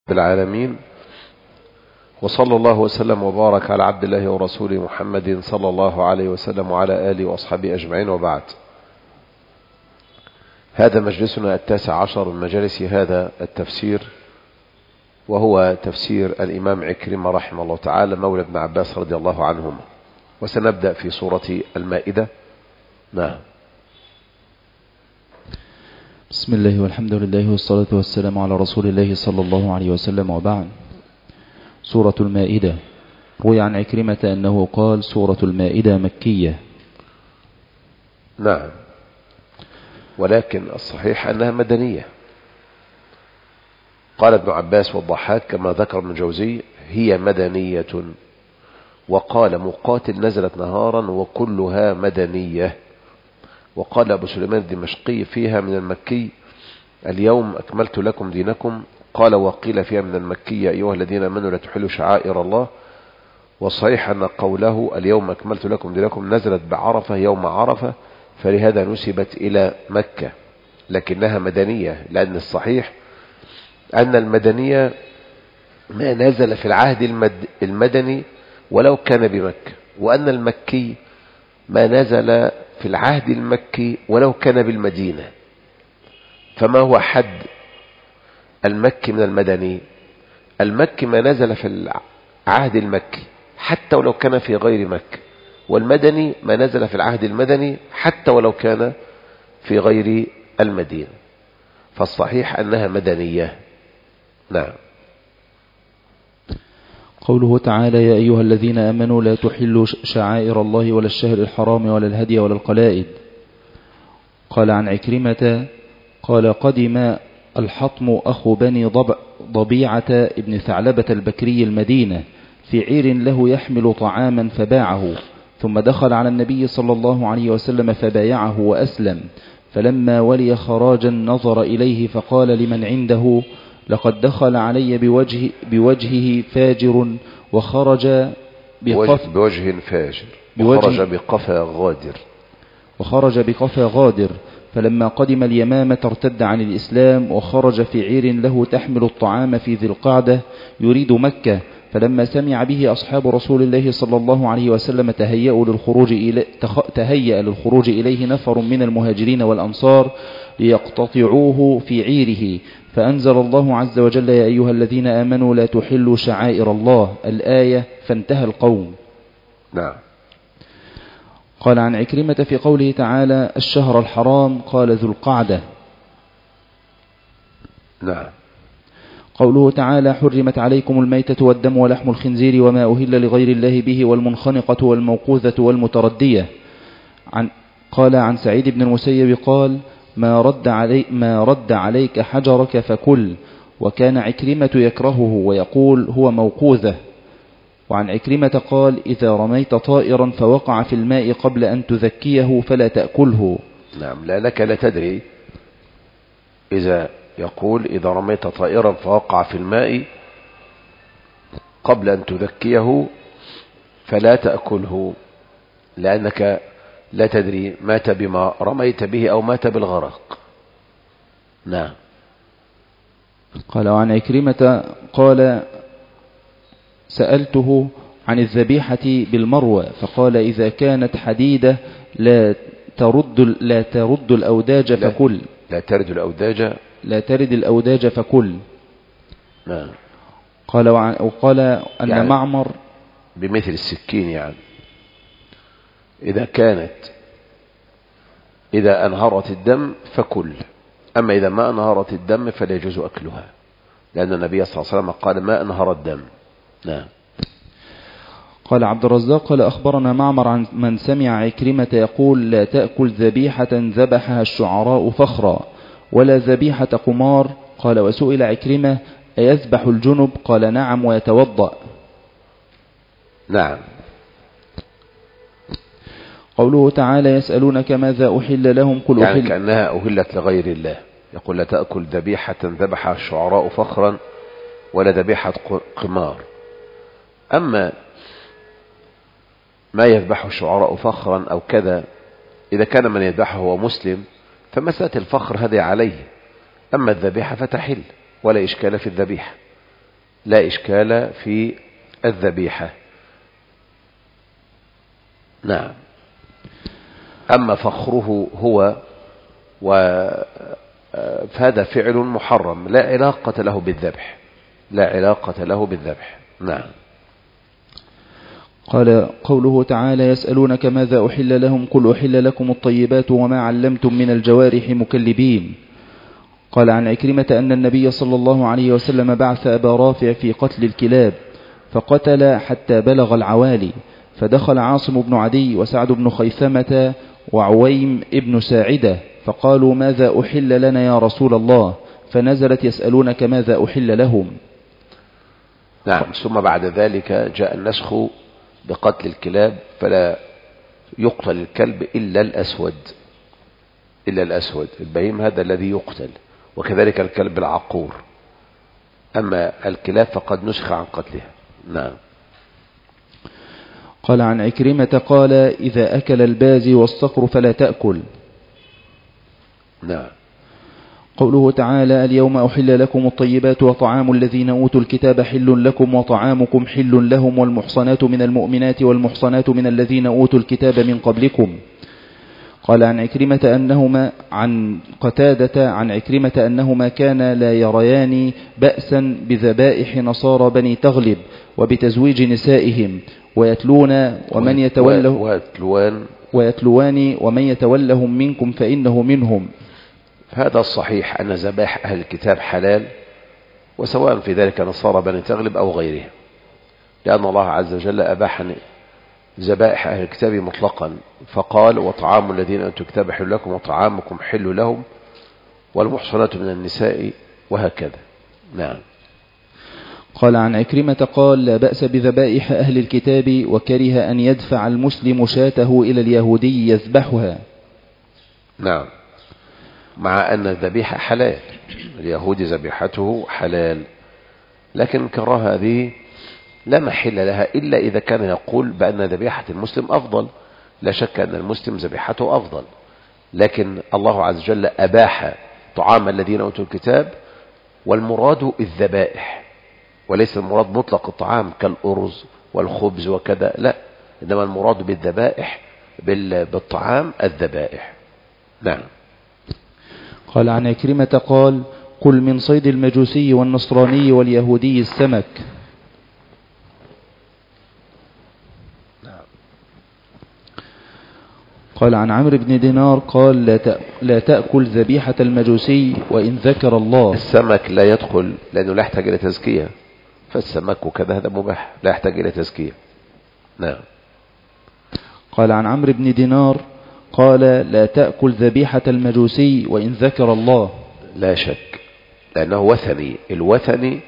العالمين، وصلى الله وسلم وبارك على عبد الله ورسوله محمد صلى الله عليه وسلم وعلى آله وأصحابه أجمعين، وبعد. هذا مجلسنا 19 من مجالس هذا التفسير، وهو تفسير الإمام عكرمة رحمه الله تعالى مولى ابن عباس رضي الله عنهما، وسنبدأ في سورة المائدة. نعم. بسم الله والحمد لله والصلاة والسلام على رسول الله صلى الله عليه وسلم، وبعد. سورة المائدة. روي عن عكرمة أنه قال: سورة المائدة مكية. نعم، ولكن الصحيح أنها مدنية. قال ابن عباس والضحاك كما ذكر ابن جوزي: هي مدنية. وقال مقاتل: نزلت نهارا وكلها مدنية. وقال أبو سليمان الدمشقي: فيها من المكي: اليوم أكملت لكم دينكم. قال: وقيل فيها من المكي: يا أيها الذين آمنوا لا تحلوا شعائر الله. والصحيح أن قوله اليوم أكملت لكم دينكم نزلت بعرفة يوم عرفة، فلهذا نسبت إلى مكة، لكنها مدنية، لأن الصحيح أن المدنية ما نزل في العهد المدني ولو كان بمكة، وأن المكي ما نزل في العهد المكي ولو كان بالمدينة. فما هو حد المكي من المدني؟ المكي ما نزل في العهد المكي حتى ولو كان في غير مكة، والمدني ما نزل في العهد المدني حتى ولو كان في غير المدينة، فالصحيح أنها مدنية. نعم. قوله تعالى: يا أيها الذين آمنوا لا تحلوا شعائر الله ولا الشهر الحرام ولا الهدي ولا القلائد. قال عن عكرمة قال: قدم الحطم أخو بني ضبيعة ابن ثعلبة البكري المدينة في عير له يحمل طعاما فباعه، ثم دخل على النبي صلى الله عليه وسلم فبايعه وأسلم، فلما ولي خراجا نظر إليه فقال لمن عنده: لقد دخل علي بوجهه فاجر وخرج بوجه فاجر وخرج بقفا غادر. فلما قدم اليمامة ارتد عن الإسلام، وخرج في عير له تحمل الطعام في ذي القعدة يريد مكة. فلما سمع به أصحاب رسول الله صلى الله عليه وسلم تهيأ للخروج إليه نفر من المهاجرين والأنصار ليقتطعوه في عيره، فأنزل الله عز وجل: يا أيها الذين آمنوا لا تحلوا شعائر الله، الآية، فانتهى القوم. نعم. قال عن عكرمة في قوله تعالى: الشهر الحرام، قال: ذو القعدة. نعم. قوله تعالى: حرمت عليكم الميتة والدم ولحم الخنزير وما أهل لغير الله به والمنخنقة والموقوذة والمتردية. قال عن سعيد بن المسيب قال: ما رد عليك حجرك فكل. وكان عكرمة يكرهه ويقول: هو موقوذة. وعن عكرمة قال: إذا رميت طائرا فوقع في الماء قبل أن تذكيه فلا تأكله. نعم، لأنك لا تدري. إذا يقول: إذا رميت طائرا فوقع في الماء قبل أن تذكيه فلا تأكله، لأنك لا تدري مات بما رميت به أو مات بالغرق. نعم. قال وعن عكرمة قال: سألته عن الذبيحة بالمروى، فقال: إذا كانت حديدة لا ترد الأوداج فكل. لا ترد الأوداج فكل. نعم. وقال أن يعني معمر بمثل السكين، يعني إذا أنهرت الدم فكل، أما إذا ما أنهرت الدم فلا يجوز أكلها، لأن النبي صلى الله عليه وسلم قال: ما أنهر الدم. نعم. قال عبد الرزاق قال: أخبرنا معمر عن من سمع عكرمة يقول: لا تأكل ذبيحة ذبحها الشعراء فخرا ولا ذبيحة قمار. قال: وسئل عكرمة: أيذبح الجنب؟ قال: نعم، ويتوضأ. نعم. قوله تعالى: يسألونك ماذا أحل لهم، قل يعني كأنها أهلت لغير الله. يقول: لا تأكل ذبيحة ذبحها الشعراء فخرا ولا ذبيحة قمار. أما ما يذبحه الشعراء فخرا أو كذا، إذا كان من يذبحه هو مسلم فمسألة الفخر هذه عليه، أما الذبيحة فتحل ولا إشكال في الذبيحة. لا إشكال في الذبيحة. نعم. أما فخره هو فهذا فعل محرم لا علاقة له بالذبح، لا علاقة له بالذبح. نعم. قال قوله تعالى يسألونك ماذا أحل لهم قل أحل لكم الطيبات وما علمتم من الجوارح مكلبين. قال عن عكرمة أن النبي صلى الله عليه وسلم بعث أبا رافع في قتل الكلاب فقتل حتى بلغ العوالي، فدخل عاصم بن عدي وسعد بن خيثمة وعويم ابن ساعدة فقالوا ماذا أحل لنا يا رسول الله، فنزلت يسألونك ماذا أحل لهم. نعم. ثم بعد ذلك جاء النسخ بقتل الكلاب، فلا يقتل الكلب إلا الأسود، إلا الأسود البهيم هذا الذي يقتل، وكذلك الكلب العقور، أما الكلاب فقد نسخ عن قتلها. نعم. قال عن عكرمة قال إذا أكل البازي والصقر فلا تأكل. نعم. قوله تعالى اليوم أحل لكم الطيبات وطعام الذين أوتوا الكتاب حل لكم وطعامكم حل لهم والمحصنات من المؤمنات والمحصنات من الذين أوتوا الكتاب من قبلكم. قال عن عكرمة أنهما عن قتادة عن عكرمة أنهما كان لا يريان بأسا بذبائح نصارى بني تغلب وبتزويج نسائهم ويتلون ومن يتولهم منكم فإنه منهم. هذا الصحيح أن ذبائح أهل الكتاب حلال، وسواء في ذلك نصارى بني تغلب أو غيرهم، لأن الله عز وجل أباح ذبائح أهل الكتاب مطلقا، فقال وطعام الذين أوتوا الكتاب حل لكم وطعامكم حل لهم والمحصنات من النساء وهكذا. نعم. قال عن عكرمة قال لا بأس بذبائح أهل الكتاب وكره أن يدفع المسلم شاته إلى اليهودي يذبحها. نعم. مع أن الذبيحة حلال، اليهودي ذبيحته حلال، لكن الكراهة هذه لا محل لها إلا إذا كان يقول بأن ذبيحة المسلم أفضل. لا شك أن المسلم ذبيحته أفضل، لكن الله عز وجل أباح طعام الذين أوتوا الكتاب، والمراد الذبائح، وليس المراد مطلق الطعام كالأرز والخبز وكذا، لا، إنما المراد بالذبائح بالطعام الذبائح. نعم. قال عن عكرمة قال قل من صيد المجوسي والنصراني واليهودي السمك. قال عن عمرو بن دينار قال لا تأكل ذبيحة المجوسي وإن ذكر الله. السمك لا يدخل لأنه لا يحتاج إلى تزكية، فالسمك وكذا هذا مباح لا يحتاج إلى تزكية. نعم. قال عن عمرو بن دينار قال لا تأكل ذبيحة المجوسي وإن ذكر الله. لا شك، لأنه وثني، الوثني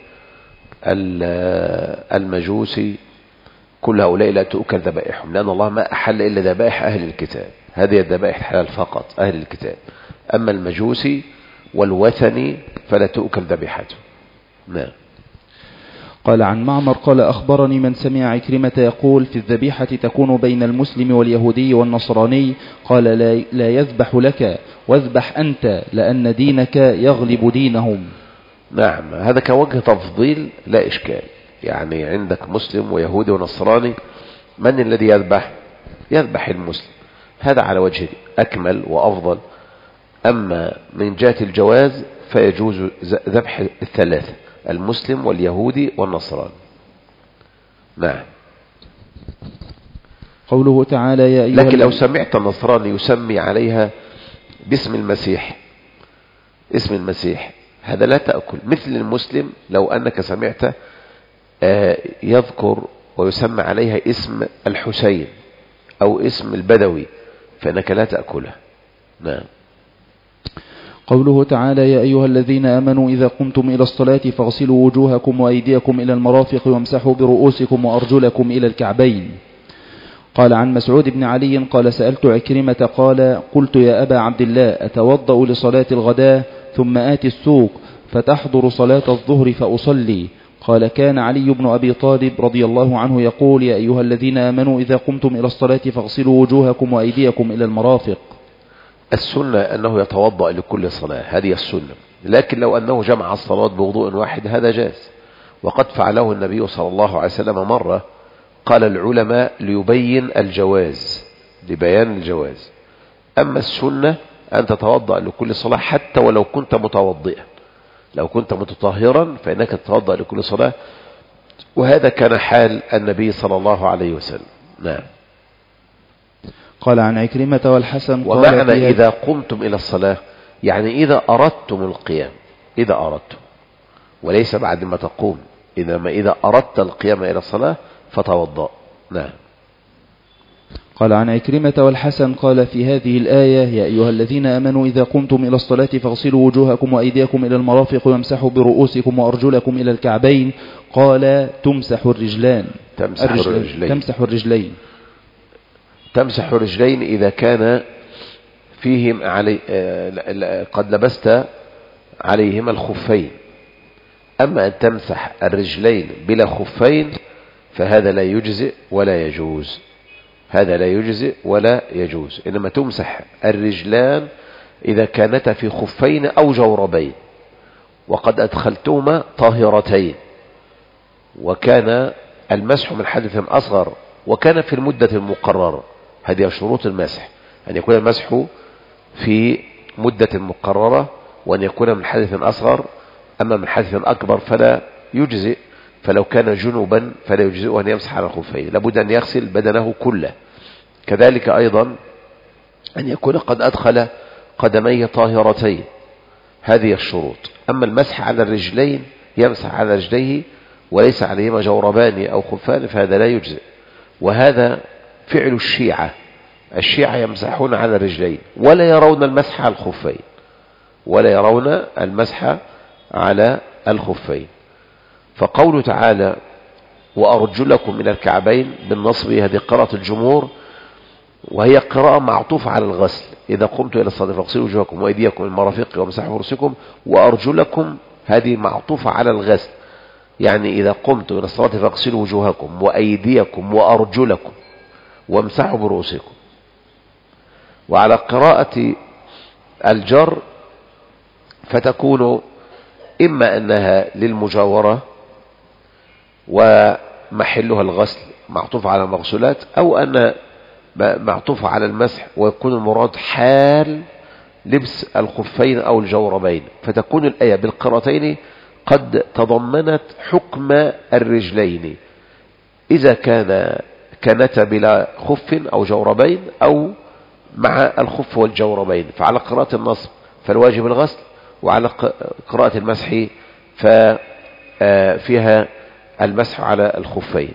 المجوسي كل هؤلاء لا تؤكل ذبائحهم، لأن الله ما أحل إلا ذبائح أهل الكتاب، هذه الذبائح الحلال فقط أهل الكتاب، أما المجوسي والوثني فلا تؤكل ذبيحته. نعم. قال عن معمر قال أخبرني من سمع عكرمة يقول في الذبيحة تكون بين المسلم واليهودي والنصراني، قال لا يذبح لك واذبح أنت لأن دينك يغلب دينهم. نعم. هذا كوجه تفضيل لا إشكال، يعني عندك مسلم ويهودي ونصراني، من الذي يذبح؟ يذبح المسلم، هذا على وجه أكمل وأفضل. أما من جهة الجواز فيجوز ذبح الثلاثة، المسلم واليهودي والنصراني. نعم. قوله تعالى يا أيها لكن لو سمعت النصراني يسمي عليها باسم المسيح، اسم المسيح، هذا لا تأكل. مثل المسلم لو أنك سمعت يذكر ويسمى عليها اسم الحسين أو اسم البدوي فإنك لا تأكلها. نعم. قوله تعالى يا أيها الذين آمنوا إذا قمتم إلى الصلاة فاغسلوا وجوهكم وأيديكم إلى المرافق وامسحوا برؤوسكم وأرجلكم إلى الكعبين. قال عن مسعود بن علي قال سألت عكرمة قال قلت يا أبا عبد الله أتوضأ لصلاة الغداء ثم آتي السوق فتحضر صلاة الظهر فأصلي؟ قال كان علي بن أبي طالب رضي الله عنه يقول يا أيها الذين آمنوا إذا قمتم إلى الصلاة فاغسلوا وجوهكم وأيديكم إلى المرافق. السنة أنه يتوضأ لكل صلاة، هذه السنة، لكن لو أنه جمع الصلاة بوضوء واحد هذا جاز، وقد فعله النبي صلى الله عليه وسلم مرة، قال العلماء ليبين الجواز، لبيان الجواز. أما السنة أن تتوضأ لكل صلاة حتى ولو كنت متوضئا، لو كنت متطهرا فإنك تتوضأ لكل صلاة، وهذا كان حال النبي صلى الله عليه وسلم. نعم. قال عن عكرمة والحسن ومعنى إذا قمتم إلى الصلاة يعني إذا أردتم القيام، إذا أردتم، وليس بعد ما تقوم، إنما إذا أردت القيام إلى الصلاة فتوضأ. نعم. قال عن عكرمة والحسن قال في هذه الآية: يا أيها الذين آمنوا إذا قمتم إلى الصلاة فاغسلوا وجوهكم وأيديكم إلى المرافق وامسحوا برؤوسكم وأرجلكم إلى الكعبين. قال تمسح الرجلين. تمسح الرجلين إذا كان فيهم قد لبست عليهما الخفين. أما أن تمسح الرجلين بلا خفين فهذا لا يجزئ ولا يجوز، هذا لا يجزئ ولا يجوز. إنما تمسح الرجلان إذا كانتا في خفين أو جوربين وقد أدخلتهما طاهرتين، وكان المسح من حدث أصغر وكان في المدة المقررة. هذه شروط المسح، أن يكون المسح في مدة مقررة، وأن يكون من حدث أصغر. أما من حدث أكبر فلا يجزئ، فلو كان جنوبا فلا يجزئ أن يمسح على الخفين، لابد أن يغسل بدنه كله. كذلك أيضا أن يكون قد أدخل قدميه طاهرتين، هذه الشروط. أما المسح على الرجلين يمسح على رجليه وليس عليهما جوربان أو خفان فهذا لا يجزئ. وهذا فعل الشيعة، الشيعة يمسحون على الرجلين ولا يرون المسح على الخفين، ولا يرون المسح على الخفين. فقوله تعالى وأرجلكم من الكعبين بالنصب، هذه قراءة الجمهور، وهي قراءة معطوفة على الغسل. إذا قمتم إلى الصلاة فاغسلوا وجوهكم وأيديكم من المرافق وامسحوا برؤوسكم، وأرجلكم هذه معطوفة على الغسل، يعني إذا قمتم إلى الصلاة فاغسلوا وجوهكم وأيديكم وأرجلكم وامسحوا برؤوسكم. وعلى قراءة الجر فتكون إما أنها للمجاورة ومحلها الغسل معطوف على المغسولات، أو أن معطوف على المسح ويكون المراد حال لبس الخفين أو الجوربين، فتكون الآية بالقراءتين قد تضمنت حكم الرجلين إذا كانتا بلا خف أو جوربين أو مع الخف والجوربين. فعلى قراءة النصب فالواجب الغسل، وعلى قراءة المسح ففيها المسح على الخفين.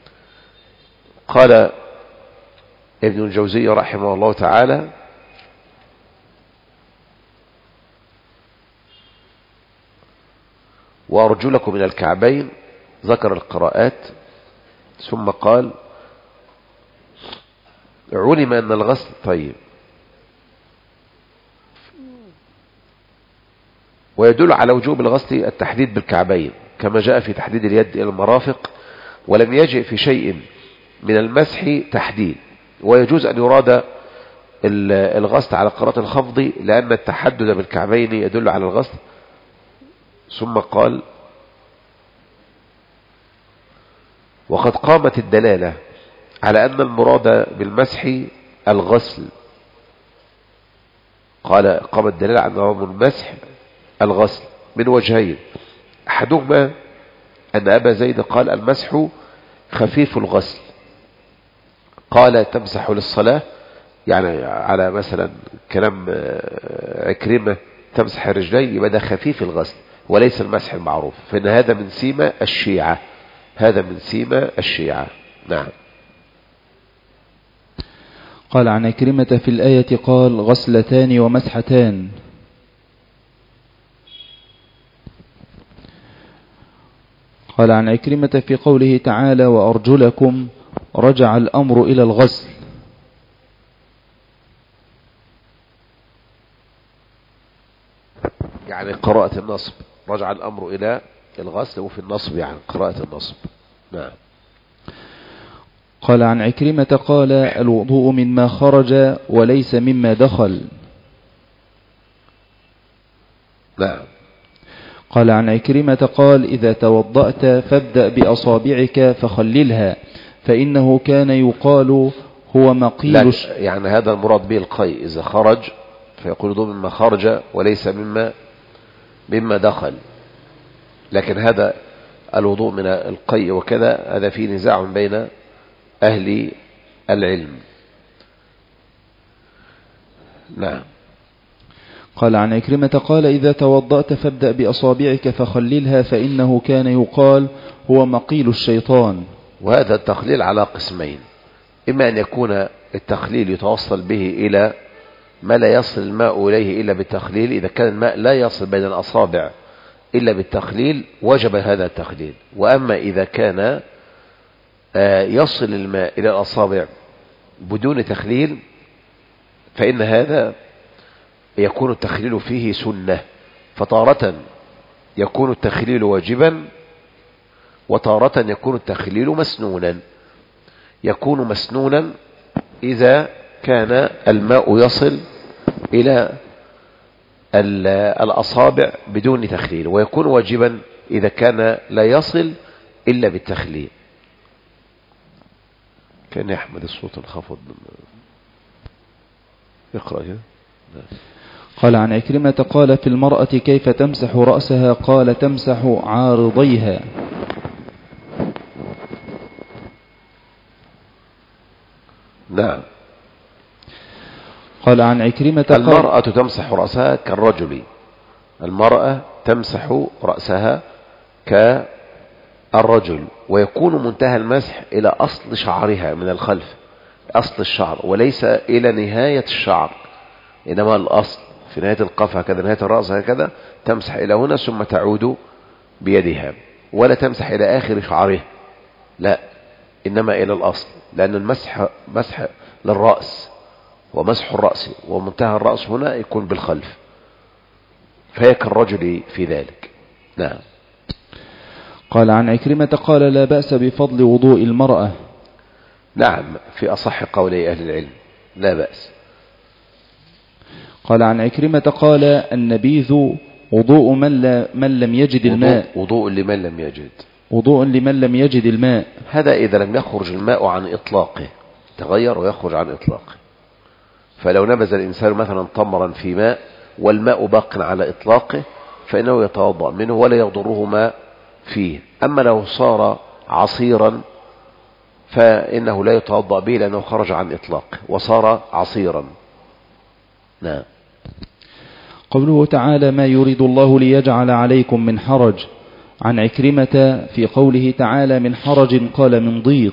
قال ابن الجوزي رحمه الله تعالى وأرجلكم من الكعبين، ذكر القراءات ثم قال علم أن الغسل طيب، ويدل على وجوب الغسل التحديد بالكعبين كما جاء في تحديد اليد إلى المرافق، ولم يجئ في شيء من المسح تحديد. ويجوز أن يراد الغسل على قراءة الخفض لأن التحدد بالكعبين يدل على الغسل. ثم قال وقد قامت الدلالة على أن المراد بالمسح الغسل. قال قامت الدلالة على أن المسح الغسل من وجهين، أحدهما أن أبا زيد قال المسح خفيف الغسل، قال تمسح للصلاة، يعني على مثلا كلام عكرمة تمسح الرجلين، يبقى ده خفيف الغسل وليس المسح المعروف، فإن هذا من سيما الشيعة، هذا من سيما الشيعة. نعم. قال عن عكرمة في الآية قال غسلتان ومسحتان. قال عن عكرمة في قوله تعالى وأرجلكم رجع الأمر إلى الغسل. يعني قراءة النصب رجع الأمر إلى الغسل، وفي النصب يعني قراءة النصب. نعم. قال عن عكرمة قال الوضوء مما خرج وليس مما دخل. نعم. قال عن عكرمة قال إذا توضأت فابدأ بأصابعك فخللها فإنه كان يقال هو مقيل يعني هذا المراد به القيء، إذا خرج فيقول ضوء مما خرج وليس مما دخل. لكن هذا الوضوء من القيء وكذا هذا فيه نزاع بين أهل العلم. نعم. قال عن عكرمة قال إذا توضأت فابدأ بأصابعك فخللها فإنه كان يقال هو مقيل الشيطان. وهذا التخليل على قسمين، إما أن يكون التخليل يتوصل به إلى ما لا يصل الماء إليه إلا بالتخليل. إذا كان الماء لا يصل بين الأصابع إلا بالتخليل وجب هذا التخليل. وأما إذا كان يصل الماء إلى الأصابع بدون تخليل فإن هذا يكون التخليل فيه سنة. فتارة يكون التخليل واجبا وتارة يكون التخليل مسنونا. يكون مسنونا إذا كان الماء يصل إلى الأصابع بدون تخليل، ويكون واجبا إذا كان لا يصل إلا بالتخليل. كان يحمد الصوت الخفض. اقرأ كده. قال عن عكرمة قال في المرأة كيف تمسح رأسها قال تمسح عارضيها. نعم. قال عن عكرمة المرأة تمسح رأسها كالرجل. المرأة تمسح رأسها كالرجل، ويكون منتهى المسح إلى أصل شعرها من الخلف، أصل الشعر، وليس إلى نهاية الشعر، إنما الأصل في نهاية القفا كذا، نهاية الرأس هكذا، تمسح إلى هنا ثم تعود بيدها، ولا تمسح إلى آخر شعره، لا، إنما إلى الأصل، لأن المسح مسح للرأس ومسح الرأس، ومنتهى الرأس هنا يكون بالخلف، فهي كالرجل في ذلك. نعم. قال عن عكرمة قال لا بأس بفضل وضوء المرأة. نعم، في أصح قولي أهل العلم لا بأس. قال عن عكرمة قال النبيذ وضوء من لم يجد الماء. وضوء لمن لم يجد. وضوء لمن لم يجد الماء. هذا إذا لم يخرج الماء عن إطلاقه، تغير ويخرج عن إطلاقه. فلو نبذ الإنسان مثلا تمرا في ماء والماء باق على إطلاقه فإنه يتوضأ منه ولا يضره ما فيه. أما لو صار عصيرا فإنه لا يتوضأ به لأنه خرج عن إطلاقه وصار عصيرا. نعم. قوله تعالى ما يريد الله ليجعل عليكم من حرج. عن عكرمة في قوله تعالى من حرج قال من ضيق.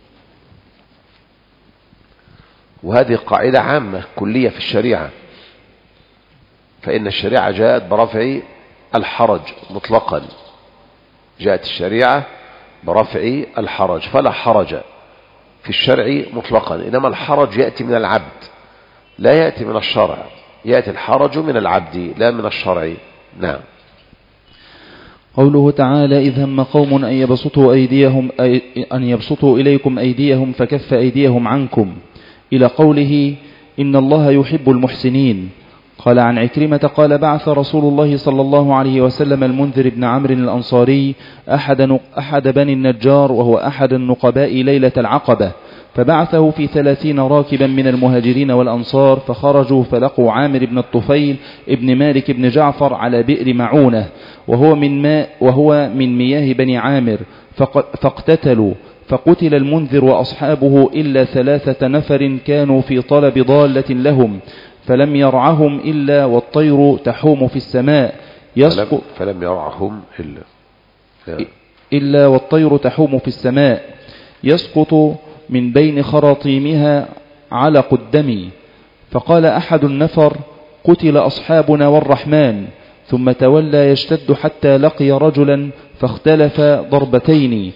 وهذه قاعدة عامة كلية في الشريعة، فإن الشريعة جاءت برفع الحرج مطلقا، جاءت الشريعة برفع الحرج، فلا حرج في الشرع مطلقا، إنما الحرج يأتي من العبد لا يأتي من الشرع، يأتي الحرج من العبد لا من الشرع. نعم. قوله تعالى إذ هم قوم أن يبسطوا إليكم أيديهم فكف أيديهم عنكم إلى قوله إن الله يحب المحسنين. قال عن عكرمة قال بعث رسول الله صلى الله عليه وسلم المنذر بن عمرو الأنصاري أحد بني النجار وهو أحد النقباء ليلة العقبة، فبعثه في 30 راكبا من المهاجرين والأنصار، فخرجوا فلقوا عامر بن الطفيل ابن مالك بن جعفر على بئر معونة وهو من مياه بني عامر، فاقتتلوا، فقتل المنذر وأصحابه إلا 3 نفر كانوا في طلب ضالة لهم، فلم يرعهم إلا والطير تحوم في السماء فلم يرعهم إلا والطير تحوم في السماء يسقط من بين خراطيمها علق الدم. فقال أحد النفر قتل أصحابنا والرحمن، ثم تولى يشتد حتى لقي رجلا فاختلف ضربتين،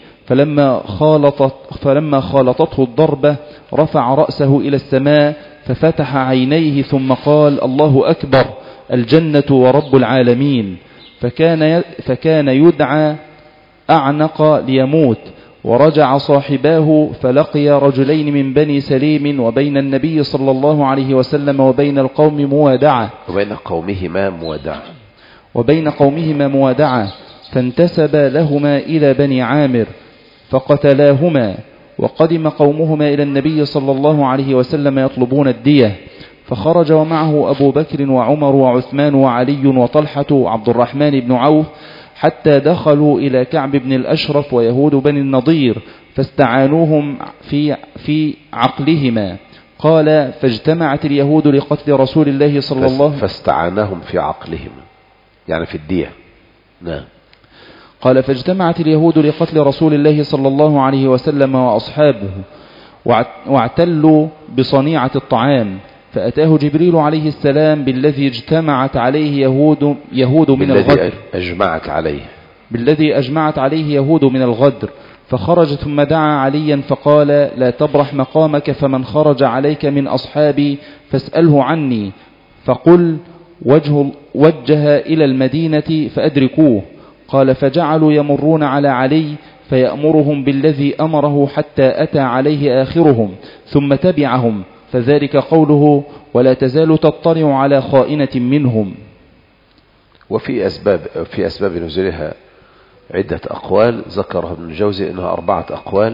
فلما خالطته الضربة رفع رأسه إلى السماء ففتح عينيه ثم قال الله أكبر الجنة ورب العالمين، فكان يدعى أعنق ليموت. ورجع صاحباه فلقي رجلين من بني سليم وبين النبي صلى الله عليه وسلم وبين القوم موادعة، وبين قومهما موادعة، وبين قومهما موادعة، فانتسب لهما إلى بني عامر فقتلاهما، وقدم قومهما إلى النبي صلى الله عليه وسلم يطلبون الدية، فخرج ومعه أبو بكر وعمر وعثمان وعلي وطلحة وعبد الرحمن بن عوف، حتى دخلوا إلى كعب بن الأشرف ويهود بني النضير فاستعانوهم في عقلهما. قال فاجتمعت اليهود لقتل رسول الله صلى الله عليه وسلم فاستعانهم في عقلهم يعني في الدية. نعم. قال فاجتمعت اليهود لقتل رسول الله صلى الله عليه وسلم وأصحابه، واعتلوا بصنيعة الطعام، فأتاه جبريل عليه السلام بالذي اجتمعت عليه يهود من الغدر، بالذي أجمعت عليه يهود من الغدر، فخرج ثم دعا عليا فقال لا تبرح مقامك، فمن خرج عليك من أصحابي فاسأله عني، فقل وجه إلى المدينة فأدركوه. قال فجعلوا يمرون على علي فيأمرهم بالذي أمره حتى أتى عليه آخرهم ثم تبعهم، فذلك قوله ولا تزال تطلع على خائنة منهم. وفي أسباب نزولها عدة أقوال ذكرها ابن الجوزي إنها 4 أقوال.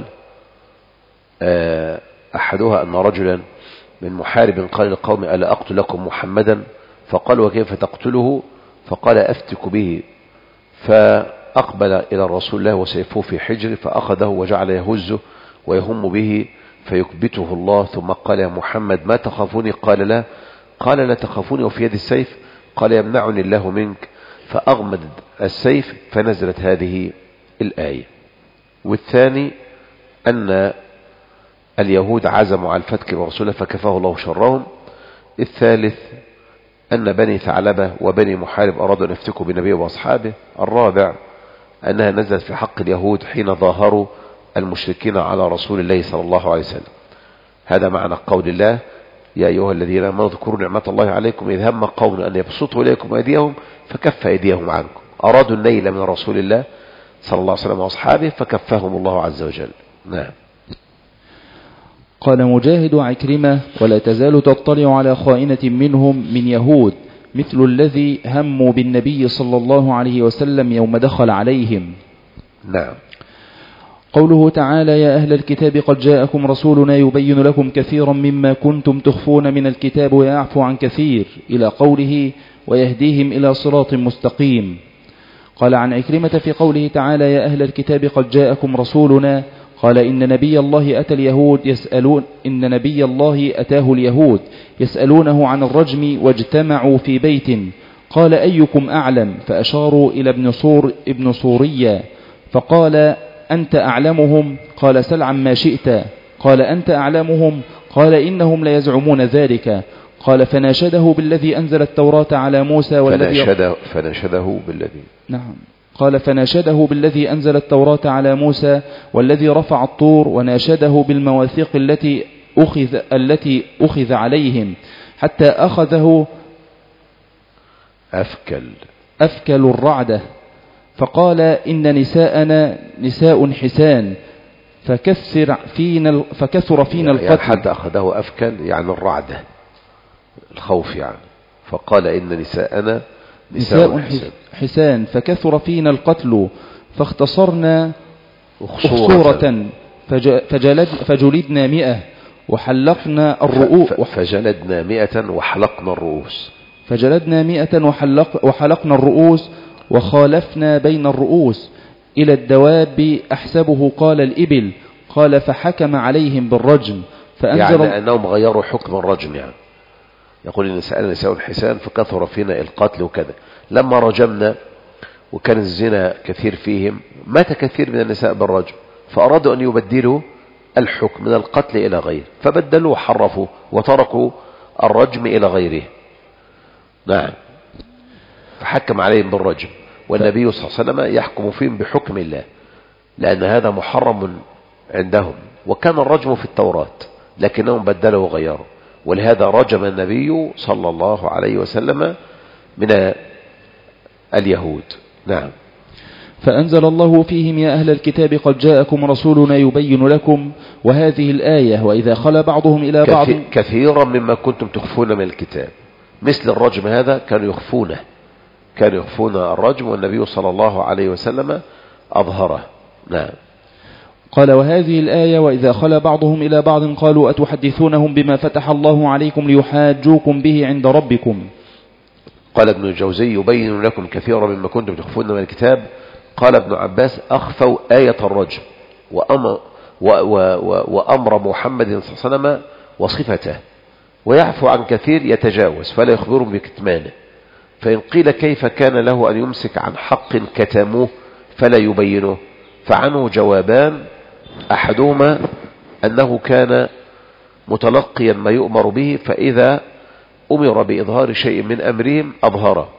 أحدها أن رجلا من محارب قال للقوم ألا أقتل لكم محمدا؟ فقال وكيف تقتله؟ فقال أفتك به، فأقبل إلى رسول الله وسيفه في حجر فأخذه وجعل يهزه ويهم به فيكبته الله، ثم قال يا محمد ما تخافوني؟ قال لا. قال لا تخافوني وفي يد السيف؟ قال يمنعني الله منك، فأغمد السيف فنزلت هذه الآية. والثاني أن اليهود عزموا على الفتك برسوله فكفاه الله شرهم. الثالث أن بني ثعلبة وبني محارب أرادوا أن يفتكوا بنبيه وأصحابه. الرابع أنها نزلت في حق اليهود حين ظاهروا المشركين على رسول الله صلى الله عليه وسلم. هذا معنى قول الله يا أيها الذين آمنوا اذكروا نعمة الله عليكم إذ هم قوم أن يبسطوا إليكم أيديهم فكف أيديهم عنكم. أرادوا النيل من رسول الله صلى الله عليه وسلم وأصحابه فكفهم الله عز وجل. نعم. قال مجاهد عكرمة ولا تزال تطلع على خائنة منهم من يهود مثل الذي هموا بالنبي صلى الله عليه وسلم يوم دخل عليهم. نعم. قوله تعالى يا أهل الكتاب قد جاءكم رسولنا يبين لكم كثيرا مما كنتم تخفون من الكتاب ويعفو عن كثير إلى قوله ويهديهم إلى صراط مستقيم. قال عن عكرمة في قوله تعالى يا أهل الكتاب قد جاءكم رسولنا قال إن نبي الله أتاه اليهود يسألونه عن الرجم واجتمعوا في بيت، قال أيكم أعلم؟ فأشاروا إلى ابن صورية فقال أنت أعلمهم؟ قال سل عما شئت. قال أنت أعلمهم؟ قال إنهم ليزعمون ذلك. قال فناشده بالذي أنزل التوراة على موسى فناشده بالذي نعم. قال فناشده بالذي أنزل التوراة على موسى والذي رفع الطور، وناشده بالمواثيق التي أخذ عليهم حتى أخذه أفكل الرعدة، فقال إن نساءنا نساء حسان فكثر فينا القتل. يعني حتى أخذه أفكل يعني الرعدة الخوف يعني، فقال إن نساءنا نساء حسان فكثر فينا القتل فاختصرنا أخصورة فجلدنا 100 وحلقنا الرؤوس. فجلدنا 100 وحلقنا الرؤوس. فجلدنا 100 وحلقنا الرؤوس وخالفنا بين الرؤوس إلى الدواب أحسبه قال الإبل. قال فحكم عليهم بالرجم فأنزل يعني أنهم غيروا حكم الرجم، يعني يقول إن سألنا نساء حسان فكثر فينا القتل وكذا. لما رجمنا وكان الزنا كثير فيهم مات كثير من النساء بالرجم، فأرادوا أن يبدلوا الحكم من القتل إلى غيره فبدلوا وحرفوا وتركوا الرجم إلى غيره. نعم. فحكم عليهم بالرجم، والنبي صلى الله عليه وسلم يحكم فيهم بحكم الله لأن هذا محرم عندهم، وكان الرجم في التوراة لكنهم بدلوا وغيروا، ولهذا رجم النبي صلى الله عليه وسلم من اليهود. نعم. فأنزل الله فيهم يا أهل الكتاب قد جاءكم رسولنا يبين لكم، وهذه الآية وإذا خلا بعضهم إلى بعض كثيرا مما كنتم تخفون من الكتاب، مثل الرجم هذا كانوا يخفونه كانوا يخفون الرجم والنبي صلى الله عليه وسلم أظهره. نعم. قال وهذه الآية وإذا خلا بعضهم إلى بعض قالوا أتحدثونهم بما فتح الله عليكم ليحاجوكم به عند ربكم. قال ابن الجوزي يبين لكم كثيرا مما كنتم تخفون من الكتاب. قال ابن عباس أخفوا آية الرجم وأمر محمد صلى الله عليه وسلم وصفته، ويعفو عن كثير يتجاوز فلا يخبرهم بكتمانه. فإن قيل كيف كان له أن يمسك عن حق كتموه فلا يبينه، فعنه جوابان: أحدهما أنه كان متلقيا ما يؤمر به، فإذا أمر بإظهار شيء من أمرهم أظهره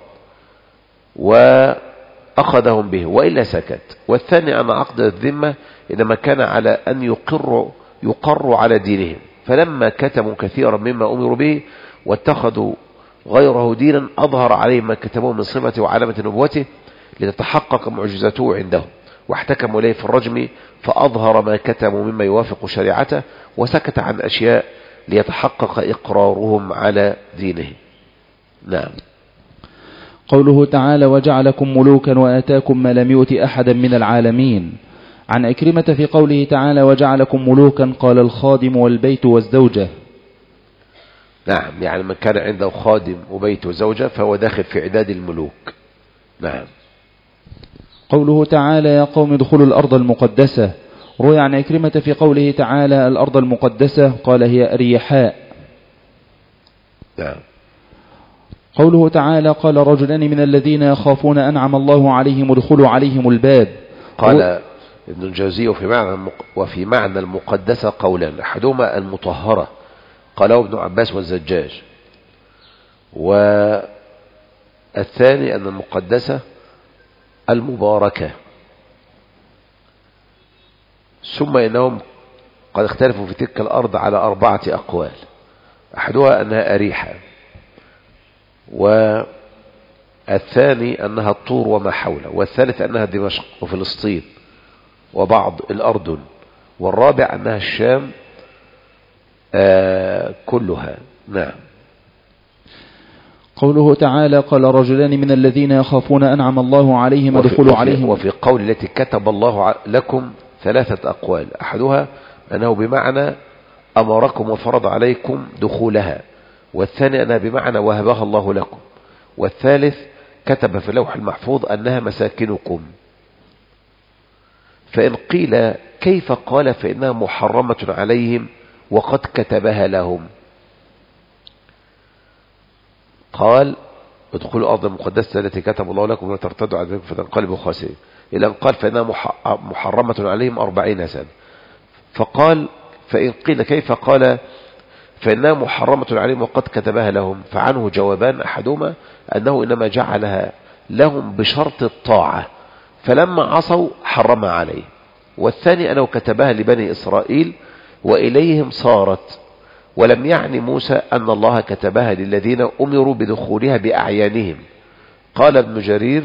وأخذهم به وإلا سكت. والثاني أن عقد الذمة إنما كان على أن يقروا على دينهم، فلما كتموا كثيرا مما أمروا به واتخذوا غيره دينا أظهر عليهم ما كتبوه من صفته وعلامة نبوته لتتحقق معجزته عندهم، واحتكموا إليه في الرجم فأظهر ما كتموا مما يوافق شريعته، وسكت عن أشياء ليتحقق إقرارهم على دينه. نعم. قوله تعالى وجعلكم ملوكا وآتاكم ما لم يؤت أحدا من العالمين. عن أكرمة في قوله تعالى وجعلكم ملوكا قال الخادم والبيت والزوجة. نعم، يعني من كان عنده خادم وبيت وزوجة فهو داخل في عداد الملوك. نعم. قوله تعالى يا قوم ادخلوا الأرض المقدسة. روي عن أكرمة في قوله تعالى الأرض المقدسة قال هي أريحاء. نعم. قوله تعالى قال رجلان من الذين يخافون أنعم الله عليهم ادخلوا عليهم الباب. قال ابن الجوزي وفي معنى المقدسة قولان: أحدهما المطهرة قاله ابن عباس والزجاج، والثاني أن المقدسة المباركة. ثم إنهم قد اختلفوا في تلك الأرض على 4 أقوال: أحدها أنها أريحة، والثاني أنها الطور وما حوله، والثالث أنها دمشق وفلسطين وبعض الأردن، والرابع أنها الشام كلها. نعم. قوله تعالى قال رجلان من الذين يخافون أنعم الله عليهم ادخلوا عليهم. وفي قول التي كتب الله لكم 3 أقوال: أحدها أنه بمعنى أمركم وفرض عليكم دخولها، والثاني أنها بمعنى وهبها الله لكم، والثالث كتب في اللوح المحفوظ أنها مساكنكم. فإن قيل كيف قال فإنها محرمة عليهم وقد كتبها لهم؟ قال ادخلوا الأرض المقدسة التي كتب الله لكم ولا ترتدوا على ذلك فتنقلبوا خاسرين، إلى أن قال فإنها محرمة عليهم 40 سنة. فقال فإن قيل كيف قال فإنها محرمة عليهم وقد كتبها لهم؟ فعنه جوابان: أحدهما أنه إنما جعلها لهم بشرط الطاعة، فلما عصوا حرمها عليه، والثاني أنه كتبها لبني إسرائيل وإليهم صارت، ولم يعني موسى أن الله كتبها للذين أمروا بدخولها بأعيانهم. قال ابن جرير: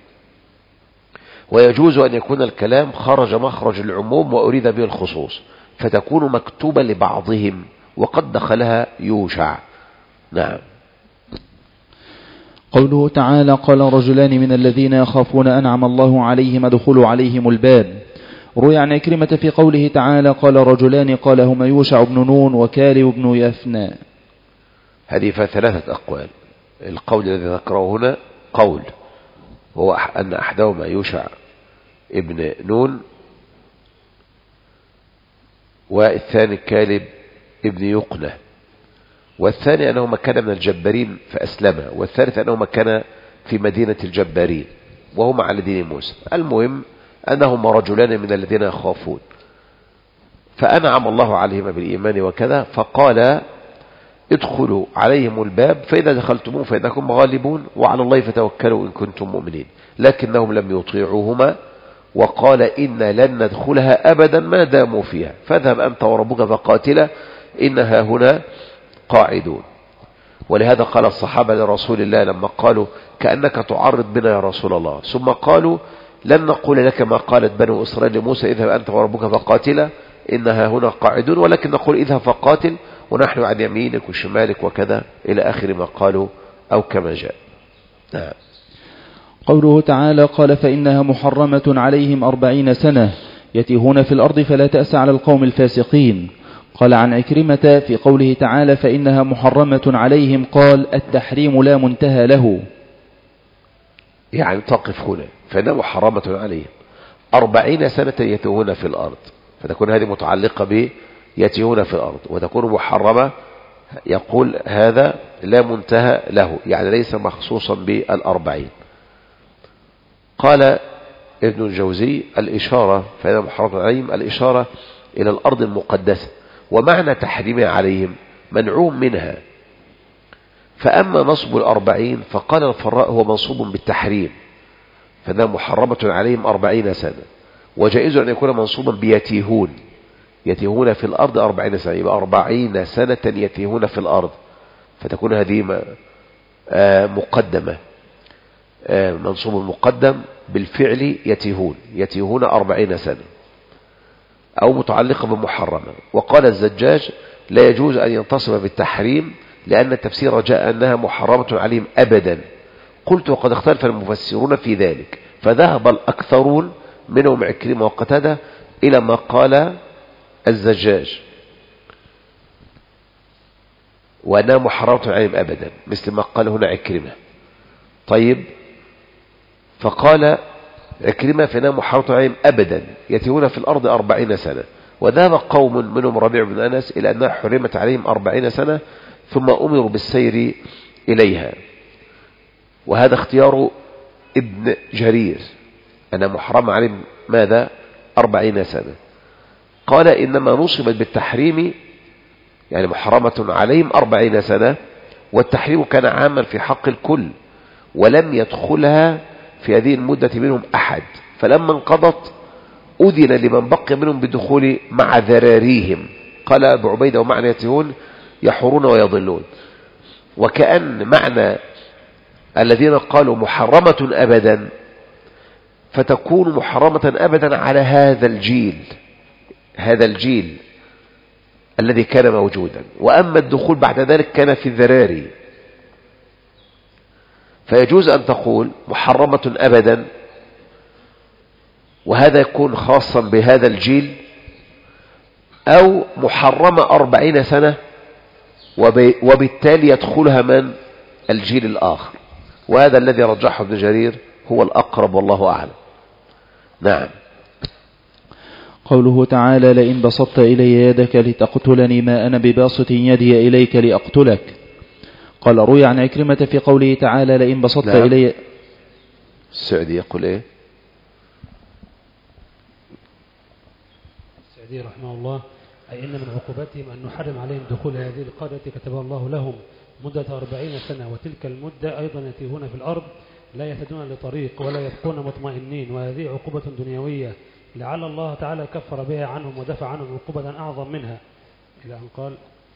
ويجوز أن يكون الكلام خرج مخرج العموم وأريد به الخصوص، فتكون مكتوبة لبعضهم وقد دخلها يوشع. نعم. قوله تعالى قال رجلان من الذين يخافون أنعم الله عليهم ادخلوا عليهم الباب. روي عن أكرمة في قوله تعالى قال رجلان قال هما يوشع بن نون وكالب بن يفنى. هذه 3 أقوال. القول الذي ذكره هنا قول هو أن أحدهما يوشع ابن نون، والثاني كالب ابن يقنة، والثاني أنه مكان من الجبارين فأسلم، والثالث أنه مكان في مدينة الجبارين وهم على دين موسى. المهم أنهما رجلان من الذين يخافون، فأنعم الله عليهما بالإيمان وكذا، فقال ادخلوا عليهم الباب فإذا دخلتموه فإنكم غالبون وعلى الله فتوكلوا إن كنتم مؤمنين. لكنهم لم يطيعوهما، وقال إن لن ندخلها أبدا ما داموا فيها، فاذهب أنت وربك فقاتلا إنها هنا قاعدون. ولهذا قال الصحابة لرسول الله لما قالوا كأنك تعرض بنا يا رسول الله، ثم قالوا لن نقول لك ما قالت بنو إسرائيل لموسى اذهب أنت وربك فقاتلا إنها هنا قاعدون، ولكن نقول اذهب فقاتل ونحن عن يمينك وشمالك وكذا إلى آخر ما قالوا أو كما جاء. نعم. قوله تعالى قال فإنها محرمة عليهم 40 سنة يتيهون في الأرض فلا تأس على القوم الفاسقين. قال عن عكرمة في قوله تعالى فإنها محرمة عليهم قال التحريم لا منتهى له، يعني تقف هنا، فإنها محرمة عليهم 40 سنة يتيهون في الأرض، فتكون هذه متعلقة ب يتيهون في الأرض، وتكون محرمة يقول هذا لا منتهى له، يعني ليس مخصوصا بال40. قال ابن الجوزي الإشارة فإنها محرمة عليهم الإشارة إلى الأرض المقدسة، ومعنى تحريمها عليهم منعوم منها. فأما نصب 40 فقال الفراء هو منصوب بالتحريم، فإنها محرمة عليهم 40 سنة، وجائز أن يكون منصوبا بيتيهون، يتيهون في الأرض 40 سنة، يبقى 40 سنة يتيهون في الأرض، فتكون هذه مقدمة، منصوب مقدم بالفعل يتيهون 40 سنة، أو متعلقة بمحرمة. وقال الزجاج لا يجوز أن ينتصب بالتحريم لأن التفسير جاء أنها محرمة عليهم أبدا. قلت وقد اختلف المفسرون في ذلك، فذهب الأكثرون منهم عكرمة وقتادة إلى ما قال الزجاج وأنها محرمة عليهم أبدا، مثل ما قال هنا عكرمة. طيب، فقال عكرمة فإنها محرمة عليهم أبدا يتيهون في الأرض 40 سنة، وذهب قوم منهم ربيع بن أنس إلى أنها حرمت عليهم 40 سنة ثم أمروا بالسير إليها، وهذا اختيار ابن جرير أنها محرمة عليهم ماذا 40 سنة. قال إنما نصبت بالتحريم يعني محرمة عليهم 40 سنة، والتحريم كان عاما في حق الكل ولم يدخلها في هذه المدة منهم أحد، فلما انقضت أذن لمن بقي منهم بالدخول مع ذراريهم. قال أبو عبيدة ومعنى يتيهون يحورون ويضلون، وكأن معنى الذين قالوا محرمة أبدا فتكون محرمة أبدا على هذا الجيل الذي كان موجودا، وأما الدخول بعد ذلك كان في الذراري، فيجوز أن تقول محرمة أبدا وهذا يكون خاصا بهذا الجيل، أو محرمة 40 سنة وبالتالي يدخلها من الجيل الآخر، وهذا الذي رجحه ابن جرير هو الأقرب والله أعلم. نعم. قوله تعالى لئن بسطت إلي يدك لتقتلني ما أنا بباسط يدي إليك لأقتلك. قال روي عن عكرمة في قوله تعالى لئن بسطت نعم. إلي. السعدي يقول إيه؟ السعدي رحمه الله أي إن من عقوبتهم أن نحرم عليهم دخول هذه القرية كتبها الله لهم مدة 40 سنة، وتلك المدة أيضا يتيهون في الأرض لا يهتدون لطريق ولا يبقون مطمئنين، وهذه عقوبة دنيوية لعل الله تعالى كفر بها عنهم ودفع عنهم عقوبة أعظم منها، إلى أن قال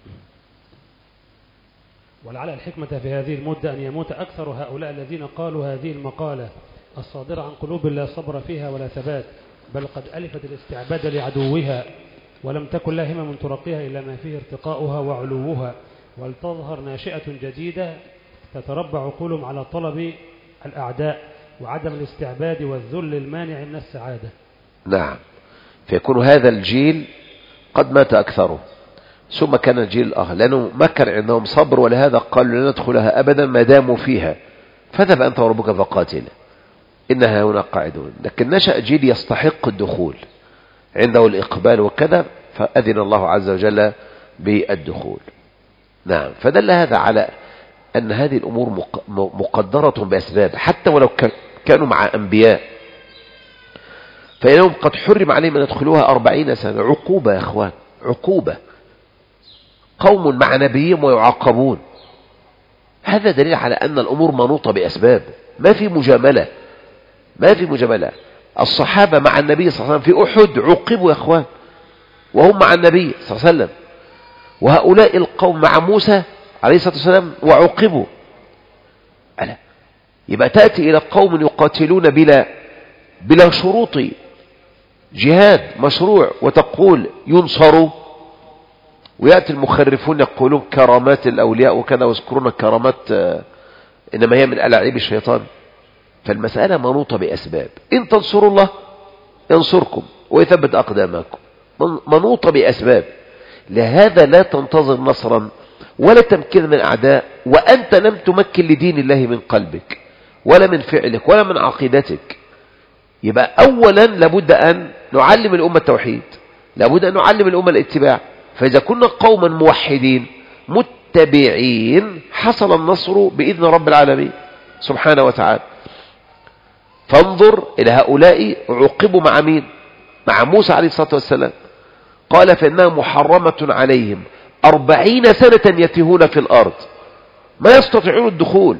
ولعل الحكمة في هذه المدة أن يموت أكثر هؤلاء الذين قالوا هذه المقالة الصادرة عن قلوب لا صبر فيها ولا ثبات، بل قد ألفت الاستعباد لعدوها ولم تكن لها همم من ترقيها إلا ما فيه ارتقاؤها وعلوها، ولتظهر ناشئة جديدة تتربع عقولهم على طلب الأعداء وعدم الاستعباد والذل المانع من السعادة. نعم، فيكون هذا الجيل قد مات أكثره، ثم كان الجيل الآخر لأنه ما كان عندهم صبر، ولهذا قالوا لن ندخلها أبدا ما داموا فيها، فذهب أنت وربك فقاتل إنها هنا قاعدون. لكن نشأ جيل يستحق الدخول عنده الإقبال وكذا، فأذن الله عز وجل بالدخول. نعم، فدل هذا على أن هذه الأمور مقدرة بأسباب، حتى ولو كانوا مع أنبياء فإنهم قد حرم عليهم أن يدخلوها 40 سنة. عقوبة يا أخوان، عقوبة، قوم مع نبيهم ويعاقبون. هذا دليل على أن الأمور منوطة بأسباب، ما في مجاملة، ما في مجاملة. الصحابة مع النبي صلى الله عليه وسلم في أحد عوقبوا يا أخوان وهم مع النبي صلى الله عليه وسلم، وهؤلاء القوم مع موسى عليه الصلاة والسلام وعوقبوا. ألا يبقى تأتي إلى قوم يقاتلون بلا شروط جهاد مشروع وتقول ينصروا، ويأتي المخرفون يقولون كرامات الأولياء وكذا، ويذكرون الكرامات إنما هي من ألاعيب الشيطان. فالمسألة منوطة بأسباب. إن تنصروا الله ينصركم ويثبت أقدامكم، منوطة بأسباب. لهذا لا تنتظر نصرا ولا تمكين من الأعداء وأنت لم تمكن لدين الله من قلبك ولا من فعلك ولا من عقيدتك. يبقى أولا لابد أن نعلم الأمة التوحيد، لابد أن نعلم الأمة الاتباع. فإذا كنا قوما موحدين متبعين حصل النصر بإذن رب العالمين سبحانه وتعالى. فانظر إلى هؤلاء عوقبوا مع مين؟ مع موسى عليه الصلاة والسلام. قال فإنها محرمة عليهم 40 سنة يتيهون في الأرض ما يستطيعون الدخول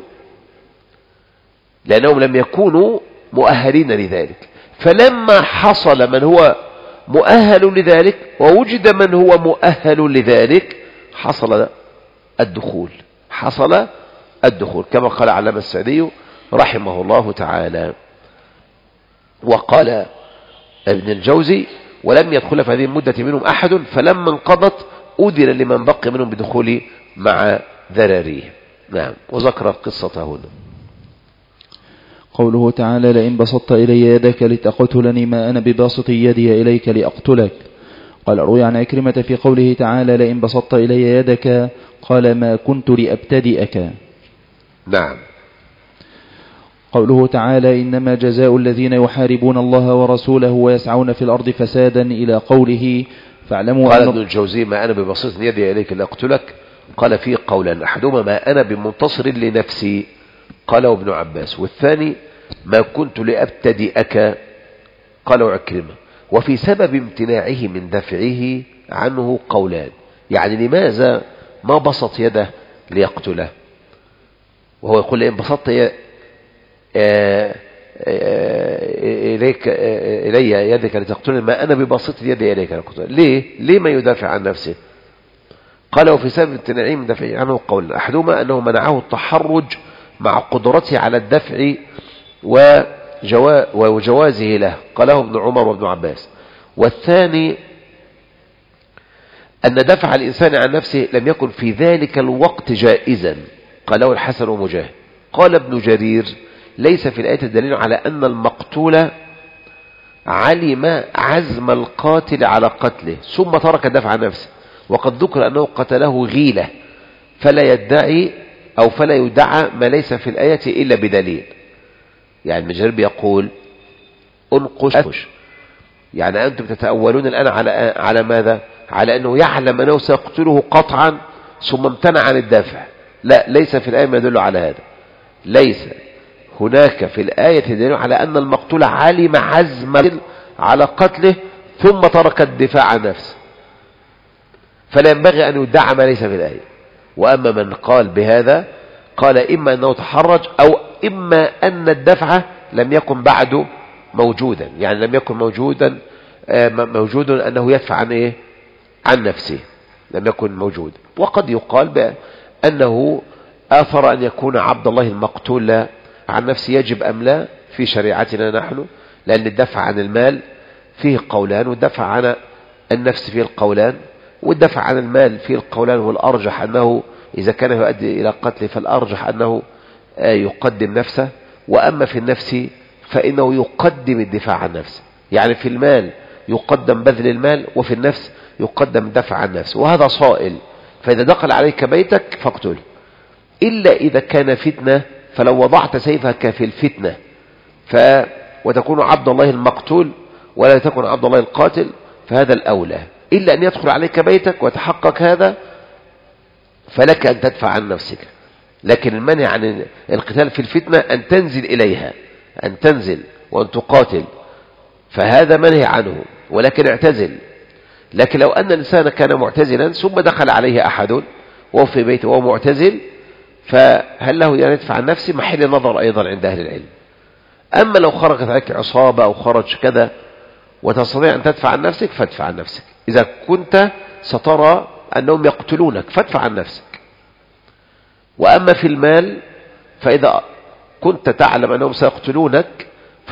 لأنهم لم يكونوا مؤهلين لذلك. فلما حصل من هو مؤهل لذلك ووجد من هو مؤهل لذلك حصل الدخول، حصل الدخول كما قال علامة السعدي رحمه الله تعالى. وقال ابن الجوزي ولم يدخل في هذه المدة منهم أحد، فلما انقضت أذن لمن بقي منهم بدخول مع ذراريه. نعم. وذكر القصة هنا. قوله تعالى لئن بسطت إلي يدك لتقتلني ما أنا بباسط يدي إليك لأقتلك. قال روي عن عكرمة في قوله تعالى لئن بسطت إلي يدك قال ما كنت لأبتدئك. نعم. قوله تعالى إنما جزاء الذين يحاربون الله ورسوله ويسعون في الأرض فسادا إلى قوله فاعلموا قال ابن الجوزي ما أنا ببسط يدي إليك لأقتلك قال فيه قولا أحدهما ما أنا بمنتصر لنفسي قاله ابن عباس، والثاني ما كنت لأبتدئك قاله عكرمة. وفي سبب امتناعه من دفعه عنه قولان، يعني لماذا ما بسط يده ليقتله وهو يقول إن بسطت إلي يدك لتقتلني ما أنا ببسط يدي إليك لتقتلني. ليه ما يدافع عن نفسه؟ قال وفي سبب امتناعه من دفعه عنه قولان أحدهما أنه منعه التحرج مع قدرته على الدفع وجوازه له قاله ابن عمر وابن عباس، والثاني أن دفع الإنسان عن نفسه لم يكن في ذلك الوقت جائزا قاله الحسن ومجاهد. قال ابن جرير ليس في الآية الدليل على أن المقتول علم عزم القاتل على قتله ثم ترك الدفع عن نفسه، وقد ذكر أنه قتله غيلة فلا يدعي أو فلا يدعى ما ليس في الآية إلا بدليل. يعني ابن جرير بيقول انقش، يعني أنتم تتأولون الآن على ماذا؟ على أنه يعلم أنه سيقتله قطعا ثم امتنع عن الدافع. لا، ليس في الآية ما يدل على هذا. ليس هناك في الآية دليل على أن المقتول علم عزم على قتله ثم ترك الدفاع عن نفسه، فلا ينبغي أن يدعى ما ليس في الآية. وأما من قال بهذا قال إما أنه تحرج أو إما أن الدفع لم يكن بعد موجودا، يعني لم يكن موجود أنه يدفع عن إيه؟ عن نفسه، لم يكن موجود. وقد يقال بأنه آثر أن يكون عبد الله المقتول عن نفسه يجب أم لا في شريعتنا نحن، لأن الدفع عن المال فيه قولان والدفع عن النفس فيه القولان، والدفع عن المال فيه القولان، والأرجح أنه إذا كان يؤدي إلى قتله فالأرجح أنه يقدم نفسه، وأما في النفس فإنه يقدم الدفاع عن نفسه. يعني في المال يقدم بذل المال وفي النفس يقدم الدفع عن نفسه، وهذا صائل. فإذا دخل عليك بيتك فاقتله، إلا إذا كان فتنة، فلو وضعت سيفك في الفتنة وتكون عبد الله المقتول ولا تكون عبد الله القاتل فهذا الأولى. إلا أن يدخل عليك بيتك وتحقق هذا فلك أن تدفع عن نفسك. لكن المنع عن القتال في الفتنة أن تنزل إليها، أن تنزل وأن تقاتل، فهذا منهي عنه، ولكن اعتزل. لكن لو أن الإنسان كان معتزلا ثم دخل عليه أحد وهو في بيته وهو معتزل فهل له أن يدفع عن نفسه؟ محل نظر أيضا عند أهل العلم. أما لو خرجت عليك عصابة أو خرج كذا وتستطيع أن تدفع عن نفسك فادفع عن نفسك. إذا كنت سترى أنهم يقتلونك فادفع عن نفسك. وأما في المال فإذا كنت تعلم أنهم سيقتلونك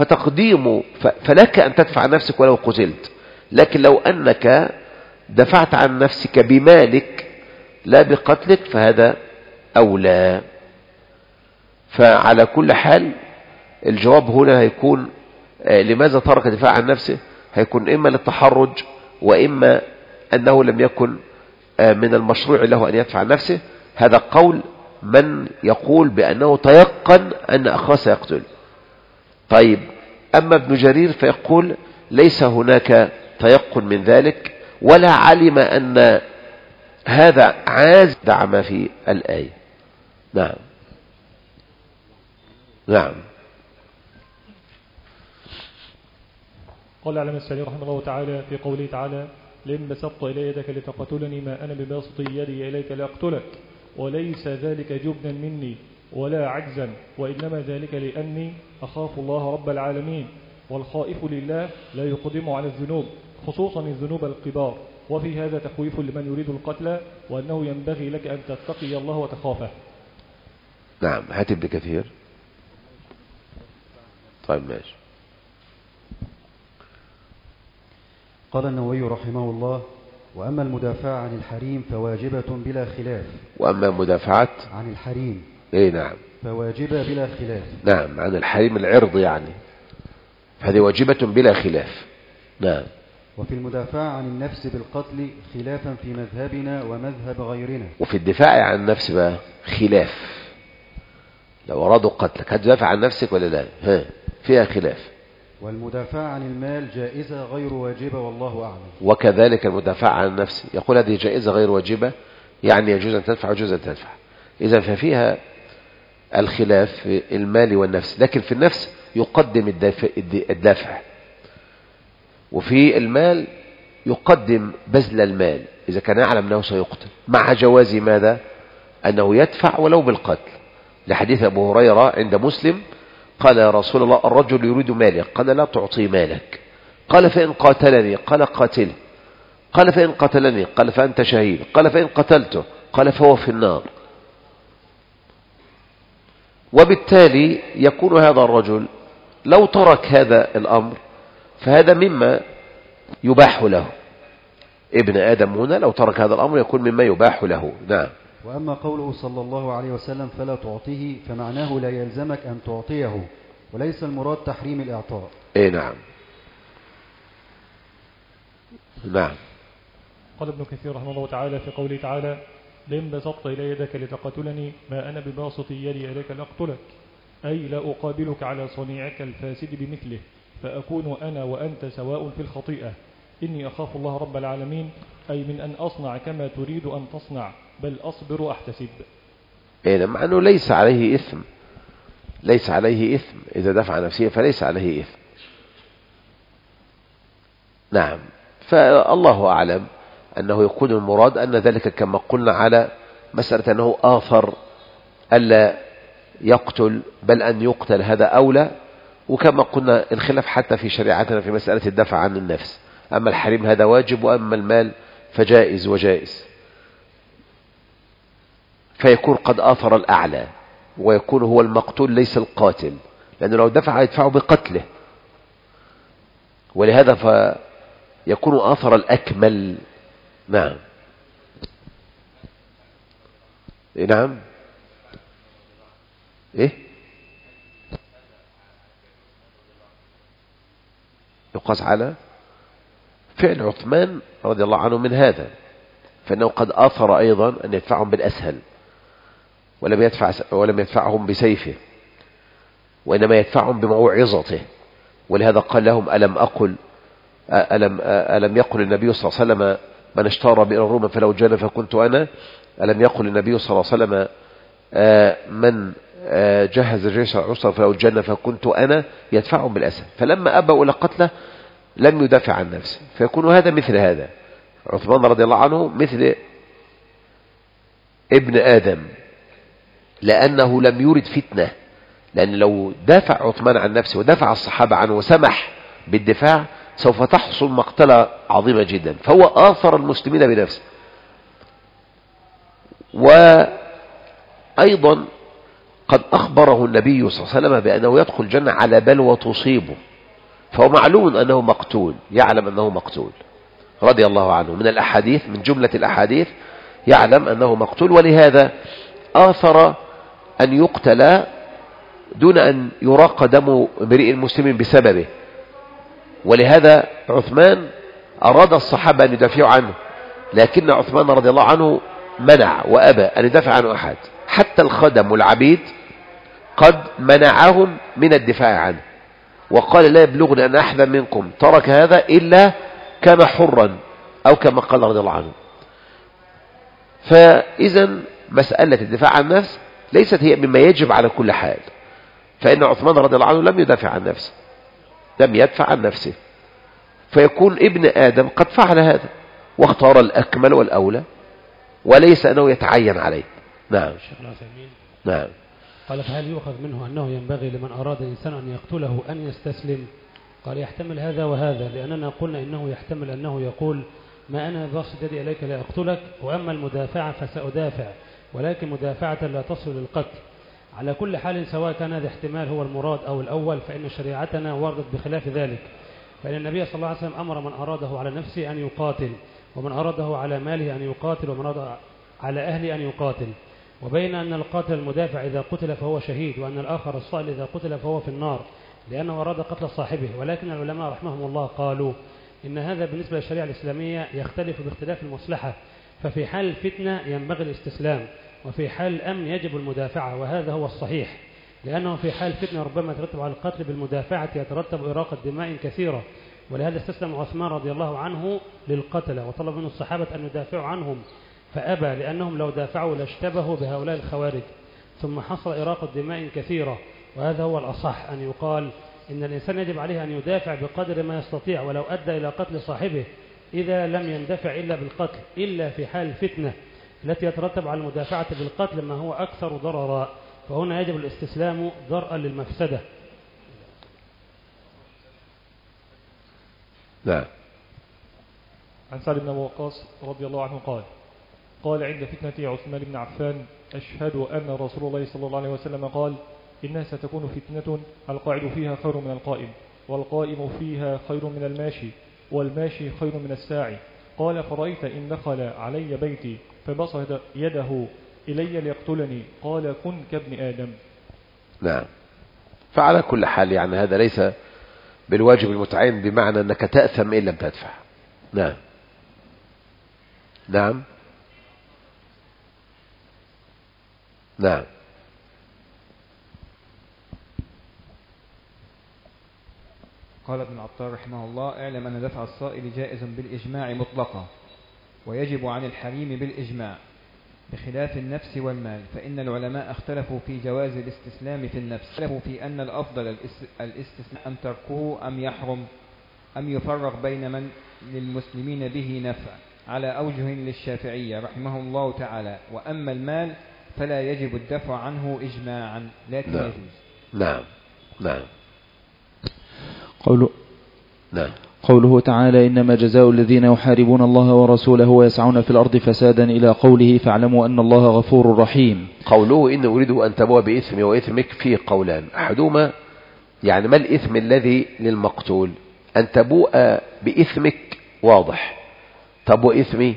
فلك أن تدفع عن نفسك ولو قتلت. لكن لو أنك دفعت عن نفسك بمالك لا بقتلك فهذا أولى. فعلى كل حال الجواب هنا هيكون لماذا ترك الدفاع عن نفسه؟ هيكون إما للتحرج، وإما أنه لم يكن من المشروع له أن يدفع عن نفسه. هذا قول من يقول بأنه تيقن أن أخاه سيقتل. طيب، أما ابن جرير فيقول ليس هناك تيقن من ذلك، ولا علم أن هذا عاز دعم في الآية. نعم نعم. قال علم السعدي رحمه الله تعالى في قوله تعالى: لئن بسطت إلي يدك لتقتلني ما أنا بباسط يدي إليك لأقتلك، وليس ذلك جبنا مني ولا عجزا، وإنما ذلك لأني أخاف الله رب العالمين، والخائف لله لا يقدم على الذنوب، خصوصا الذنوب الكبار، وفي هذا تخويف لمن يريد القتل، وأنه ينبغي لك أن تتقي الله وتخافه. نعم. هات ابن كثير. طيب ماشي. قال النووي رحمه الله: وأما المدافعة عن الحريم فواجبة بلا خلاف. وأما مدافعة عن الحريم نعم فواجبة بلا خلاف. نعم، عن الحريم العرض يعني، فهذه واجبة بلا خلاف. نعم. وفي المدافعة عن النفس بالقتل خلافا في مذهبنا ومذهب غيرنا. وفي الدفاع عن النفس بقى خلاف، لو أرادوا قتلك هتدافع عن نفسك ولا لا؟ فيها خلاف. والمدافعة عن المال جائزة غير واجبة والله أعلم. وكذلك المدافعة عن النفس، يقول هذه جائزة غير واجبة، يعني يجوز أن تدفع ويجوز أن تدفع. إذا ففيها الخلاف في المال والنفس، لكن في النفس يقدم الدافع، وفي المال يقدم بذل المال إذا كان يعلم أنه سيقتل، مع جواز ماذا؟ أنه يدفع ولو بالقتل، لحديث أبو هريرة عند مسلم قال يا رسول الله الرجل يريد مالك، قال لا تعطي مالك، قال فإن قاتلني، قال قاتله، قال فإن قتلني، قال فأنت شهيد، قال فإن قتلته، قال فهو في النار. وبالتالي يكون هذا الرجل لو ترك هذا الأمر فهذا مما يباح له. ابن آدم هنا لو ترك هذا الأمر يكون مما يباح له. نعم. وأما قوله صلى الله عليه وسلم فلا تعطيه، فمعناه لا يلزمك أن تعطيه، وليس المراد تحريم الإعطاء. نعم نعم. قال ابن كثير رحمه الله تعالى في قوله تعالى: لئن بسطت إلي يدك لتقتلني ما أنا بباسط يدي إليك لأقتلك، أي لا أقابلك على صنيعك الفاسد بمثله، فأكون أنا وأنت سواء في الخطيئة. إني أخاف الله رب العالمين، أي من أن أصنع كما تريد أن تصنع، بل أصبر وأحتسب. مع أنه ليس عليه إثم، ليس عليه إثم إذا دفع نفسه، فليس عليه إثم. نعم. فالله أعلم أنه يكون المراد أن ذلك كما قلنا على مسألة أنه آثر ألا يقتل بل أن يقتل، هذا أولى. وكما قلنا الخلاف حتى في شريعتنا في مسألة الدفع عن النفس، أما الحريم هذا واجب، وأما المال فجائز وجائز، فيكون قد آثر الأعلى، ويكون هو المقتول ليس القاتل، لأنه لو دفع يدفعه بقتله، ولهذا فيكون آثر الأكمل. نعم نعم. يقاس على فعل عثمان رضي الله عنه من هذا، فإنه قد آثر أيضا أن يدفعهم بالأسهل، ولم يدفعهم بسيفه، وإنما يدفعهم بموعظته. ولهذا قال لهم ألم يقل النبي صلى الله عليه وسلم من اشترى بئر الروم فلو جان فكنت أنا؟ ألم يقل النبي صلى الله عليه وسلم من جهز الجيش العسرى فلو جان فكنت أنا؟ يدفعهم بالأسهل. فلما أبوا إلى قتله لم يدافع عن نفسه، فيكون هذا مثل هذا. عثمان رضي الله عنه مثل ابن آدم، لأنه لم يرد فتنة، لأن لو دافع عثمان عن نفسه ودافع الصحابة عنه وسمح بالدفاع سوف تحصل مقتلة عظيمة جدا، فهو آثر المسلمين بنفسه. وأيضا قد أخبره النبي صلى الله عليه وسلم بأنه يدخل الجنة على بلوى تصيبه، فهو معلوم أنه مقتول، يعلم أنه مقتول رضي الله عنه، من الأحاديث، من جملة الأحاديث يعلم أنه مقتول، ولهذا آثر أن يقتل دون أن يراق دم امرئ مسلم بسببه. ولهذا عثمان أراد الصحابة أن يدافعوا عنه، لكن عثمان رضي الله عنه منع وأبى أن يدافع عنه أحد، حتى الخدم والعبيد قد منعهم من الدفاع عنه، وقال لا يبلغني أن أحد منكم ترك هذا إلا كان حرا، أو كما قال رضي الله عنه. فإذا مسألة الدفاع عن النفس ليست هي مما يجب على كل حال، فإن عثمان رضي الله عنه لم يدافع عن نفسه، لم يدفع عن نفسه، فيكون ابن آدم قد فعل هذا واختار الأكمل والأولى، وليس أنه يتعين عليه. نعم. نعم. قال فهل يؤخذ منه أنه ينبغي لمن أراد الإنسان أن يقتله أن يستسلم؟ قال يحتمل هذا وهذا، لأننا قلنا إنه يحتمل أنه يقول ما أنا باسط يدي إليك لأقتلك، وأما المدافعة فسأدافع، ولكن مدافعة لا تصل للقتل. على كل حال سواء كان هذا احتمال هو المراد أو الأول، فإن شريعتنا وردت بخلاف ذلك، فإن النبي صلى الله عليه وسلم أمر من أراده على نفسه أن يقاتل، ومن أراده على ماله أن يقاتل، ومن أراده على أهله أن يقاتل، وبين أن القاتل المدافع إذا قتل فهو شهيد، وأن الآخر الصائل إذا قتل فهو في النار لأنه أراد قتل صاحبه. ولكن العلماء رحمهم الله قالوا إن هذا بالنسبة للشريعة الإسلامية يختلف باختلاف المصلحة، ففي حال الفتنة ينبغي الاستسلام، وفي حال الأمن يجب المدافعة، وهذا هو الصحيح، لأنه في حال فتنة ربما يترتب على القتل بالمدافعة يترتب إراقة دماء كثيرة، ولهذا استسلم عثمان رضي الله عنه للقتلة، وطلب منه الصحابة أن يدافعوا عنهم فأبى، لأنهم لو دافعوا لاشتبهوا بهؤلاء الخوارج، ثم حصل إراقة دماء كثيرة. وهذا هو الأصح، أن يقال إن الإنسان يجب عليه أن يدافع بقدر ما يستطيع ولو أدى إلى قتل صاحبه، إذا لم يندفع إلا بالقتل، إلا في حال الفتنة التي يترتب على المدافعة بالقتل ما هو أكثر ضررا، فهنا يجب الاستسلام درءا للمفسدة. نعم. عن سعد بن وقاص رضي الله عنه قال عند فتنة عثمان بن عفان أشهد أن رسول الله صلى الله عليه وسلم قال إنها ستكون فتنة القاعد فيها خير من القائم، والقائم فيها خير من الماشي، والماشي خير من الساعي. قال فرأيت إن دخل علي بيتي فبسط يده إلي ليقتلني، قال كن كابن آدم. نعم. فعلى كل حال يعني هذا ليس بالواجب المتعين، بمعنى أنك تأثم إن لم تدفع. نعم. نعم. نعم. قال ابن عطار رحمه الله اعلم أن دفع الصائل جائز بالإجماع مطلقا، ويجب عن الحريم بالإجماع، بخلاف النفس والمال، فإن العلماء اختلفوا في جواز الاستسلام في النفس، اختلفوا في أن الأفضل الاستسلام أم تركه أم يحرم، أم يفرق بين من للمسلمين به نفع، على أوجه للشافعية رحمه الله تعالى. وأما المال فلا يجب الدفع عنه إجماعا، لكن نعم. يجوز. نعم. نعم. نعم. قوله تعالى إنما جزاء الذين يحاربون الله ورسوله ويسعون في الأرض فسادا إلى قوله فاعلموا أن الله غفور رحيم. قوله إن أريد أن تبوء بإثمي وإثمك فيه قولان، أحدهما يعني ما الإثم الذي للمقتول؟ أن تبوء بإثمك واضح، تبوء إثمي،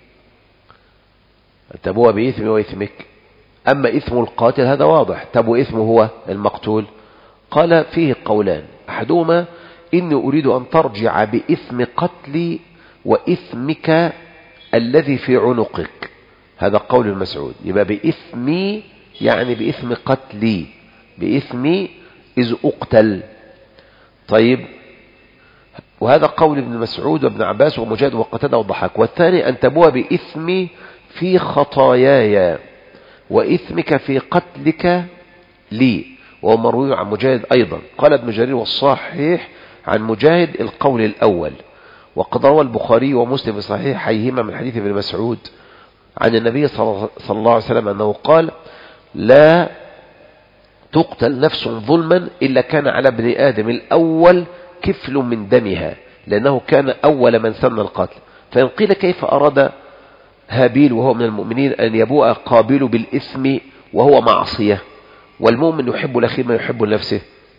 تبوء بإثمي وإثمك. أما إثم القاتل هذا واضح، تبوء إثمه هو المقتول. قال فيه قولان، أحدهما إني أريد أن ترجع بإثم قتلي وإثمك الذي في عنقك، هذا قول المسعود. يبقى بإثمي يعني بإثم قتلي، بإثمي إذ أقتل. طيب، وهذا قول ابن مسعود وابن عباس ومجاهد وقتادة والضحاك. والثاني أن تبوء بإثمي في خطاياي وإثمك في قتلك لي، وهو مروي عن مجاهد أيضا. قال ابن جرير والصحيح عن مجاهد القول الأول، وقد روى البخاري ومسلم في صحيحيهما من حديث ابن مسعود عن النبي صلى الله عليه وسلم أنه قال لا تقتل نفس ظلما إلا كان على ابن آدم الأول كفل من دمها، لأنه كان أول من سن القتل. فإن قيل كيف أراد هابيل وهو من المؤمنين أن يبوء قابيل بالإثم وهو معصية، والمؤمن يحب الأخير ما يحب لنفسه؟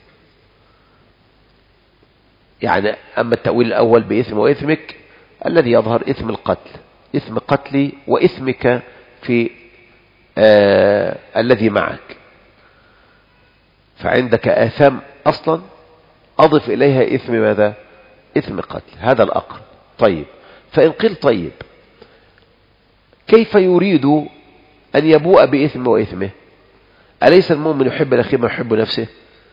يعني أما التأويل الأول بإثم وإثمك الذي يظهر إثم القتل، إثم قتلي وإثمك في الذي معك. فعندك آثام أصلا أضف إليها إثم ماذا؟ إثم قتل، هذا الأقرب. طيب، فإن قيل طيب كيف يريد أن يبوء بإثم وإثمه؟ أليس المؤمن يحب الأخي ما يحب نفسه؟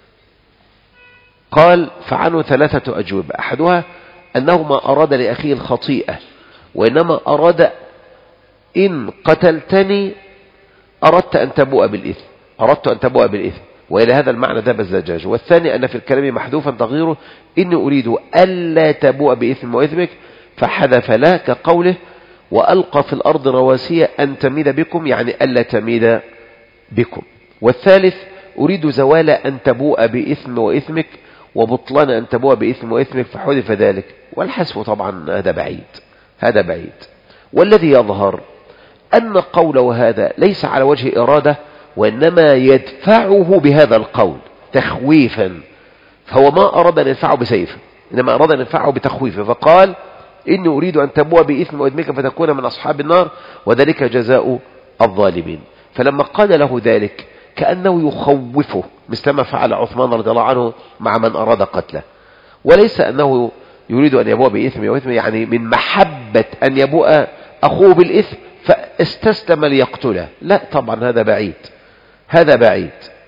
قال فعنه 3 أجوبة. أحدها أنه ما أراد لأخيه الخطيئة، وإنما أراد إن قتلتني أردت أن تبوء بالإثم، أردت أن تبوء بالإثم، وإلى هذا المعنى ذهب الزجاج. والثاني أن في الكلام محذوفا تغييره إني أريد ألا تبوء بإثم وإثمك، فحذف لا كقوله وألقى في الأرض رواسي أن تميد بكم، يعني ألا تميد بكم. والثالث أريد زوال أن تبوء بإثم وإثمك وبطلان أن تبوء بإثم وإثمك، فحذف ذلك. والحذف طبعا هذا بعيد، هذا بعيد. والذي يظهر أن قوله هذا ليس على وجه إرادة، وإنما يدفعه بهذا القول تخويفا، فهو ما أراد أن يدفعه بسيفه، إنما أراد أن يدفعه بتخويفه، فقال إني أريد أن تبوء بإثم وإثمك فتكون من أصحاب النار وذلك جزاء الظالمين. فلما قال له ذلك كأنه يخوفه مثلما فعل عثمان رضي الله عنه مع من أراد قتله، وليس أنه يريد أن يبوء بإثم وإثم يعني من محبة أن يبوء أخوه بالإثم فاستسلم ليقتله، لا طبعا هذا بعيد، هذا بعيد.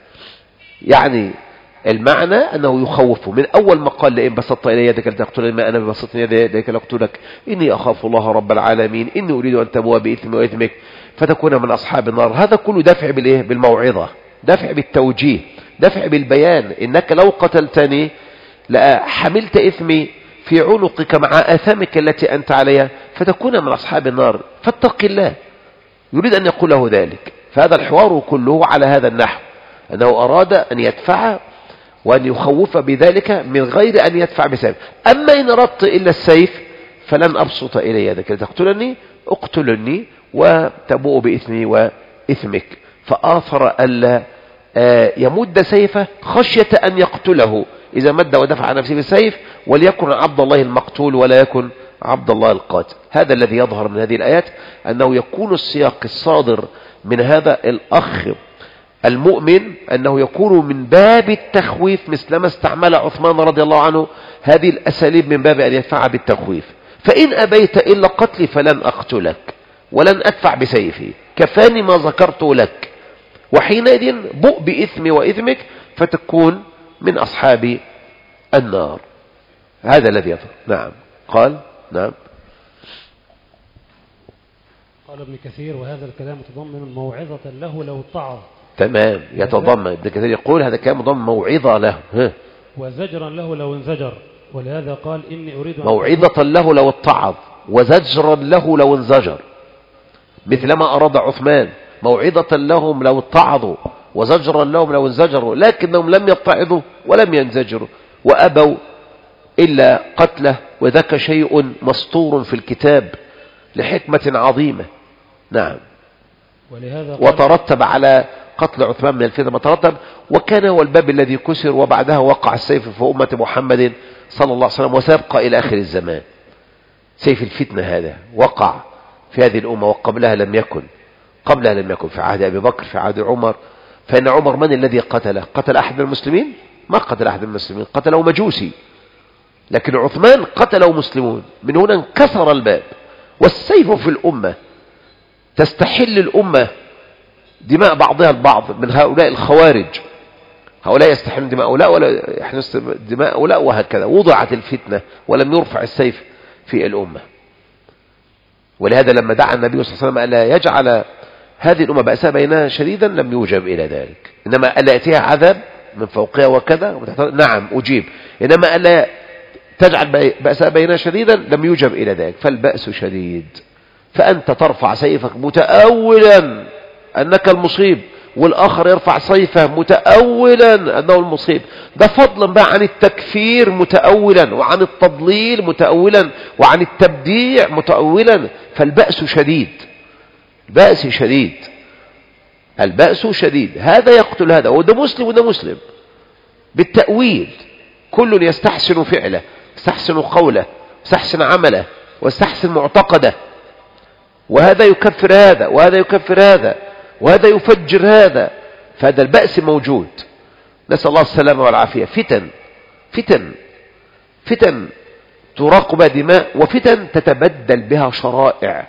يعني المعنى أنه يخوفه من أول ما قال لئن بسطت إلي يدك لتقتلني ما أنا ببسط يديك لأقتلك إني أخاف الله رب العالمين إني أريد أن تبوء بإثم وإثمك فتكون من أصحاب النار. هذا كله دفع بالإيه؟ بالموعظة، دفع بالتوجيه، دفع بالبيان. إنك لو قتلتني لحملت إثمي في عنقك مع آثامك التي أنت عليها فتكون من أصحاب النار، فاتق الله. يريد أن يقول له ذلك. فهذا الحوار كله على هذا النحو، أنه أراد أن يدفع وأن يخوف بذلك من غير أن يدفع بسبب. أما إن أردت إلا السيف فلن أبسط إلي يدك لتقتلني، اقتلني وتبوء بإثمي وإثمك. فآثر ألا يمد سيفه خشية أن يقتله إذا مد ودفع عن نفسه بالسيف، وليكن عبد الله المقتول ولا يكن عبد الله القاتل. هذا الذي يظهر من هذه الآيات، أنه يكون السياق الصادر من هذا الأخ المؤمن أنه يكون من باب التخويف مثلما استعمل عثمان رضي الله عنه هذه الأساليب من باب أن يدفع بالتخويف. فإن أبيت إلا قتلي فلن أقتلك ولن أدفع بسيفي، كفاني ما ذكرت لك، وحينئذ بؤ بإثمي وإثمك فتكون من أصحاب النار. هذا الذي يظهر. نعم. قال نعم. قال ابن كثير وهذا الكلام متضمن موعظة له لو اتعظ. تمام، يتضمن. ابن كثير يقول هذا كلام مضمن موعظة له وزجرا له لو انزجر، ولهذا قال إني أريد موعظة له لو اتعظ وزجرا له لو انزجر، مثلما أراد عثمان موعظة لهم لو اتعظوا وزجرا لهم لو انزجروا، لكنهم لم يتعظوا ولم ينزجروا وأبوا إلا قتله، وذاك شيء مسطور في الكتاب لحكمة عظيمة. نعم. وترتب على قتل عثمان من الفتنة ما ترتب، وكان هو الباب الذي كسر وبعدها وقع السيف في أمة محمد صلى الله عليه وسلم وسيبقى إلى آخر الزمان. سيف الفتنة هذا وقع في هذه الأمة، وقبلها لم يكن، قبلها لم يكن في عهد أبي بكر، في عهد عمر. فإن عمر من الذي قتله؟ قتل أحد من المسلمين؟ ما قتل أحد من المسلمين، قتله مجوسي. لكن عثمان قتله مسلمون. من هنا انكسر الباب. والسيف في الأمة، تستحل الأمة دماء بعضها البعض من هؤلاء الخوارج، هؤلاء يستحلون دماء هؤلاء ولا يحدث دماء هؤلاء، وهكذا وضعت الفتنة ولم يرفع السيف في الأمة. ولهذا لما دعا النبي صلى الله عليه وسلم ألا يجعل هذه الأمة بأسها بينها شديدا لم يوجب إلى ذلك، إنما ألا يأتيها عذاب من فوقها وكذا، نعم أجيب، إنما ألا تجعل بأسها بينها شديدا لم يوجب إلى ذلك. فالبأس شديد، فأنت ترفع سيفك متأولا أنك المصيب، والآخر يرفع سيفه متأولا أنه المصيب. ده فضلا بقى عن التكفير متأولا، وعن التضليل متأولا، وعن التبديع متأولا. فالبأس شديد، البأس شديد، البأس شديد. هذا يقتل هذا، وده مسلم وده مسلم بالتأويل. كل يستحسن فعله، يستحسن قوله، يستحسن عمله، ويستحسن معتقده. وهذا يكفر هذا، وهذا يكفر هذا، وهذا يفجر هذا. فهذا البأس موجود، نسأل الله السلامة والعافية. فتن تراق بها دماء، وفتن تتبدل بها شرائع،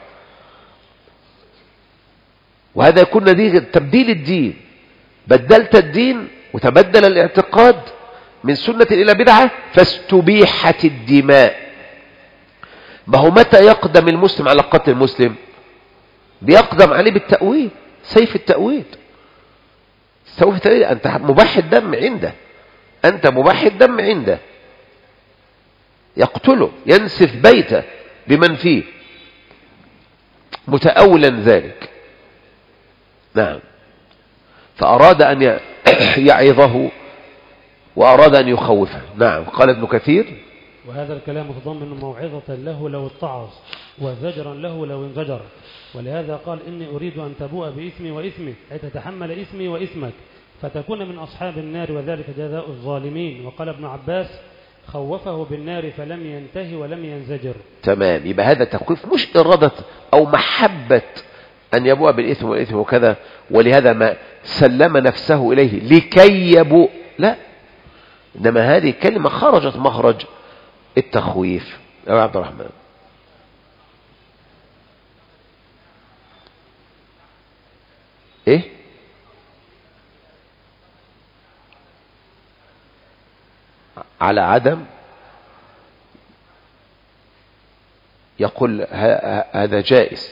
وهذا يكون نتيجة تبديل الدين. بدلت الدين وتبدل الاعتقاد من سنة إلى بدعة فاستبيحت الدماء. ما هو متى يقدم المسلم على قتل المسلم؟ بيقدم عليه بالتأويل، سيف التأويل. أنت مباح الدم عنده، يقتله، ينسف بيته بمن فيه متأولا ذلك. نعم. فأراد أن يعظه وأراد أن يخوفه. نعم. قال ابن كثير: وهذا الكلام متضمن موعظة له لو اتعظ، وزجرا له لو انزجر. ولهذا قال: إني أريد أن تبوء بإثمي وإثمك، أي تتحمل إثمي وإثمك، فتكون من أصحاب النار، وذلك جزاء الظالمين. وقال ابن عباس: خوفه بالنار فلم ينتهي ولم ينزجر. تمام. يبقى هذا تخويف، مش إرادة أو محبة أن يبوء بالإثم والإثم وكذا، ولهذا ما سلم نفسه إليه لكي يبوء، لا، إنما هذه كلمة خرجت مخرج التخويف. يا عبد الرحمن، إيه؟ على عدم، يقول هذا جائز،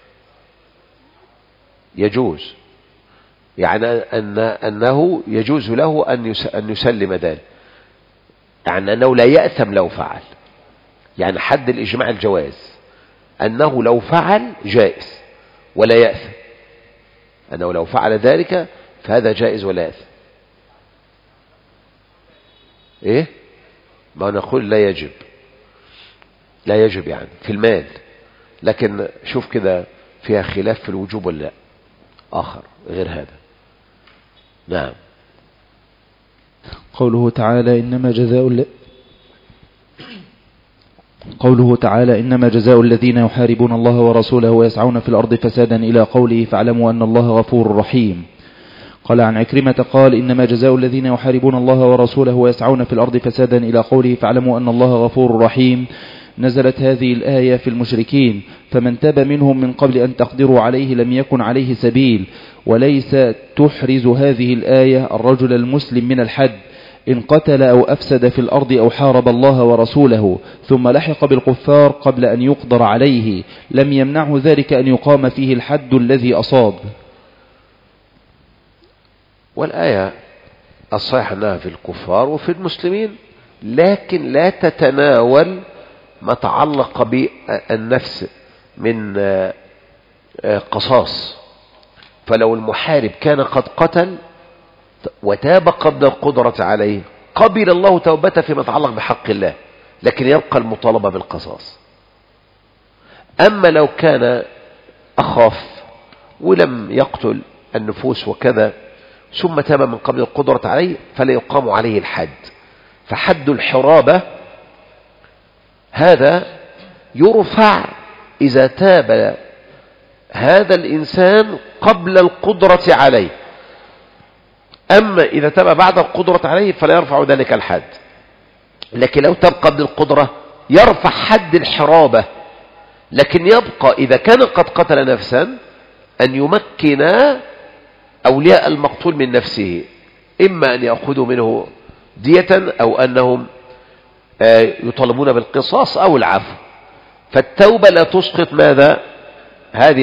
يجوز، يعني أنه يجوز له أن يسلم ذلك، يعني أنه لا يأثم لو فعل. يعني حد الإجماع الجواز أنه لو فعل جائز ولا يأثم، أنه لو فعل ذلك فهذا جائز ولا يأثم. إيه؟ ما نقول لا يجب يعني في المال، لكن شوف كده فيها خلاف في الوجوب ولا لا، آخر غير هذا. نعم. قوله تعالى: إنما جزاء الذين يحاربون الله ورسوله ويسعون في الأرض فسادا إلى قوله فاعلموا أن الله غفور رحيم. قال عن عكرمة قال: إنما جزاء الذين يحاربون الله ورسوله ويسعون في الأرض فسادا إلى قوله فاعلموا أن الله غفور رحيم. نزلت هذه الآية في المشركين، فمن تاب منهم من قبل أن تقدروا عليه لم يكن عليه سبيل. وليس تحرز هذه الآية الرجل المسلم من الحد إن قتل أو أفسد في الأرض أو حارب الله ورسوله ثم لحق بالكفار قبل أن يقدر عليه، لم يمنعه ذلك أن يقام فيه الحد الذي أصاب. والآية الصحيح أنها في الكفار وفي المسلمين، لكن لا تتناول ما تعلق بالنفس من قصاص. فلو المحارب كان قد قتل وتاب قبل القدرة عليه قبل الله توبته فيما يتعلق بحق الله، لكن يبقى المطالبة بالقصاص. أما لو كان أخاف ولم يقتل النفوس وكذا ثم تاب من قبل القدرة عليه فلا يقام عليه الحد. فحد الحرابة هذا يرفع إذا تاب هذا الإنسان قبل القدرة عليه، أما إذا تاب بعد القدرة عليه فلا يرفع ذلك الحد. لكن لو تاب قبل القدرة يرفع حد الحرابة، لكن يبقى إذا كان قد قتل نفسا أن يمكن أولياء المقتول من نفسه، إما أن يأخذوا منه دية أو أنهم يطالبون بالقصاص أو العفو. فالتوبة لا تسقط ماذا؟ هذه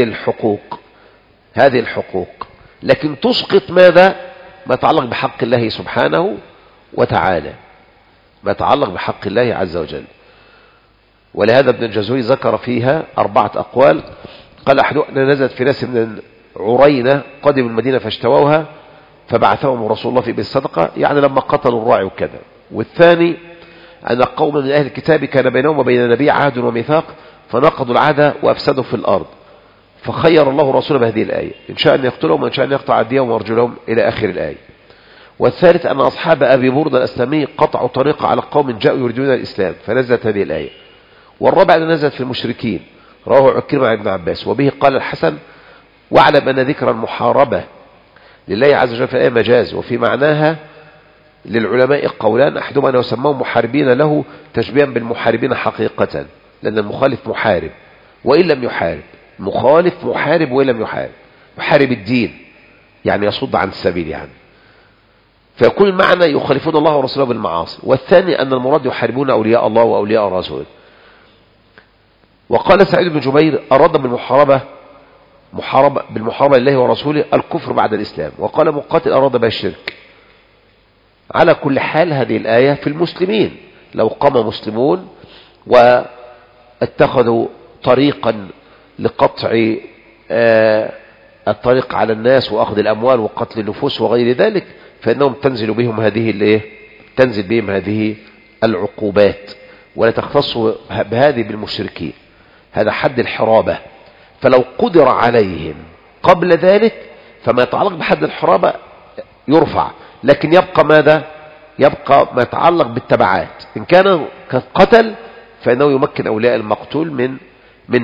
الحقوق، لكن تسقط ماذا؟ ما يتعلق بحق الله سبحانه وتعالى، ما يتعلق بحق الله عز وجل. ولهذا ابن الجزري ذكر فيها 4 أقوال. قال: أحدنا نزلت في ناس من عرينة قدموا المدينة فاشتووها فبعثهم رسول الله في بالصدقة، يعني لما قتلوا الراعي وكذا. والثاني أن قوم من أهل الكتاب كان بينهم وبين النبي عهد وميثاق فنقضوا العهد وأفسدوا في الأرض، فخير الله رسوله بهذه الآية إن شاء أن يقتلهم وإن شاء أن يقطع أيديهم وأرجلهم إلى آخر الآية. والثالث أن أصحاب أبي بردة الأسلمي قطعوا طريقة على قوم جاءوا يريدون الإسلام فنزلت هذه الآية. والرابع أن نزلت في المشركين، رواه عكرمة عن ابن عباس. وبه قال الحسن: واعلم أن ذكر المحاربة لله عز وجل في الآية مجاز، وفي معناها للعلماء قولان، أحدهما أنه سماهم محاربين له تشبيها بالمحاربين حقيقة، لأن المخالف محارب وإن لم يحارب، مخالف محارب وإن لم يحارب، يحارب الدين يعني يصد عن السبيل يعني، فيكون المعنى يخالفون الله ورسوله بالمعاصي. والثاني أن المراد يحاربون أولياء الله وأولياء رسوله. وقال سعيد بن جبير أراد بالمحاربة لله ورسوله الكفر بعد الإسلام، وقال مقاتل أراد بها الشرك. على كل حال هذه الآية في المسلمين، لو قام مسلمون واتخذوا طريقا لقطع الطريق على الناس وأخذ الأموال وقتل النفوس وغير ذلك، فإنهم تنزل بهم هذه العقوبات، ولا تختص بهذه بالمشركين. هذا حد الحرابة. فلو قدر عليهم قبل ذلك فما يتعلق بحد الحرابة يرفع، لكن يبقى ماذا؟ يبقى ما يتعلق بالتبعات. إن كان قتل فإنه يمكن أولياء المقتول من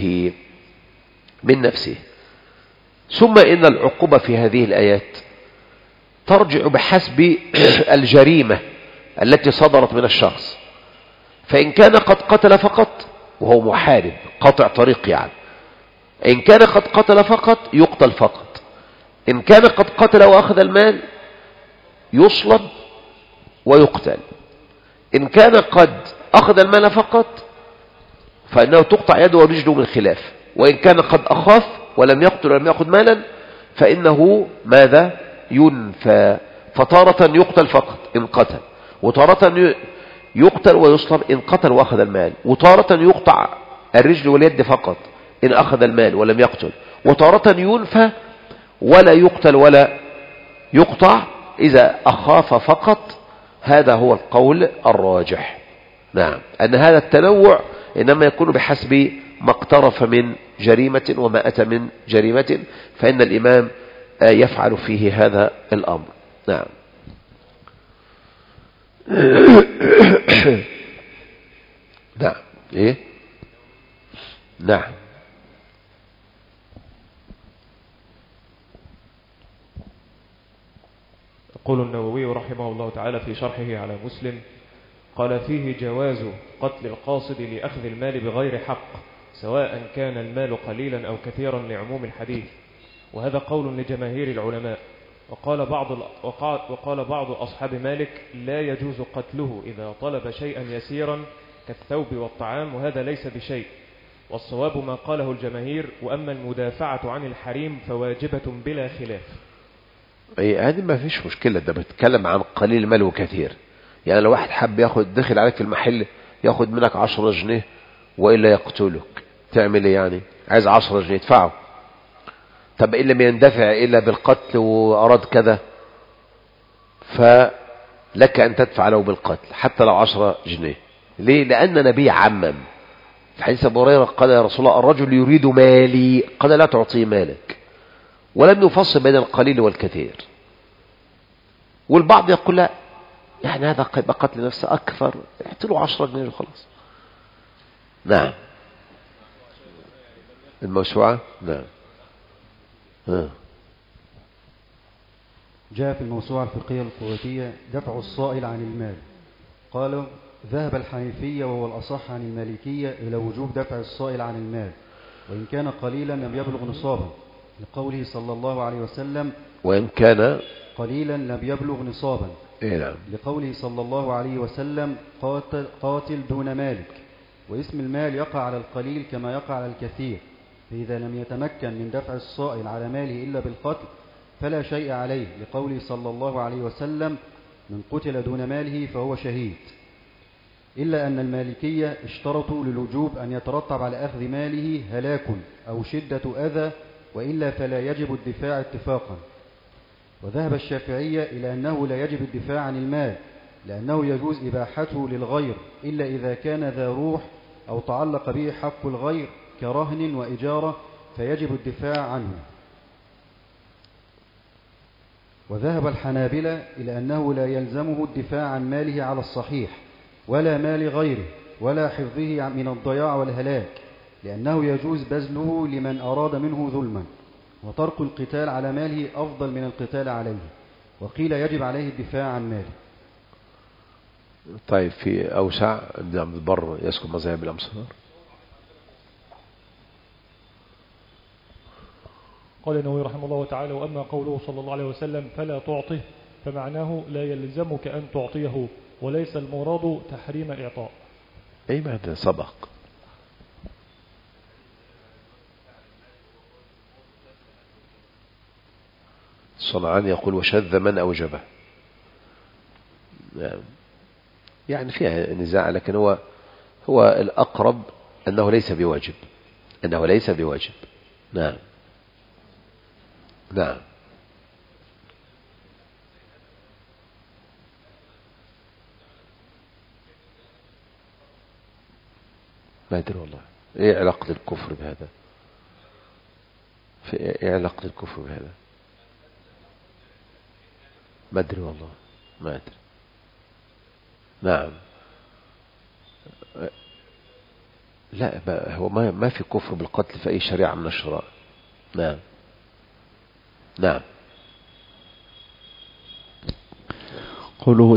نفسه. ثم إن العقوبة في هذه الآيات ترجع بحسب الجريمة التي صدرت من الشخص. فإن كان قد قتل فقط وهو محارب قطع طريق يعني، إن كان قد قتل فقط يقتل فقط، إن كان قد قتل وأخذ المال يصلب ويقتل، إن كان قد أخذ المال فقط فإنه تقطع يده ورجله من خلاف، وإن كان قد أخاف ولم يقتل ولم يأخذ مالا فإنه ماذا؟ ينفى. فتارة يقتل فقط إن قتل، وتارة يقتل ويصلب إن قتل وأخذ المال، وتارة يقطع الرجل واليد فقط إن أخذ المال ولم يقتل، وتارة ينفى ولا يقتل ولا يقطع إذا أخاف فقط. هذا هو القول الراجح. نعم، أن هذا التنوع إنما يكون بحسب ما اقترف من جريمة وما أتى من جريمة، فإن الإمام يفعل فيه هذا الأمر. نعم. نعم. إيه؟ نعم. يقول النووي رحمه الله تعالى في شرحه على مسلم: قال فيه جواز قتل القاصد لأخذ المال بغير حق، سواء كان المال قليلا أو كثيرا لعموم الحديث، وهذا قول لجماهير العلماء. وقال بعض أصحاب مالك لا يجوز قتله إذا طلب شيئا يسيرا كالثوب والطعام، وهذا ليس بشيء. والصواب ما قاله الجماهير، وأما المدافعة عن الحريم فواجبة بلا خلاف. هذه ما فيش مشكلة، ده بتكلم عن قليل مال وكثير. يعني لو واحد حب ياخد دخل عليك في المحل ياخد منك 10 جنيه وإلا يقتلك، تعمل ايه يعني؟ عايز 10 جنيه يدفعه. طب إن لم يندفع إلا بالقتل وأراد كذا فلك أن تدفع له بالقتل حتى لو 10 جنيه. ليه؟ لأن نبي عمم في حديث أبو هريرة قال يا رسول الله الرجل يريد مالي، قال لا تعطيه مالك، ولم يفصل بين القليل والكثير. والبعض يقول لا، يعني هذا قتل نفسه أكثر، احتلوا 10 جنيه وخلاص. نعم. الموسوعة. نعم. جاء في الموسوعة الفقهية القويتية دفع الصائل عن المال. قالوا ذهب الحنيفية وهو الأصح عن المالكية إلى وجوب دفع الصائل عن المال وإن كان قليلا لم يبلغ نصابا، لقوله صلى الله عليه وسلم وإن كان قليلا لم يبلغ نصابا. نعم. لقوله صلى الله عليه وسلم قاتل دون مالك. واسم المال يقع على القليل كما يقع على الكثير، فإذا لم يتمكن من دفع الصائل على ماله إلا بالقتل فلا شيء عليه، لقوله صلى الله عليه وسلم من قتل دون ماله فهو شهيد. إلا أن المالكية اشترطوا للوجوب أن يترتب على أخذ ماله هلاك أو شدة أذى، وإلا فلا يجب الدفاع اتفاقا. وذهب الشافعية إلى أنه لا يجب الدفاع عن المال، لأنه يجوز إباحته للغير إلا إذا كان ذا روح أو تعلق به حق الغير كرهن وإجارة فيجب الدفاع عنه. وذهب الحنابلة إلى أنه لا يلزمه الدفاع عن ماله على الصحيح ولا مال غيره ولا حفظه من الضياع والهلاك، لأنه يجوز بذله لمن أراد منه ظلما، وترك القتال على ماله أفضل من القتال عليه. وقيل يجب عليه الدفاع عن ماله. طيب في أوسع ابن عبد البر يسكن مذاهب الأمصار. قال النووي رحمه الله تعالى: وأما قوله صلى الله عليه وسلم فلا تعطه، فمعناه لا يلزمك أن تعطيه، وليس المراد تحريم الإعطاء. أي ماذا سبق. الصنعاني يقول وشذ من أوجبه، يعني فيها نزاع، لكن هو الأقرب أنه ليس بواجب، أنه ليس بواجب. نعم نعم. ما أدري والله إيه علاقة الكفر بهذا، في إيه علاقة الكفر بهذا، ما أدري والله ما أدري. نعم لا هو ما في كفر بالقتل في أي شريعة من الشرائع. نعم نعم. قوله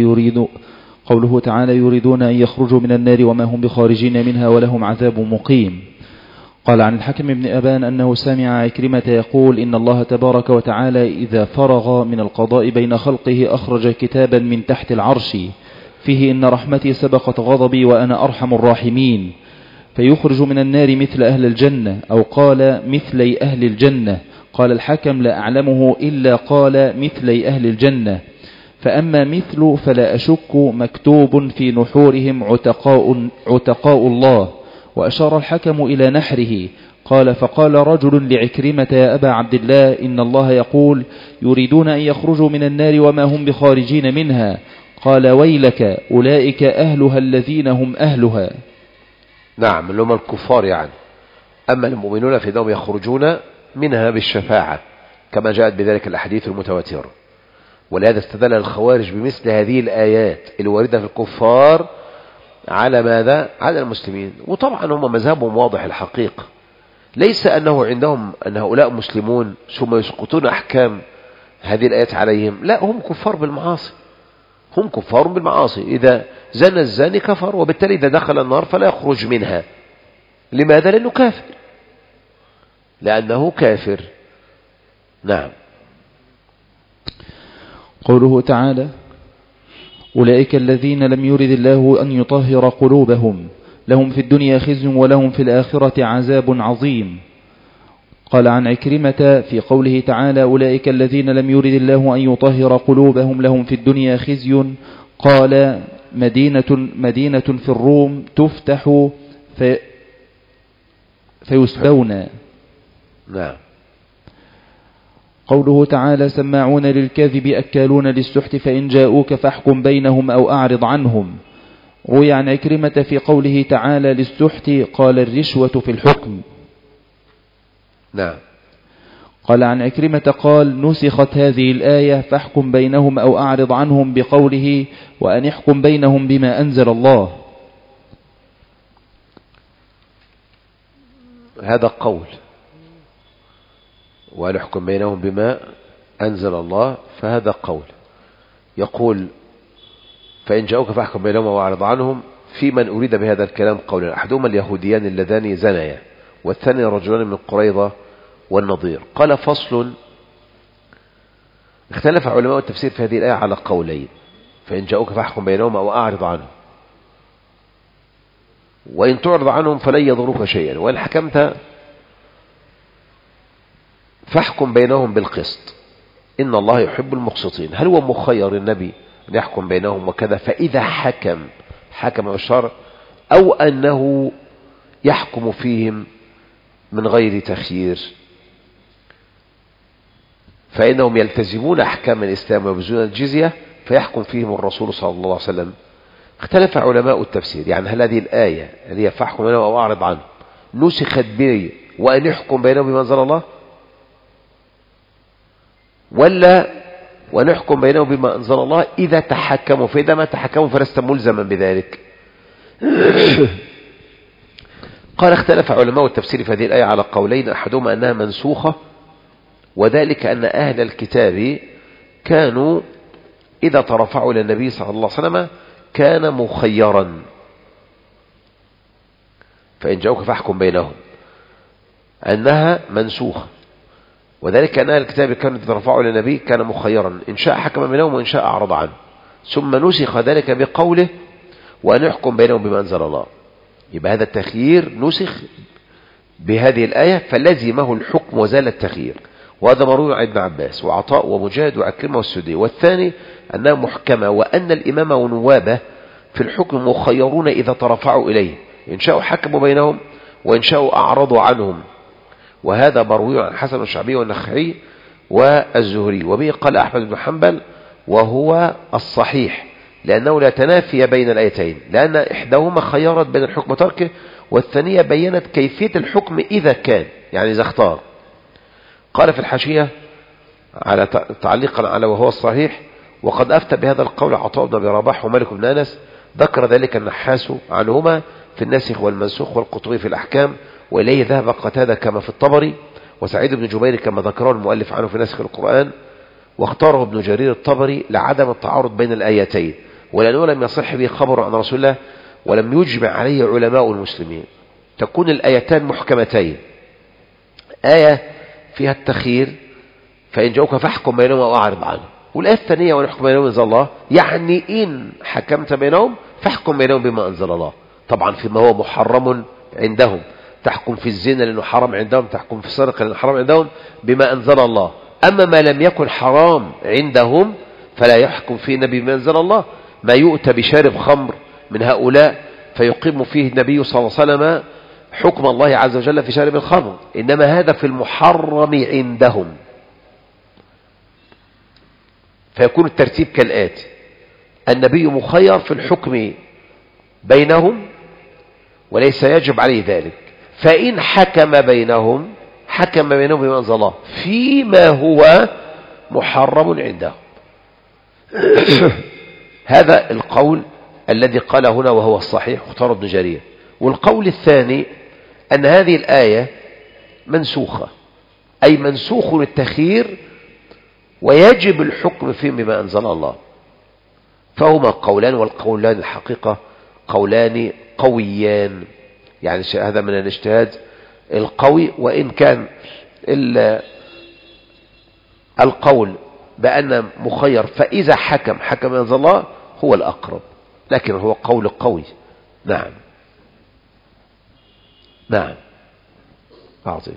تعالى يريدون أن يخرجوا من النار وما هم بخارجين منها ولهم عذاب مقيم. قال عن الحكم بن أبان أنه سمع عكرمة يقول إن الله تبارك وتعالى إذا فرغ من القضاء بين خلقه أخرج كتابا من تحت العرش فيه إن رحمتي سبقت غضبي وأنا أرحم الراحمين، فيخرج من النار مثل أهل الجنة، أو قال مثلي أهل الجنة. قال الحكم لا أعلمه إلا قال مثلي أهل الجنة. فأما مثل فلا أشك مكتوب في نحورهم عتقاء الله. وأشار الحكم إلى نحره. قال فقال رجل لعكرمة يا أبا عبد الله إن الله يقول يريدون أن يخرجوا من النار وما هم بخارجين منها. قال ويلك أولئك أهلها الذين هم أهلها. نعم اللي هم الكفار يعني. أما المؤمنون فإنهم يخرجون منها بالشفاعة كما جاءت بذلك الأحاديث المتواترة. ولهذا استدل الخوارج بمثل هذه الآيات الواردة في الكفار على ماذا؟ على المسلمين. وطبعا هم مذهبهم واضح الحقيقة، ليس أنه عندهم أن هؤلاء مسلمون ثم يسقطون أحكام هذه الآيات عليهم، لا هم كفار بالمعاصي، هم كفار بالمعاصي. إذا زنى الزاني كفر، وبالتالي إذا دخل النار فلا يخرج منها. لماذا؟ لأنه كافر، لأنه كافر. نعم. قوله تعالى أولئك الذين لم يرد الله أن يطهر قلوبهم لهم في الدنيا خزي ولهم في الآخرة عذاب عظيم. قال عن عكرمة في قوله تعالى أولئك الذين لم يرد الله أن يطهر قلوبهم لهم في الدنيا خزي، قال مدينة في الروم تفتح فيسبون. نعم. قوله تعالى سماعون للكذب أكالون للسحت فإن جاءوك فاحكم بينهم أو أعرض عنهم. روي عن عكرمة في قوله تعالى للسحت قال الرشوة في الحكم. نعم. قال عن عكرمة قال نسخت هذه الآية فاحكم بينهم أو أعرض عنهم بقوله وأن يحكم بينهم بما أنزل الله. هذا قول، وأن يحكم بينهم بما أنزل الله، فهذا قول. يقول فإن جاءوك فاحكم بينهم وأعرض عنهم. في من أريد بهذا الكلام قولان، أحدهما اليهوديان اللذان زنيا، والثاني رجلان من قريظة والنضير. قال فصل اختلف علماء التفسير في هذه الآية على قولين: فإن جاءوك فاحكم بينهم أو أعرض عنهم، وإن تعرض عنهم فلن يضروك شيئا، وإن حكمت فاحكم بينهم بالقسط إن الله يحب المقسطين. هل هو مخير النبي أن يحكم بينهم وكذا؟ فإذا حكم بالشرع، أو أنه يحكم فيهم من غير تخيير، فإنهم يلتزمون أحكام الإسلام ويبذلون الجزية فيحكم فيهم الرسول صلى الله عليه وسلم. اختلف علماء التفسير، يعني هل هذه الآية اللي هي فاحكم بينهم أو أعرض عنهم نسخت به وأن يحكم بينهم بما أنزل الله، ولا ونحكم بينهم بما أنزل الله إذا تحكموا؟ فإذا ما تحكموا فلست ملزما بذلك. قال اختلف علماء التفسير في هذه الآية على قولين: أحدهما أنها منسوخة، وذلك أن أهل الكتاب كانوا إذا ترفعوا إلى النبي صلى الله عليه وسلم كان مخيرا، فإن جاءوك فاحكم بينهم، أنها منسوخة، وذلك أن أهل الكتاب كانوا يترفعوا للنبي كان مخيرا، إن شاء حكم بينهم وإن شاء أعرض عنه، ثم نسخ ذلك بقوله وأن يحكم بينهم بما أنزل الله. يبقى هذا التخيير نسخ بهذه الآية فلزمه الحكم وزال التخيير، وهذا مروي عن ابن عباس وعطاء ومجاهد وعكرمة والسدي. والثاني أنها محكمة، وأن الإمام ونوابه في الحكم مخيرون إذا ترفعوا إليه، إن شاءوا حكموا بينهم وإن شاءوا أعرضوا عنهم، وهذا مروي عن حسن والشعبي والنخعي والزهري، وبه قال أحمد بن حنبل وهو الصحيح، لأنه لا تنافي بين الآيتين، لأن إحداهما خيرت بين الحكم وتركه، والثانية بينت كيفية الحكم إذا كان، يعني إذا اختار. قال في الحاشية على تعليقا على وهو الصحيح: وقد أفتى بهذا القول عطاء بن أبي رباح ومالك بن أنس، ذكر ذلك النحاس عنهما في الناسخ والمنسوخ، والقطبي في الأحكام، وإليه ذهب قتادة كما في الطبري، وسعيد بن جبير كما ذكره المؤلف عنه في ناسخ القرآن، واختاره ابن جرير الطبري لعدم التعارض بين الآيتين، ولأنه لم يصح به خبر عن رسول الله ولم يجمع عليه علماء المسلمين. تكون الآيتان محكمتين، آية فيها التخيير فإن جاءوك فاحكم بينهم أو أعرض عنهم، والآية الثانية ونحكم بينهم أنزل الله، يعني إن حكمت بينهم فاحكم بينهم بما أنزل الله. طبعا فيما هو محرم عندهم، تحكم في الزنا لأنه حرام عندهم، تحكم في السرقة لأنه حرام عندهم بما أنزل الله. أما ما لم يكن حرام عندهم فلا يحكم فيه النبي بما أنزل الله. ما يؤتى بشارب خمر من هؤلاء فيقيم فيه النبي صلى الله عليه وسلم حكم الله عز وجل في شارب الخمر، إنما هذا في المحرم عندهم. فيكون الترتيب كالآتي: النبي مخير في الحكم بينهم وليس يجب عليه ذلك، فإن حكم بينهم حكم بينهم بما أنزل الله فيما هو محرم عندهم. هذا القول الذي قال هنا وهو الصحيح، اختار ابن جرير. والقول الثاني أن هذه الآية منسوخة، أي منسوخ التخيير ويجب الحكم فيه بما أنزل الله. فهما قولان، والقولان الحقيقة قولان قويان، يعني هذا من الاجتهاد القوي، وإن كان القول بأن مخير فإذا حكم بما أنزل الله هو الأقرب، لكن هو قول قوي. نعم نعم عظيم.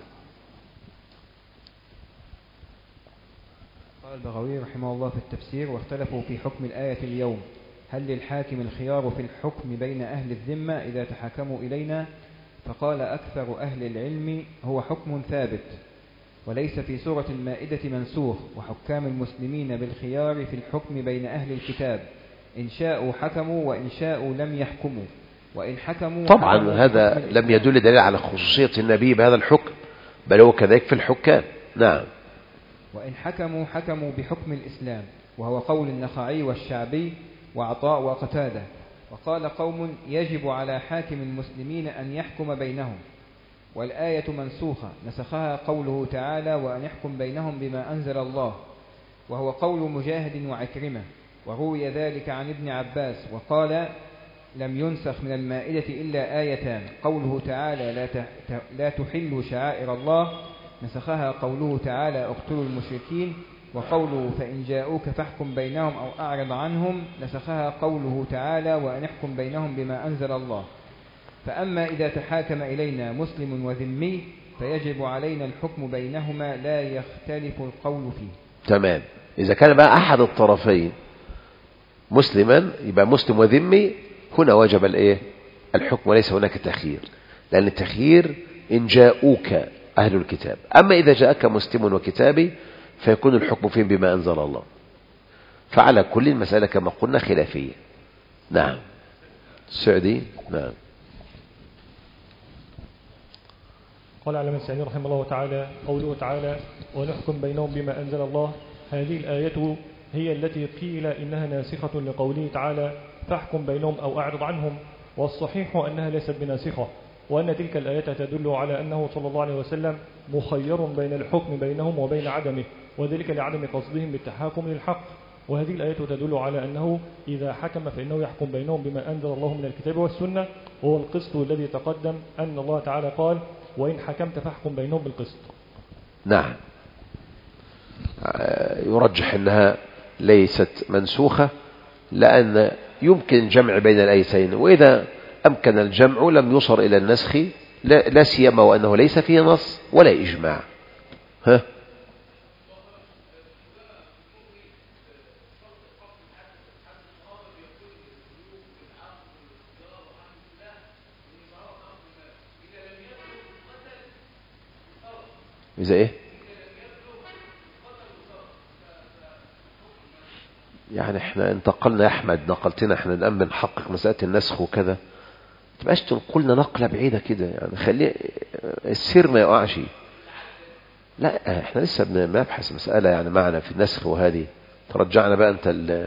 قال البغوي رحمه الله في التفسير: واختلفوا في حكم الآية اليوم، هل للحاكم الخيار في الحكم بين أهل الذمة إذا تحاكموا إلينا؟ فقال أكثر أهل العلم: هو حكم ثابت، وليس في سورة المائدة منسوخ، وحكام المسلمين بالخيار في الحكم بين أهل الكتاب، إن شاءوا حكموا وإن شاءوا لم يحكموا، وإن حكموا طبعا هذا لم يدل دليل على خصوصية النبي بهذا الحكم، بل هو كذلك في الحكام. نعم. وإن حكموا حكموا بحكم الإسلام، وهو قول النخعي والشعبي وعطاء وقتادة. وقال قوم: يجب على حاكم المسلمين أن يحكم بينهم، والآية منسوخة، نسخها قوله تعالى: وأن يحكم بينهم بما أنزل الله، وهو قول مجاهد وعكرمة. وروي ذلك عن ابن عباس، وقال: لم ينسخ من المائدة إلا آيتان، قوله تعالى: لا تحلوا شعائر الله، نسخها قوله تعالى: اقتلوا المشركين، وقوله: فإن جاءوك فاحكم بينهم أو أعرض عنهم، نسخها قوله تعالى: وأن يحكم بينهم بما أنزل الله. فأما إذا تحاكم إلينا مسلم وذمي فيجب علينا الحكم بينهما، لا يختلف القول فيه. تمام. إذا كان بقى أحد الطرفين مسلما يبقى مسلم وذمي، هنا وجب الحكم وليس هناك تخيير، لأن التخيير إن جاءوك أهل الكتاب، أما إذا جاءك مسلم وكتابي فيكون الحكم فيهم بما أنزل الله. فعلى كل المسألة كما قلنا خلافية. نعم. السعدي. نعم. قال علم السعدي رحمه الله تعالى: قوله تعالى: ونحكم بينهم بما أنزل الله، هذه الآية هي التي قيل إنها ناسخة لقوله تعالى: فاحكم بينهم أو أعرض عنهم، والصحيح أنها ليست بناسخة، وأن تلك الآية تدل على أنه صلى الله عليه وسلم مخير بين الحكم بينهم وبين عدمه، وذلك لعدم قصدهم بالتحاكم للحق، وهذه الآية تدل على أنه إذا حكم فإنه يحكم بينهم بما أنزل الله من الكتاب والسنة، وهو القسط الذي تقدم أن الله تعالى قال وإن حكمت فاحكم بينهم بالقسط. نعم، يرجح أنها ليست منسوخة، لأن يمكن جمع بين الآيتين، وإذا أمكن الجمع لم يصر إلى النسخ، لا سيما وأنه ليس فيه نص ولا إجماع. ها؟ إذا إيه؟ يعني احنا انتقلنا يا أحمد، نقلتنا احنا الآن بنحقق مسألة النسخ وكذا، تبقاش تنقلنا نقلة بعيدة كده، يعني خلي السير ما يقعش. لا احنا لسه بنبحث مسألة يعني معنا في النسخ، وهذه ترجعنا بقى انت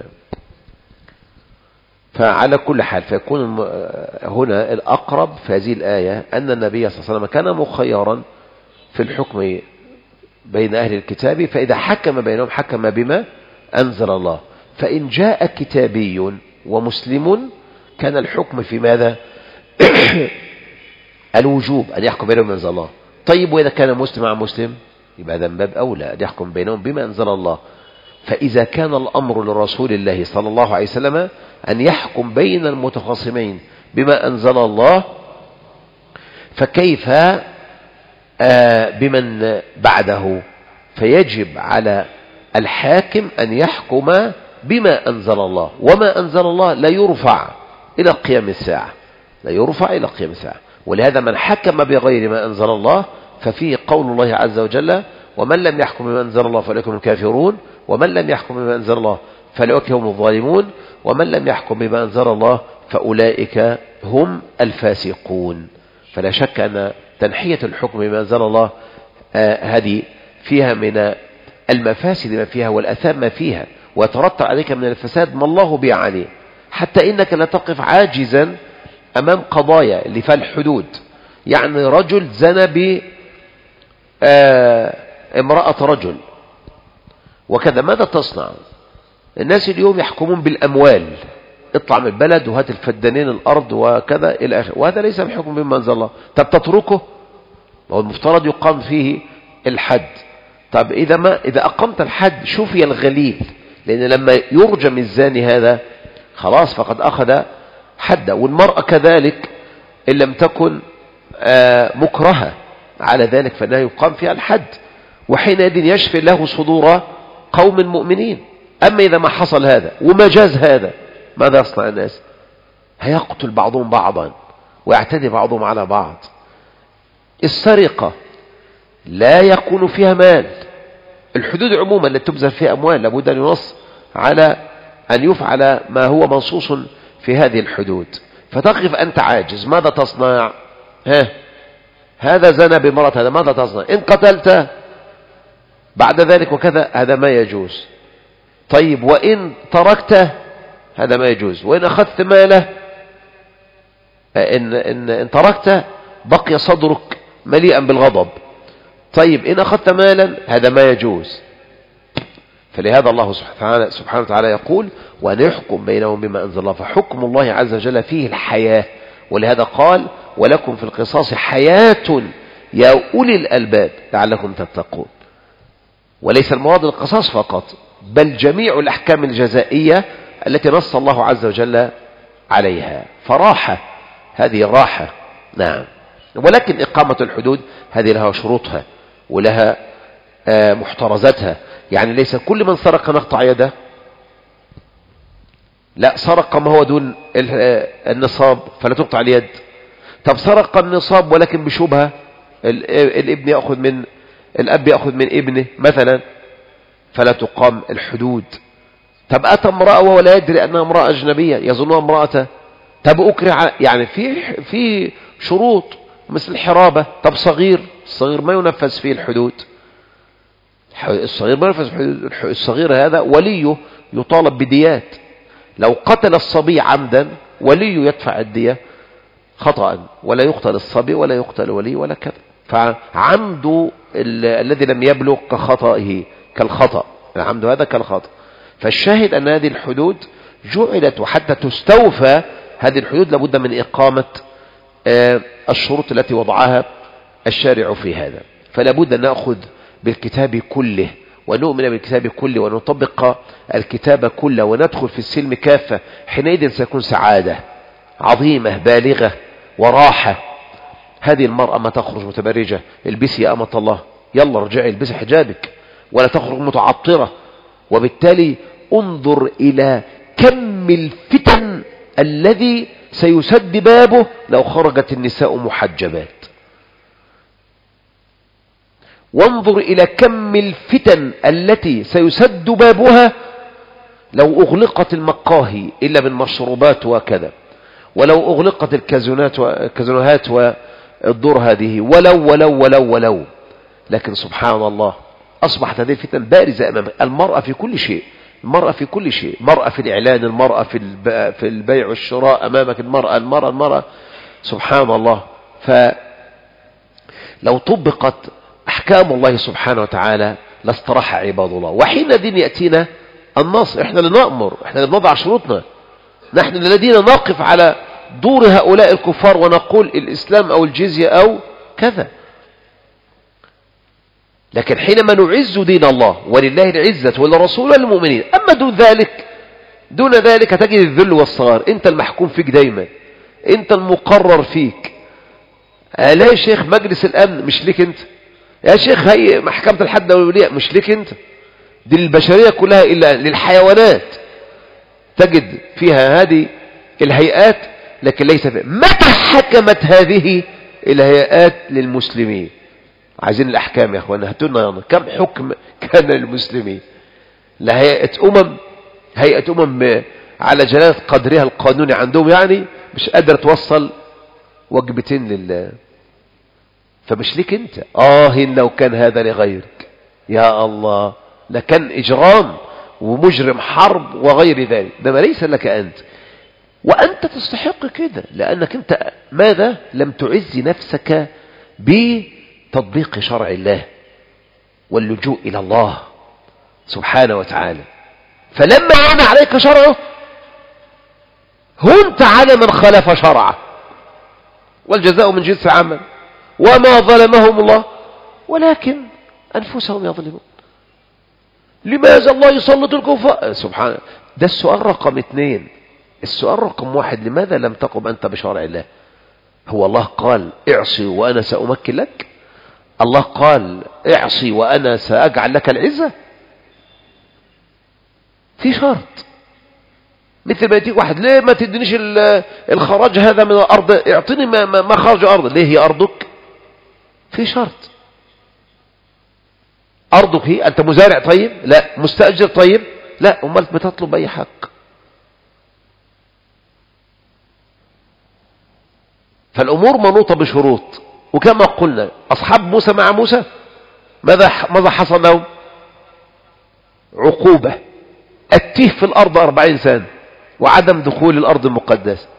فعلى كل حال فيكون هنا الأقرب في هذه الآية أن النبي صلى الله عليه وسلم كان مخيرا في الحكم بين أهل الكتاب، فإذا حكم بينهم حكم بما أنزل الله. فإن جاء كتابي ومسلم كان الحكم في ماذا؟ الوجوب أن يحكم بينهم بما أنزل الله. طيب وإذا كان مسلم مع مسلم يبقى هذا من باب أولى أن يحكم بينهم بما أنزل الله. فإذا كان الأمر لرسول الله صلى الله عليه وسلم أن يحكم بين المتخاصمين بما أنزل الله، فكيف بمن بعده؟ فيجب على الحاكم أن يحكم بما أنزل الله، وما أنزل الله لا يرفع إلى قيام الساعة، لا يرفع إلى قيام الساعة. ولهذا من حكم بغير ما أنزل الله ففيه قول الله عز وجل ومن لم يحكم بما أنزل الله فأولئك هم الكافرون، ومن لم يحكم بما أنزل الله فأولئك هم الظالمون، ومن لم يحكم بما أنزل الله فأولئك هم الفاسقون. فلا شك أن تنحية الحكم بما أنزل الله هذه فيها من المفاسد ما فيها والأثام ما فيها، ويترتب عليك من الفساد ما الله به عليه، حتى إنك لا تقف عاجزا أمام قضايا اللي فيها الحدود. يعني رجل زنى بامرأة رجل وكذا، ماذا تصنع؟ الناس اليوم يحكمون بالأموال، اطلع من البلد وهات الفدانين الأرض وكذا إلى آخره، وهذا ليس بحكم بما أنزل الله. طب تتركه؟ هو المفترض يقام فيه الحد. طب إذا أقمت الحد شوفي الغليل، لأن لما يرجم الزاني هذا خلاص فقد أخذ حد. والمرأة كذلك إن لم تكن مكرهة على ذلك فإنها يقام فيها الحد، وحينئذ يشفي الله صدور قوم مؤمنين. أما إذا ما حصل هذا وما جاز هذا ماذا يصنع الناس؟ هيقتل بعضهم بعضا ويعتدي بعضهم على بعض. السرقة لا يكون فيها مال، الحدود عموما التي تبذل فيها أموال لابد أن ينص على أن يفعل ما هو منصوص في هذه الحدود. فتقف أنت عاجز، ماذا تصنع؟ هذا زنى بامرأة، هذا ماذا تصنع؟ إن قتلت بعد ذلك وكذا هذا ما يجوز. طيب وإن تركته هذا ما يجوز. وإن أخذت ماله إن تركته بقي صدرك مليئا بالغضب. طيب إن أخذت مالا هذا ما يجوز. فلهذا الله سبحانه وتعالى يقول وأن يحكم بينهم بما أنزل الله. فحكم الله عز وجل فيه الحياة، ولهذا قال ولكم في القصاص حياة يا أولي الألباب لعلكم تتقون. وليس المراد القصاص فقط، بل جميع الأحكام الجزائية التي نص الله عز وجل عليها. فراحة، هذه راحة. نعم. ولكن إقامة الحدود هذه لها شروطها ولها محترزاتها. يعني ليس كل من سرق نقطع يده، لا، سرق ما هو دون النصاب فلا تقطع اليد. طب سرق النصاب ولكن بشبهة، الابن يأخذ من الأب يأخذ من ابنه مثلا فلا تقام الحدود. طب أتى امرأة وهو لا يدري أنها امرأة أجنبية يظنها امرأته، طب أكره، يعني في شروط مثل الحرابة. طب الصغير ما ينفذ فيه الحدود، الصغير ما ينفذ الحدود. الصغير هذا وليه يطالب بديات. لو قتل الصبي عمدا وليه يدفع الدية خطأ، ولا يقتل الصبي ولا يقتل ولي ولا كذا. فعمد الذي لم يبلغ كخطئه كالخطأ، العمد هذا كالخطأ. فالشاهد أن هذه الحدود جعلت، وحتى تستوفى هذه الحدود لابد من إقامة الشروط التي وضعها الشارع في هذا. فلا بد أن نأخذ بالكتاب كله ونؤمن بالكتاب كله ونطبق الكتاب كله وندخل في السلم كافة. حينئذ سيكون سعادة عظيمة بالغة وراحة. هذه المرأة ما تخرج متبرجة، البسي يا أمة الله، يلا رجعي البسي حجابك، ولا تخرج متعطرة. وبالتالي انظر إلى كم الفتن الذي سيسد بابه لو خرجت النساء محجبات، وانظر إلى كم الفتن التي سيسد بابها لو أغلقت المقاهي إلا بالمشروبات وكذا، ولو أغلقت الكازينوهات والدور هذه، ولو. لكن سبحان الله أصبحت هذه الفتن بارزة أمام المرأة في كل شيء. المرأة في كل شيء، المرأة في الإعلان، المرأة في البيع والشراء، أمامك المرأة. سبحان الله. فلو طبقت أحكام الله سبحانه وتعالى لاستراح عباد الله. وحينئذ يأتينا النصر. احنا اللي نأمر، احنا اللي نضع شروطنا، نحن الذين نقف على دور هؤلاء الكفار ونقول الإسلام أو الجزية أو كذا. لكن حينما نعز دين الله ولله العزة وللرسول وللمؤمنين، أما دون ذلك تجد الذل والصغار. انت المحكوم فيك دايما، انت المقرر فيك. لا يا شيخ مجلس الأمن مش ليك انت، يا شيخ هي محكمة الحد والولياء مش ليك انت، دي للبشرية كلها إلا للحيوانات تجد فيها هذه الهيئات، لكن ليس فيها. متى حكمت هذه الهيئات للمسلمين؟ عايزين الأحكام يا أخوانا، هاتونا يعني كم حكم كان للمسلمين؟ لا هيئة أمم على جلالة قدرها القانوني عندهم يعني مش قادرة توصل وجبتين لله. فمش ليك انت. لو كان هذا لغيرك يا الله لكان إجرام ومجرم حرب وغير ذلك، ده ما ليس لك أنت، وأنت تستحق كده، لأنك أنت ماذا؟ لم تعز نفسك بتطبيق شرع الله واللجوء إلى الله سبحانه وتعالى. فلما عان عليك شرعه هنت على من خالف شرعه، والجزاء من جنس عمل. وما ظلمهم الله ولكن أنفسهم يظلمون. لماذا الله يسلط الكفار؟ سبحانه. ده السؤال رقم 2. السؤال رقم 1: لماذا لم تقم أنت بشرع الله؟ هو الله قال اعصي وأنا سأمكن لك؟ الله قال اعصي وأنا سأجعل لك العزة؟ في شرط. مثل ما يتيك واحد: ليه ما تدنيش الخراج هذا من الأرض؟ اعطيني ما خرج أرض. ليه هي أرضك؟ في شرط. أرضك هي؟ أنت مزارع طيب؟ لا. مستأجر طيب؟ لا. أمال بتطلب أي حق؟ فالأمور منوطة بشروط. وكما قلنا أصحاب موسى مع موسى ماذا حصل لهم؟ عقوبة التيه في الأرض 40 سنة وعدم دخول الأرض المقدسة.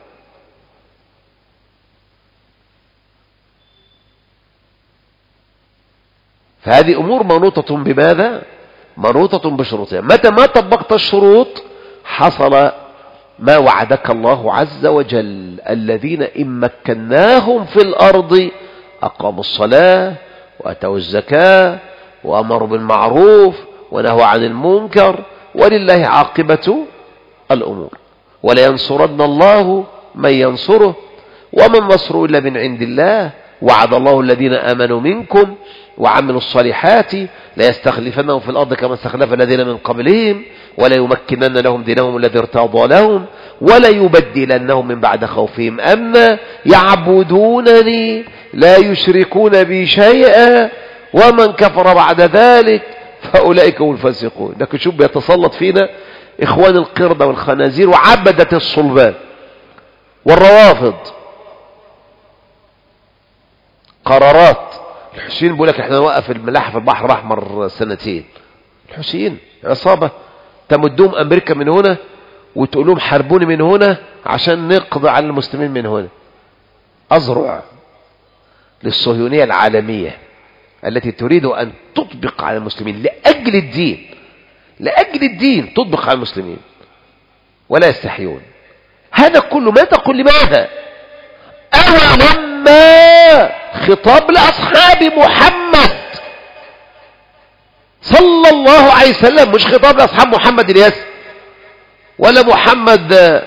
فهذه أمور منوطة بماذا؟ منوطة بشروطها. متى ما طبقت الشروط حصل ما وعدك الله عز وجل: الذين إن مكناهم في الأرض أقاموا الصلاة وأتوا الزكاة وأمروا بالمعروف ونهوا عن المنكر ولله عاقبة الأمور ولينصرن الله من ينصره وما النصر إلا من عند الله وعد الله الذين آمنوا منكم وعملوا الصالحات ليستخلفنهم في الأرض كما استخلف الذين من قبلهم وليمكنن لهم دينهم الذي ارتضى لهم وليبدلنهم من بعد خوفهم أمنا يعبدونني لا يشركون بي شيئا ومن كفر بعد ذلك فأولئك هم الفاسقون. لكن شوف بيتسلط فينا إخوان القردة والخنازير وعبدة الصلبان والروافض. قرارات الحسين بيقول لك احنا نوقف الملاحة في البحر الأحمر 2 سنين. الحسين عصابة تمدهم أمريكا من هنا وتقول لهم حاربوني من هنا عشان نقضي على المسلمين من هنا. أزرع للصهيونية العالمية التي تريد أن تطبق على المسلمين لأجل الدين، لأجل الدين تطبق على المسلمين ولا يستحيون. هذا كله ما تقول لماذا؟ أولما خطاب لأصحاب محمد صلى الله عليه وسلم، مش خطاب لأصحاب محمد الياس ولا محمد،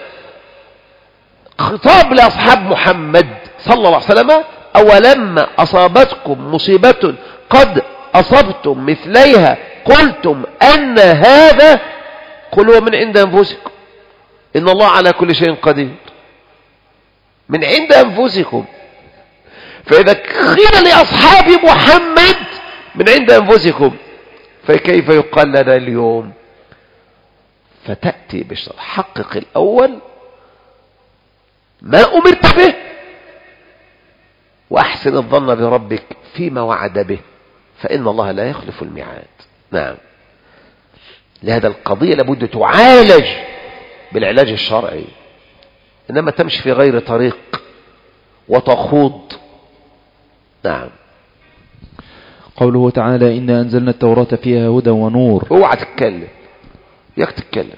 خطاب لأصحاب محمد صلى الله عليه وسلم. أولما أصابتكم مصيبة قد أصبتم مثليها قلتم أن هذا، قل هو من عند أنفسكم إن الله على كل شيء قدير. من عند أنفسكم. فإذا قيل لأصحاب محمد من عند أنفسكم فكيف يقال لنا اليوم؟ فتأتي بالشرط. حقق الأول ما أمرت به وأحسن الظن بربك فيما وعد به فإن الله لا يخلف الميعاد. نعم. لهذا القضية لابد تعالج بالعلاج الشرعي، إنما تمشي في غير طريق وتخوض. نعم. قوله تعالى إنا أنزلنا التوراة فيها هدى ونور. اوعى تتكلم، ياك تتكلم.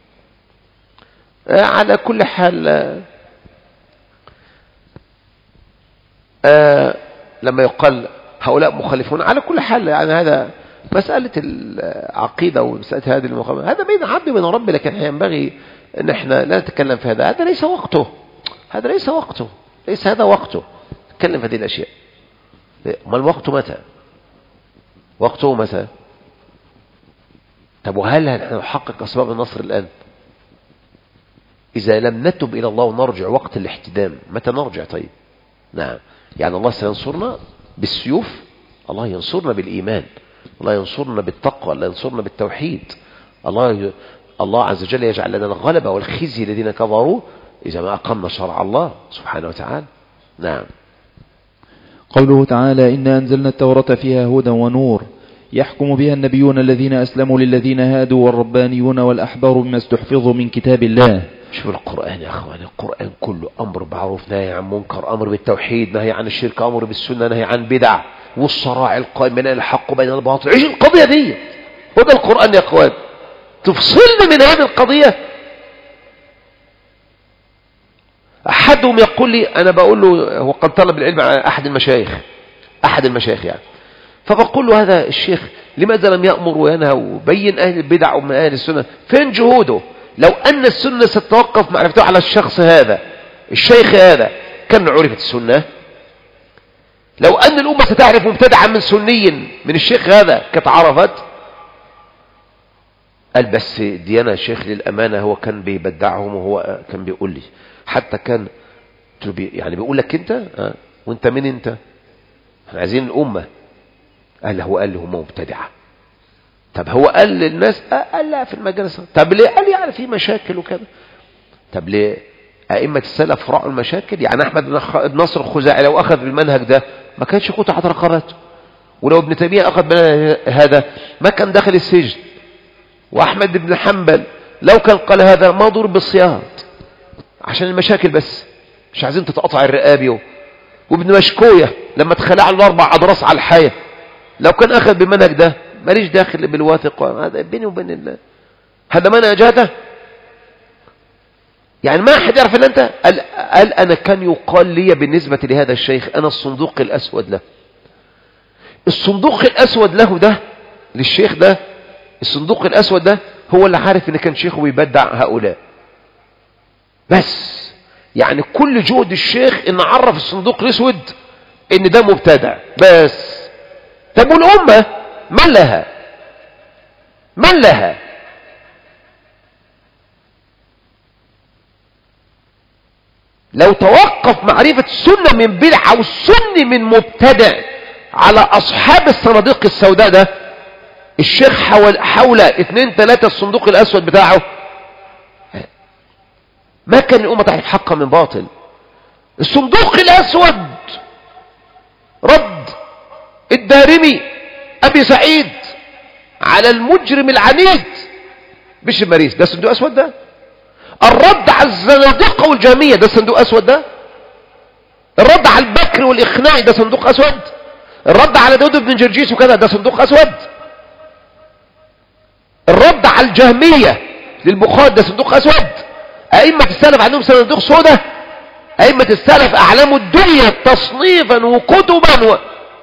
على كل حال لما يقال هؤلاء مخالفون، على كل حال يعني هذا مسألة العقيدة ومسألة هذه المخالفة هذا بين عبد وبين رب، لكن ينبغي ان احنا لا نتكلم في هذا. هذا ليس وقته، هذا ليس وقته، ليس هذا وقته نتكلم في هذه الأشياء. ما الوقت متى؟ وقته متى؟ طب وهل نحن نحقق أسباب النصر الآن؟ إذا لم نتب إلى الله ونرجع وقت الاحتدام متى نرجع؟ طيب نعم. يعني الله سينصرنا بالسيوف، الله ينصرنا بالإيمان، الله ينصرنا بالتقوى، الله ينصرنا بالتوحيد. الله عز وجل يجعل لنا الغلبة والخزي الذين كفروا إذا ما أقمنا شرع الله سبحانه وتعالى. نعم. قوله تعالى إنا أنزلنا التوراة فيها هدى ونور يحكم بها النبيون الذين أسلموا للذين هادوا والربانيون والأحبار بما استحفظوا من كتاب الله. شوف القرآن يا أخواني، القرآن كله أمر معروف نهي عن منكر، أمر بالتوحيد، نهي عن الشرك، أمر بالسنة، نهي عن بدع، والصراع القائم بين الحق وبين الباطل. عيش القضية دي، وده القرآن يا أخوان. تفصلنا من هذه القضية. أحدهم يقول لي، أنا بقول له هو قد طلب العلم عن أحد المشايخ يعني، فبقول له هذا الشيخ لماذا لم يأمر وينهى وبين أهل البدع ومن أهل السنة؟ فين جهوده؟ لو أن السنة ستتوقف معرفته على الشخص هذا الشيخ هذا كان عرفت السنة. لو أن الأمة ستعرف مبتدعا من سني من الشيخ هذا كانت عرفت. قال بس ديانا الشيخ للأمانة هو كان بيبدعهم، وهو كان بيقول لي حتى كان يعني بيقول لك انت وانت مين انت؟ احنا عايزين الأمة. قال هو قال لي هم مبتدعة. طب هو قال للناس قال لا في المجالس. طب ليه؟ قال يعني في مشاكل وكذا. طب ليه أئمة السلف رأوا المشاكل؟ يعني أحمد بن نصر الخزاعي لو أخذ بالمنهج ده ما كانش قطعت رقبته، ولو ابن تيمية أخذ هذا ما كان داخل السجن، وأحمد بن حنبل لو كان قال هذا ما ضرب بالصياط عشان المشاكل بس، مش عايزين تتقطع الرقاب. وابن مشكوية لما تخلع له 4 أضراس على الحياة لو كان أخذ بالمنهج ده ماليش داخل بالواثق، هذا بيني وبين الله، هذا منهج هذا يعني ما أحد يعرف إلا أنت. قال أنا كان يقال لي بالنسبة لهذا الشيخ أنا الصندوق الأسود له. الصندوق الأسود له ده للشيخ ده، الصندوق الأسود ده هو اللي عارف إن كان شيخه بيبدع هؤلاء. بس يعني كل جهد الشيخ إن عرف الصندوق الأسود إن ده مبتدع بس. طب والأمة من لها؟ من لها؟ لو توقف معرفة السنة من بدعة والسنة من مبتدع على أصحاب الصناديق السوداء ده، الشيخ حول 2-3 الصندوق الأسود بتاعه، ما كان الأمة تعرف حقا من باطل. الصندوق الأسود رد الدارمي أبي سعيد على المجرم العنيد بشر مريس، ده صندوق أسود ده. الرد على الزنادقة والجهمية ده صندوق أسود ده. الرد على البكر والإخناعي ده صندوق أسود. الرد على داود بن جرجيس وكذا ده صندوق أسود. الرد وضع الجهمية للبخاري ده صندوق أسود. أئمة السلف عندهم صندوق سودة. أئمة السلف أعلموا الدنيا تصنيفا وكتبا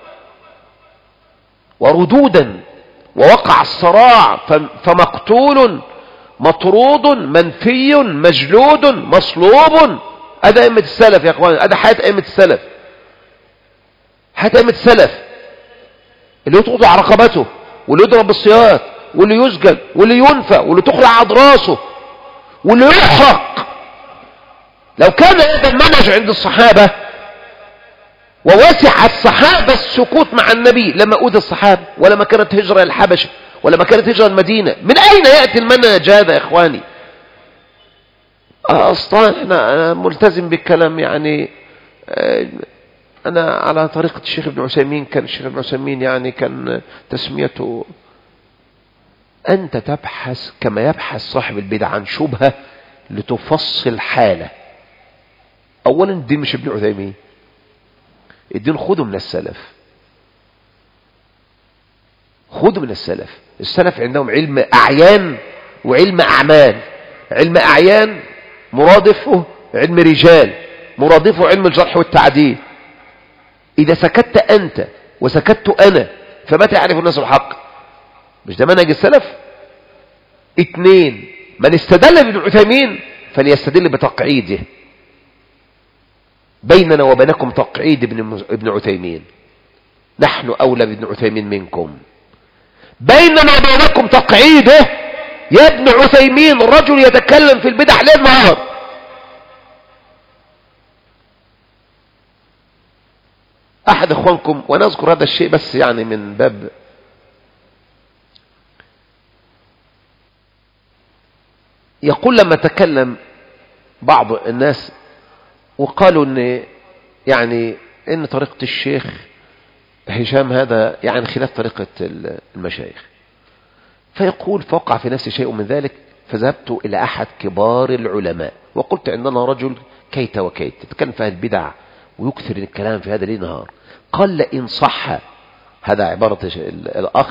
وردودا، ووقع الصراع فمقتول مطرود منفي مجلود مصلوب. هذا أئمة السلف يا أخوان، هذا حياة أئمة السلف، حياة أئمة السلف، اللي يطرد على رقبته واللي يضرب بالسياط واللي يسجن واللي ينفى واللي تخلع أضراسه واللي يحرق. لو كان هذا المنهج عند الصحابة ووسع الصحابة السكوت مع النبي لما أوذى الصحابة، ولما كانت هجرة الحبشة، ولما كانت هجرة المدينة، من أين يأتي المنهج هذا يا إخواني؟ أصلا أنا ملتزم بالكلام يعني. أنا على طريقة الشيخ ابن عثيمين. كان الشيخ ابن عثيمين يعني كان تسميته أنت تبحث كما يبحث صاحب البدع عن شبهة لتفصل حالة. أولا الدين مش ابن عثيمين، الدين خذه من السلف، خذه من السلف. السلف عندهم علم أعيان وعلم أعمال. علم أعيان مرادفه علم رجال، مرادفه علم الجرح والتعديل. إذا سكت أنت وسكت أنا فمتى يعرف الناس الحق؟ مش ده منهج السلف؟ 2 من استدل بابن عثيمين فليستدل بتقعيده. بيننا وبينكم تقعيد ابن عثيمين، نحن أولى بابن عثيمين منكم. بيننا وبينكم تقعيده يا ابن عثيمين، رجل يتكلم في البدع ليل نهار. أحد أخوانكم، وأنا أذكر هذا الشيء بس يعني من باب يقول لما تكلم بعض الناس وقالوا ان طريقة الشيخ هشام هذا يعني خلاف طريقة المشايخ، فيقول فوقع في نفسي شيء من ذلك، فذهبت إلى أحد كبار العلماء وقلت عندنا رجل كيت وكيت يتكلم في البدع ويكثر الكلام في هذا ليل نهار. قال لئن صح، هذا عبارة الأخ،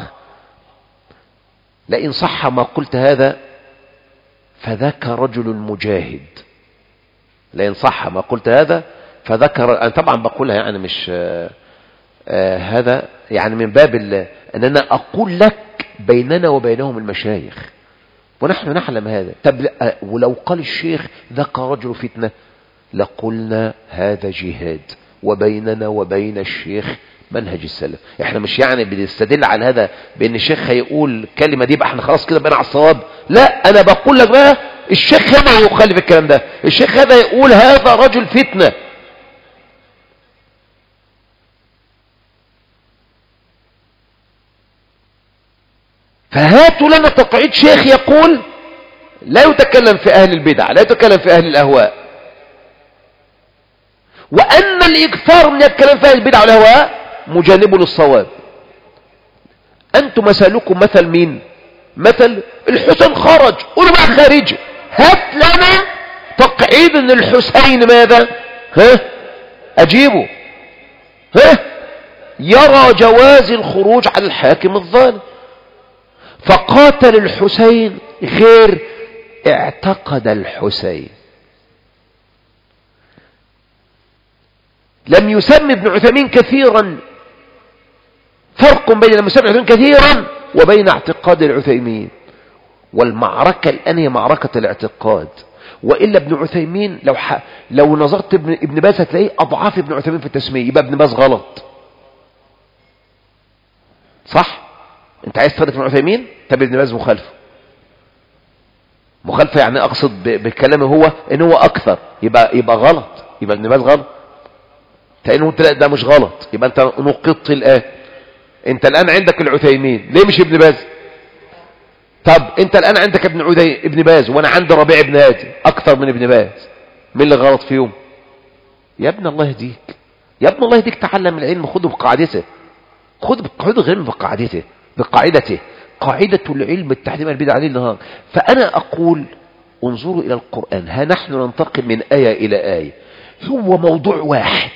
لئن صح ما قلت هذا فذاك رجل مجاهد. لئن صح ما قلت هذا فذكر، أنا طبعا بقولها يعني مش هذا يعني من باب أن أنا أقول لك بيننا وبينهم المشايخ ونحن نعلم هذا. طب ولو قال الشيخ ذاك رجل فتنة لقلنا هذا جهاد، وبيننا وبين الشيخ منهج السلف. احنا مش يعني بنستدل على هذا بان الشيخ هيقول كلمة دي بقى احنا خلاص كده بقينا على الصواب. لا، انا بقول لك بقى الشيخ هذا يخالف الكلام ده، الشيخ هذا يقول هذا رجل فتنة. فهاتوا لنا تقعيد شيخ يقول لا يتكلم في اهل البدع، لا يتكلم في اهل الاهواء، وان الاكثار من الكلام في اهل البدع والاهواء مجانب للصواب. انتم مثلكم مثل مين؟ مثل الحسين خرج، قولوا بقى خارجي. هات لنا تقعيد ان الحسين ماذا؟ اجيبه. يرى جواز الخروج على الحاكم الظالم، فقاتل الحسين غير اعتقد الحسين. لم يسمي ابن عثيمين كثيرا، فرق بين لم يسمي ابن عثيمين كثيرا وبين اعتقاد العثيمين. والمعركة الآن هي معركة الاعتقاد. وإلا ابن عثيمين لو نظرت ابن باز هتلاقيه أضعاف ابن عثيمين في التسمية، يبقى ابن باز غلط. صح؟ انت عايز تفرق ابن عثيمين؟ طب ابن باز مخالفة يعني أقصد بكلامه هو إن هو أكثر، يبقى غلط، يبقى ابن باز غلط. فإنه انت لا ده مش غلط، يبقى انت نقطت الآن. انت الآن عندك العثيمين، ليه مش ابن باز؟ طب انت الآن عندك ابن باز وانا عندي ربيع ابن هادي اكثر من ابن باز، مين اللي غلط فيهم؟ يا ابن الله يهديك، يا ابن الله يهديك، تعلم العلم، خذه بقاعدته، خذ العلم بقاعدته، قاعدة العلم التحريم البدع عليه النهار. فأنا أقول انظروا إلى القرآن، ها نحن ننتقل من آية إلى آية، هو موضوع واحد،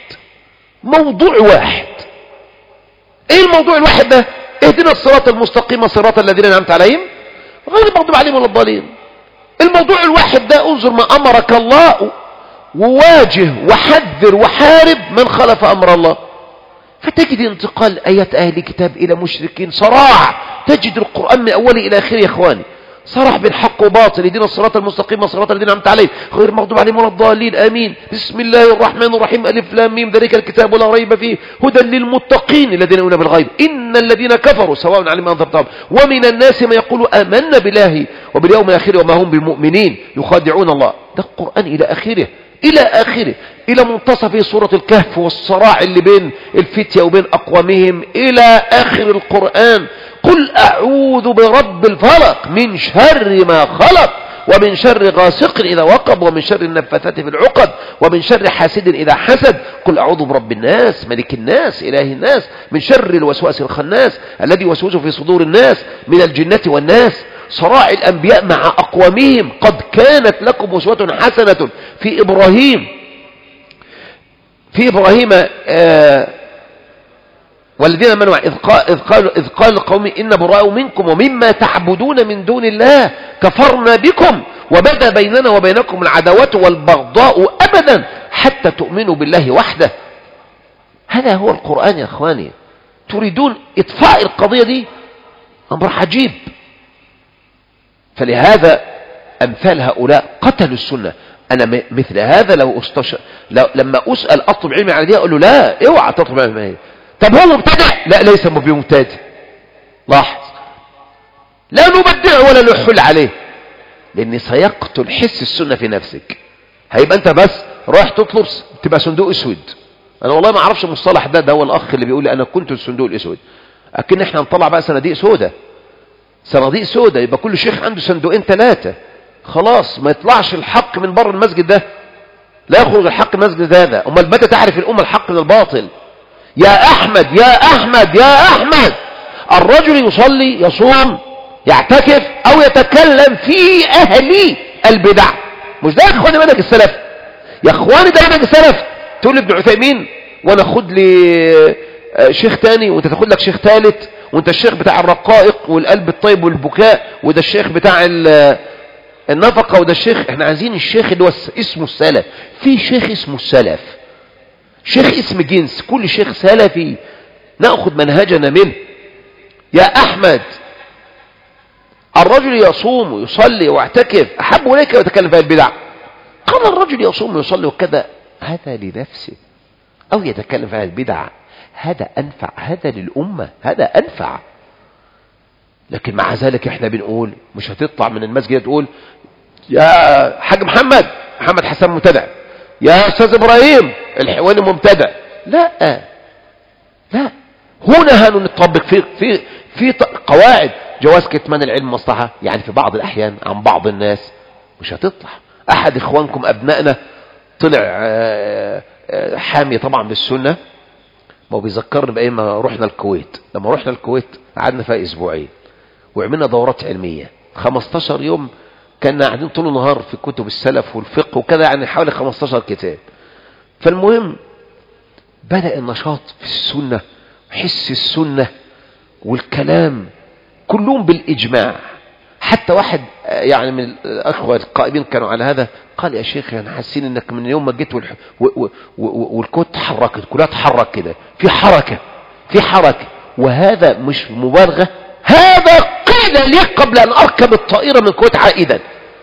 ايه الموضوع الواحد ده؟ اهدنا الصراط المستقيم صراط الذين انعمت عليهم غير المغضوب عليهم ولا الضالين. الموضوع الواحد ده انظر ما أمرك الله، وواجه وحذر وحارب من خلف أمر الله. فتجد انتقال آيات أهل الكتاب إلى مشركين، صراع، تجد القرآن من أوله إلى آخره يا إخواني صراح بين حق وباطل. يدين الصراط المستقيم صراط الذين أنعمت عليهم غير المغضوب عليهم ولا الضالين آمين. بسم الله الرحمن الرحيم ألف لام ميم ذلك الكتاب لا ريب فيه هدى للمتقين الذين يؤمنون بالغيب إن الذين كفروا سواء عليهم أنذرتهم ومن الناس من يقول آمنا بالله وباليوم الآخر وما هم بمؤمنين يخادعون الله. ده القرآن إلى آخره إلى آخره، إلى منتصف سورة الكهف والصراع اللي بين الفتية وبين أقوامهم إلى آخر القرآن. قل أعوذ برب الفلق من شر ما خلق ومن شر غاسق إذا وقب ومن شر النفاثات في العقد ومن شر حاسد إذا حسد. قل أعوذ برب الناس ملك الناس إله الناس من شر الوسواس الخناس الذي يوسوس في صدور الناس من الجنة والناس. صراع الأنبياء مع أقوامهم. قد كانت لكم أسوة حسنة في إبراهيم والذين آمنوا إذ قال لقوم إن براء منكم ومما تعبدون من دون الله كفرنا بكم وبدا بيننا وبينكم العداوة والبغضاء أبدا حتى تؤمنوا بالله وحده. هذا هو القرآن يا أخواني. تريدون إطفاء القضية دي؟ أمر عجيب. فلهذا أمثال هؤلاء قتلوا السنة. أنا مثل هذا لما أسأل أطلب علمي على دي أقول له لا اوعى تطلب علمي. طب هو مبتدع؟ لا ليس بمبتدع. لاحظ لا نبدع ولا نحل عليه لأن سيقتل حس السنة في نفسك. هيبقى أنت بس رايح تطلب تبقى صندوق أسود. أنا والله ما أعرفش المصطلح ده هو الأخ اللي بيقول لي أنا كنت الصندوق الأسود. أكن إحنا نطلع بقى صناديق سودة يبقى كل شيخ عنده صندوقين 3 خلاص ما يطلعش الحق من بره المسجد ده، لا يخرج الحق من المسجد هذا. أمال متى تعرف الأمة الحق من الباطل؟ يا أحمد الرجل يصلي يصوم يعتكف أو يتكلم في أهل البدع. مش ده يا اخواني منهج السلف يا اخواني، ده منهج السلف. تقول لي ابن عثيمين وانا اخد لي شيخ تاني وانت تاخد لك شيخ ثالث، وانت الشيخ بتاع الرقائق والقلب الطيب والبكاء، وده الشيخ بتاع النفقة، وده الشيخ. احنا عايزين الشيخ اللي هو اسمه السلف. في شيخ اسمه السلف، شيخ اسم جنس، كل شيخ سلفي نأخذ منهجنا منه. يا أحمد الرجل يصوم ويصلي ويعتكف أحب إليك ويتكلم في البدع. قال الرجل يصوم ويصلي وكذا هذا لنفسه، أو يتكلم في البدع هذا أنفع، هذا للأمة، هذا أنفع. لكن مع ذلك احنا بنقول مش هتطلع من المسجد تقول يا حاج محمد حسن مبتدع، يا أستاذ إبراهيم الحواني مبتدع. لا هنا هنطبق في قواعد جواز كتمان العلم مصلحة. يعني في بعض الأحيان عن بعض الناس مش هتطلع. أحد إخوانكم أبنائنا طلع حامي طبعا بالسنة، ما بيذكرني بأي ما رحنا الكويت. لما رحنا الكويت قعدنا فيها أسبوعين وعملنا دورات علمية 15 يوم، كنا قاعدين طول النهار في كتب السلف والفقه وكذا، يعني حوالي 15 كتاب. فالمهم بدأ النشاط في السنة، حس السنة والكلام كلهم بالإجماع. حتى واحد يعني من الأخوة القائمين كانوا على هذا قال يا شيخ أنا حاسين إنك من يوم ما جيت والكوت تحركت، كلها تحرك كده، في حركة. وهذا مش مبالغة، هذا قيل لي قبل أن أركب الطائرة من الكويت عائدا.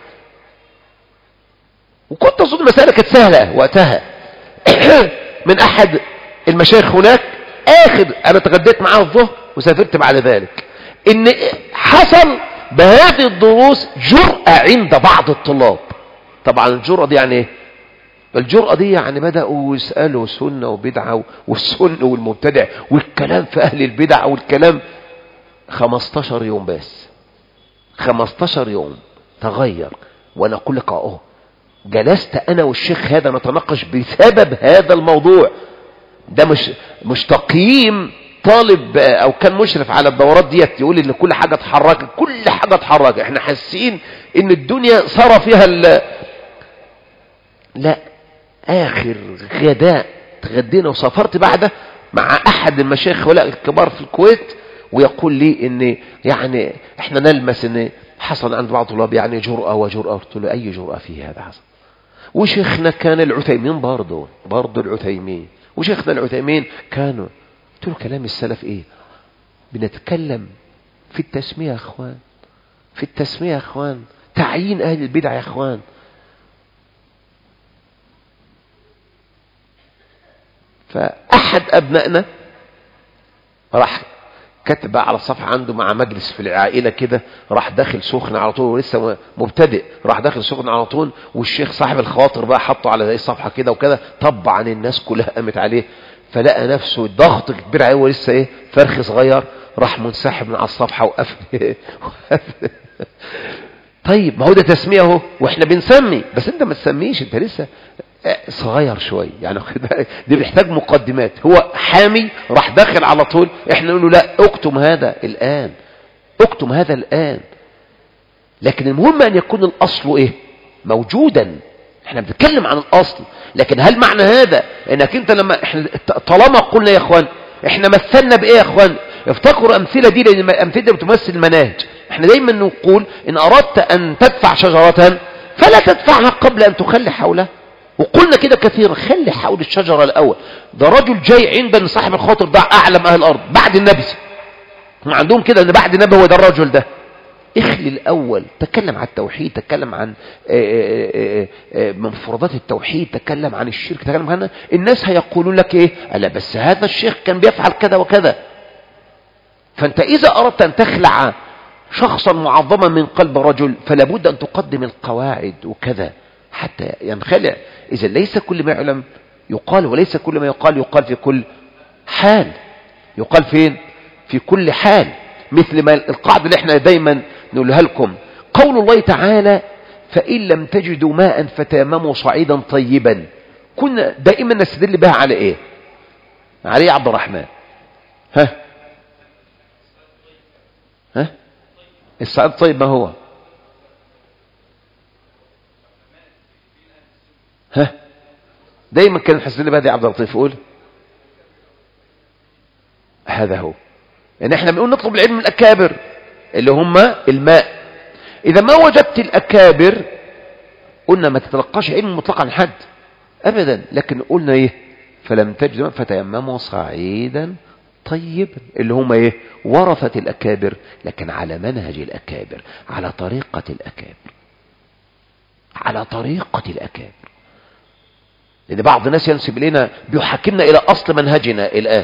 وكنت أظن مسألة كانت سهلة وقتها. من أحد المشايخ هناك أنا تغديت معاه الظهر وسافرت بعد ذلك، إن حصل بهذه الدروس جرأة عند بعض الطلاب. طبعا الجرأة دي يعني ايه؟ الجرأة دي يعني بدأوا يسألوا سنة وبدعة والسنة والمبتدع والكلام في أهل البدع والكلام. 15 يوم بس، 15 يوم تغير. وانا اقول لك جلست انا والشيخ هذا نتناقش بسبب هذا الموضوع. ده مش تقييم طالب او كان مشرف على الدورات ديت يقول ان كل حاجة اتحركت، احنا حاسين ان الدنيا صار فيها لا. اخر غداء تغدينا وسافرت بعده مع احد المشايخ الكبار في الكويت، ويقول لي ان يعني احنا نلمس ان حصل عند بعض الطلاب يعني جرأة وجرأة. قلت له أي جرأة فيه هذا حصل؟ وشيخنا كان العثيمين برضه العثيمين، وشيخنا العثيمين كانوا. قلت له كلام السلف ايه؟ بنتكلم في التسمية يا اخوان، في التسمية يا اخوان، تعيين اهل البدع يا اخوان. فاحد ابنائنا راح كتب على الصفحة عنده مع مجلس في العائلة كده، راح داخل سخن على طول ولسه مبتدئ، راح داخل سخن على طول، والشيخ صاحب الخواطر بقى حطه على زي الصفحة كده وكده. طبعا الناس كلها قامت عليه، فلقى نفسه ضغط كبير عليه ولسه ايه فرخ صغير، راح منسحب من على الصفحة وقفل. طيب ما هو ده تسمية اهو، واحنا بنسمي، بس انت ما تسميش، انت لسه صغير شوي يعني. دي بيحتاج مقدمات. هو حامي راح داخل على طول، احنا نقول له لا اكتم هذا الان، اكتم هذا الان. لكن المهم ان يكون الاصل ايه موجودا. احنا بنتكلم عن الاصل، لكن هل معنى هذا انك انت لما احنا طالما قلنا يا اخوان احنا مثلنا بايه يا اخوان؟ افتكروا امثله دي، لان الامثله دي بتمثل المناهج. احنا دايما نقول ان اردت ان تدفع شجره فلا تدفعها قبل ان تخلي حولها. وقلنا كده كثيرا، خلي حول الشجرة الأول. ده رجل جاي عند صاحب الخاطر ده أعلم أهل الأرض بعد النبي، هم عندهم كده أن بعد النبي هو ده الرجل ده. اخلي الأول، تكلم عن التوحيد، تكلم عن مفردات التوحيد، تكلم عن الشرك، تكلم عنها. الناس هيقولون لك ايه؟ ألا بس هذا الشيخ كان بيفعل كذا وكذا. فأنت إذا أردت أن تخلع شخصا معظما من قلب رجل فلا بد أن تقدم القواعد وكذا حتى ينخلع. إذا ليس كل ما يعلم يقال، وليس كل ما يقال في كل حال. يقال فين؟ في كل حال. مثل ما القاعدة اللي احنا دايما نقولها لكم، قول الله تعالى فإن لم تجدوا ماء فتيمموا صعيدا طيبا. كنا دائما نستدل بها على ايه؟ على ايه يا عبد الرحمن؟ ها الصعيد طيب ما هو؟ دايما كان نحسن بهذه عبد اللطيف يقول هذا هو. يعني احنا بنقول نطلب العلم من الأكابر اللي هم الماء. إذا ما وجدت الأكابر قلنا ما تتلقاش علم مطلقا عن حد أبدا، لكن قلنا ايه؟ فلم تجدوا فتيمموا صعيدا طيبا، اللي هم ايه؟ ورثة الأكابر، لكن على منهج الأكابر، على طريقة الأكابر، على طريقة الأكابر. لأن بعض الناس ينسب إلينا بيحكمنا إلى أصل منهجنا الآن.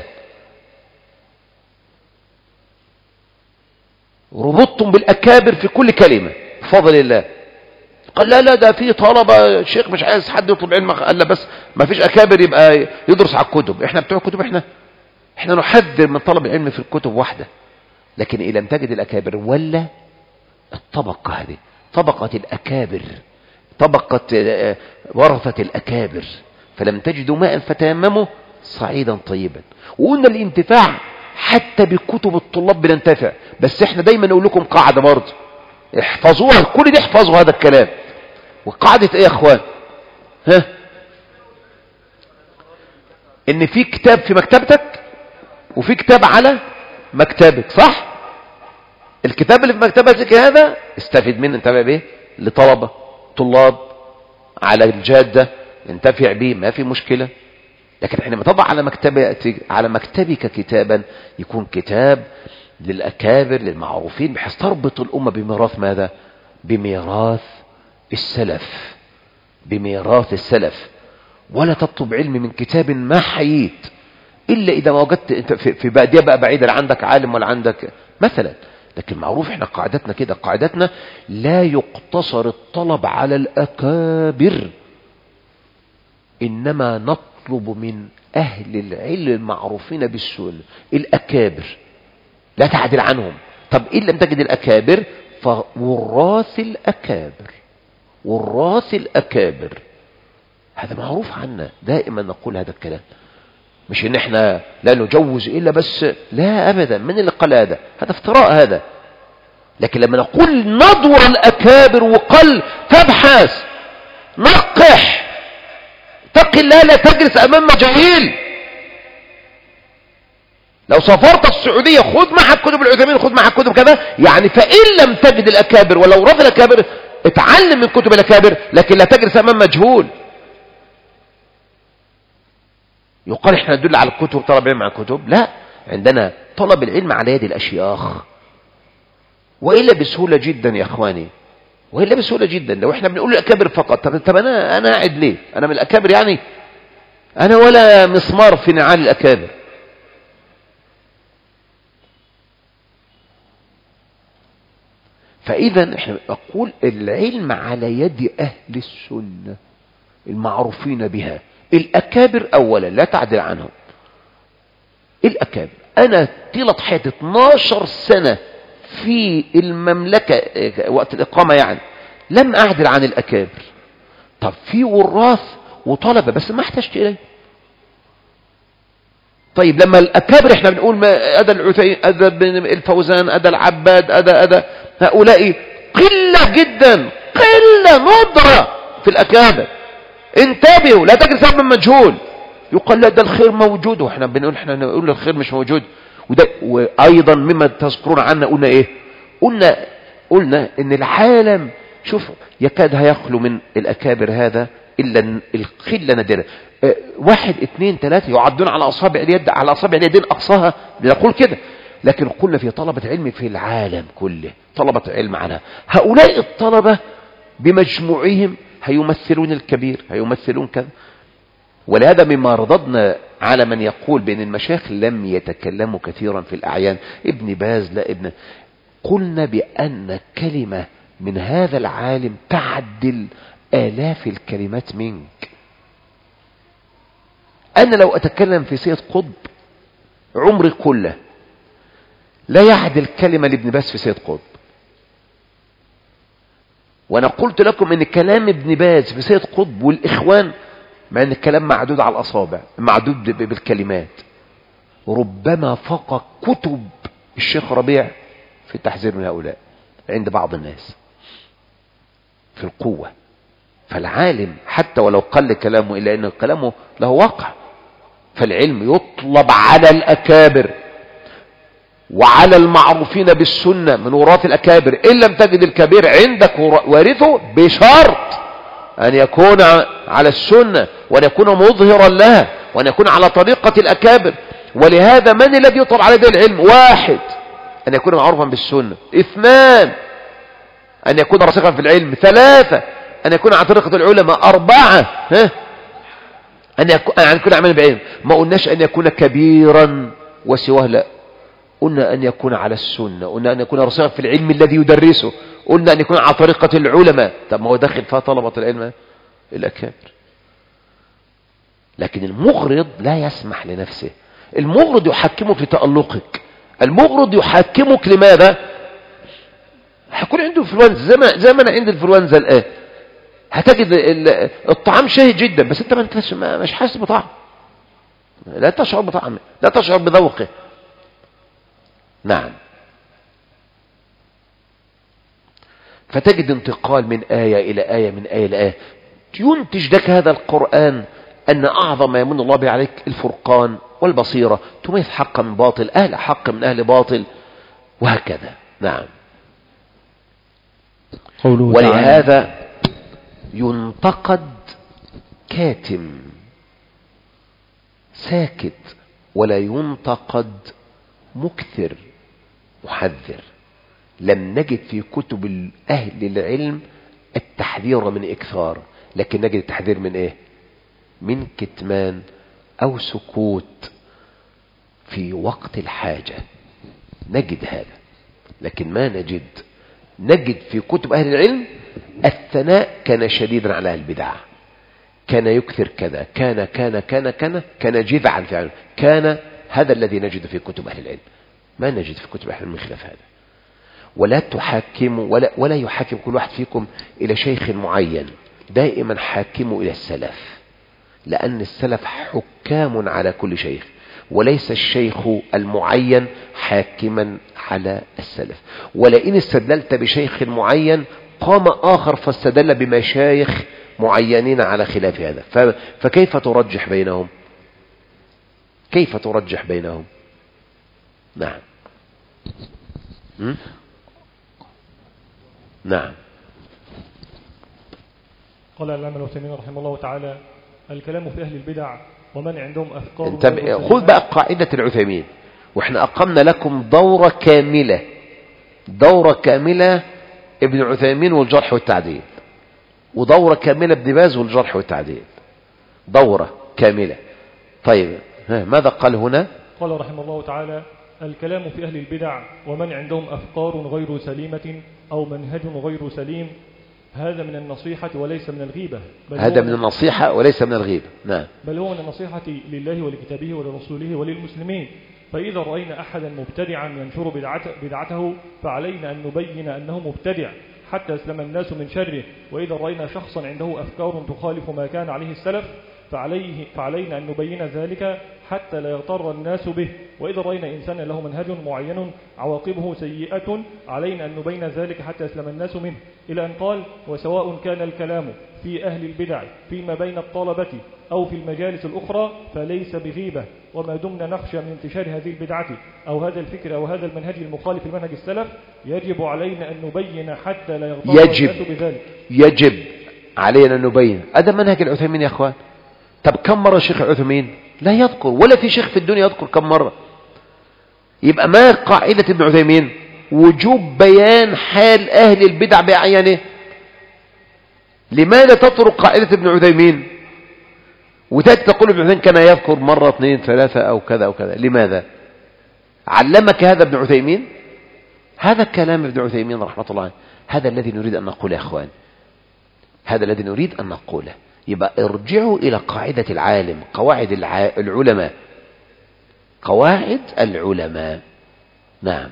ربطتم بالأكابر في كل كلمة بفضل الله. قال لا ده في طلبة الشيخ مش عايز حد يطلب علم، قال لا بس ما فيش أكابر يبقى يدرس على الكتب. احنا بتوع الكتب، احنا نحذر من طلب العلم في الكتب واحدة. لكن إن لم تجد الأكابر ولا الطبقة هذه طبقة الأكابر، طبقة ورثة الأكابر، فلم تجدوا ماء فتيمموا صعيدا طيبا. وقلنا الانتفاع حتى بكتب الطلاب بننتفع، بس احنا دايما نقول لكم قاعدة برضه احفظوها، كل دي احفظوا هذا الكلام. وقاعدة ايه يا اخوان؟ ان في كتاب في مكتبتك وفي كتاب على مكتبك، صح؟ الكتاب اللي في مكتبتك هذا استفيد منه، انتفع به لطلبة طلاب على الجادة، انتفع به، ما في مشكلة. لكن حينما تضع على مكتبك كتابا يكون كتاب للأكابر للمعروفين، بحيث تربط الأمة بميراث ماذا؟ بميراث السلف، بميراث السلف. ولا تطلب علم من كتاب ما حييت إلا إذا ما وجدت انت في بادية بقى بعيدة عندك عالم ولا عندك مثلا. لكن معروف احنا قاعدتنا كده، قاعدتنا لا يقتصر الطلب على الأكابر، إنما نطلب من أهل العلم المعروفين بالسنة الأكابر، لا تعدل عنهم. طب إن لم تجد الأكابر فوراث الأكابر، وراث الأكابر، هذا معروف عنا، دائما نقول هذا الكلام. مش ان احنا لا نجوز الا بس، لا ابدا، من اللي قال هذا؟ هذا افتراء هذا. لكن لما نقول ندور الأكابر وقل تبحث نقح، اتق الله لا تجلس امام مجاهيل. لو سافرت السعودية خذ معك كتب العثيمين، خذ معك كتب كذا، يعني فإن لم تجد الأكابر ولو رفض الأكابر اتعلم من كتب الأكابر، لكن لا تجلس أمام مجهول. يقال احنا ندل على الكتب، طلب العلم على الكتب، لا، عندنا طلب العلم على يد الأشياخ، وإلا بسهولة جدا يا أخواني، وإلا بسهولة جدا. لو احنا بنقول الأكابر فقط، طب أنا قاعد ليه؟ أنا من الأكابر يعني؟ أنا ولا مسمار في نعال الأكابر. فإذا احنا أقول العلم على يد أهل السنة المعروفين بها، الأكابر أولا لا تعدل عنهم. الأكابر أنا طيلة حياتي 12 سنة في المملكة وقت الإقامة يعني لم أعدل عن الأكابر. طب في وراث وطلبة بس ما احتجت إليه. طيب لما الأكابر احنا بنقول ما أدى العثيمين، أدى الفوزان، أدى العباد، أدى هؤلاء قلة جدا، قلة ندرة في الأكابر. انتبهوا، لا تجلس أمام مجهول يقال لا ده الخير موجود، واحنا بنقول الخير مش موجود. وأيضا مما تذكرون عنا قلنا إيه؟ قلنا إن العالم شوف يكاد هيخلو من الأكابر هذا إلا القلة نادرة. 1 2 3 يعدون على أصابع اليد، على أصابع اليدين أقصاها لنقول كده. لكن قلنا في طلبة علم في العالم كله، طلبة علم على هؤلاء الطلبة بمجموعهم هيمثلون الكبير، هيمثلون كذا. ولهذا مما رددنا على من يقول بأن المشايخ لم يتكلموا كثيرا في الأعيان، ابن باز لا ابن، قلنا بأن كلمة من هذا العالم تعدل آلاف الكلمات منك. أنا لو أتكلم في سيد قطب عمري كله لا يعدل كلمة لابن باز في سيد قطب. وأنا قلت لكم أن كلام ابن باز في سيد قطب والإخوان مع أن الكلام معدود على الأصابع، معدود بالكلمات، ربما فاق كتب الشيخ ربيع في التحذير من هؤلاء عند بعض الناس في القوة. فالعالم حتى ولو قل كلامه إلا أن كلامه له وقع. فالعلم يطلب على الأكابر وعلى المعروفين بالسنة من وراث الأكابر. إن لم تجد الكبير عندك وارثه بشرط أن يكون على السنة، وأن يكون مظهرا لها، وأن يكون على طريقة الأكابر. ولهذا من الذي يطلب على ذلك العلم؟ 1 أن يكون معروفا بالسنة، 2 أن يكون راسخا في العلم، 3 أن يكون على طريقة العلماء، 4 أن يكون عملا بعلم. ما قلناش أن يكون كبيرا وسواه، لا، قلنا أن يكون على السنة، قلنا أن يكون راسخا في العلم الذي يدرسه، قلنا أن يكون على طريقة العلماء. طب ما هو داخل فيها طلبة العلم الأكابر. لكن المغرض لا يسمح لنفسه، المغرض يحكمك لتألقك، المغرض يحكمك لماذا؟ هيكون عنده انفلونزا زي ما انا عندي الانفلونزا الآن، هتجد الطعام شهي جدا بس انت مش حاسس بطعم، لا تشعر بطعمه، لا تشعر بذوقه. نعم. فتجد انتقال من آية إلى آية، من آية إلى آية، ينتج لك هذا القرآن أن أعظم ما يمن الله به عليك الفرقان والبصيرة، تميز حق من باطل، أهل حق من أهل باطل، وهكذا. نعم. ولهذا ينتقد كاتم ساكت، ولا ينتقد مكثر محذر. لم نجد في كتب أهل العلم التحذير من إكثار، لكن نجد التحذير من إيه؟ من كتمان أو سكوت في وقت الحاجة، نجد هذا. لكن ما نجد في كتب أهل العلم الثناء كان شديدا على البدع، كان يكثر كذا، كان جذعا فعلا، كان هذا الذي نجد في كتب أهل العلم. ما نجد في كتب أهل العلم خلاف هذا. ولا تحاكموا ولا يحاكم كل واحد فيكم إلى شيخ معين، دائما حاكموا إلى السلف، لأن السلف حكام على كل شيخ، وليس الشيخ المعين حاكما على السلف. ولئن استدللت بشيخ معين قام آخر فاستدل بمشايخ معينين على خلاف هذا، فكيف ترجح بينهم؟ كيف ترجح بينهم؟ نعم. نعم. قال العلامة العثيمين رحمه الله تعالى: الكلام في أهل البدع ومن عندهم أفكار. انت خذ بقى قاعدة العثيمين، واحنا أقمنا لكم دورة كاملة ابن عثيمين والجرح والتعديل، ودورة كاملة ابن باز والجرح والتعديل، دورة كاملة. طيب ماذا قال هنا؟ قال رحمه الله تعالى: الكلام في أهل البدع ومن عندهم أفكار غير سليمة أو منهج غير سليم، هذا من النصيحة وليس من الغيبة. هذا من النصيحة وليس من الغيبة. نعم. بل هو من النصيحة لله ولكتابه ولرسوله وللمسلمين. فإذا رأينا أحدا مبتدعا ينشر بدعته فعلينا أن نبين أنه مبتدع حتى يسلم الناس من شره. وإذا رأينا شخصا عنده أفكار تخالف ما كان عليه السلف فعلينا أن نبين ذلك حتى لا يغتر الناس به. وإذا رأينا إنسانا له منهج معين عواقبه سيئة علينا أن نبين ذلك حتى يسلم الناس منه، إلى أن قال: وسواء كان الكلام في أهل البدع فيما بين الطلبة أو في المجالس الأخرى فليس بغيبة، وما دمنا نخشى من انتشار هذه البدعة أو هذا الفكر أو هذا المنهج المخالف لمنهج السلف يجب علينا أن نبين حتى لا يغتر الناس بذلك. يجب علينا أن نبين. هذا منهج العثيمين يا أخوان. طب كم مرة الشيخ العثيمين لا يذكر، ولا في شيخ في الدنيا يذكر كم مرة؟ يبقى ما قاعدة ابن عثيمين؟ وجوب بيان حال أهل البدع بأعيانه. لماذا تترك قاعدة ابن عثيمين وتأتي تقول ابن عثيمين كان يذكر مرة 2 3 أو كذا أو كذا؟ لماذا؟ علمك هذا ابن عثيمين؟ هذا كلام ابن عثيمين رحمة الله عليه. هذا الذي نريد أن نقوله يا أخوان، هذا الذي نريد أن نقوله. يبقى ارجعوا إلى قاعدة العالم، قواعد العلماء، قواعد العلماء. نعم.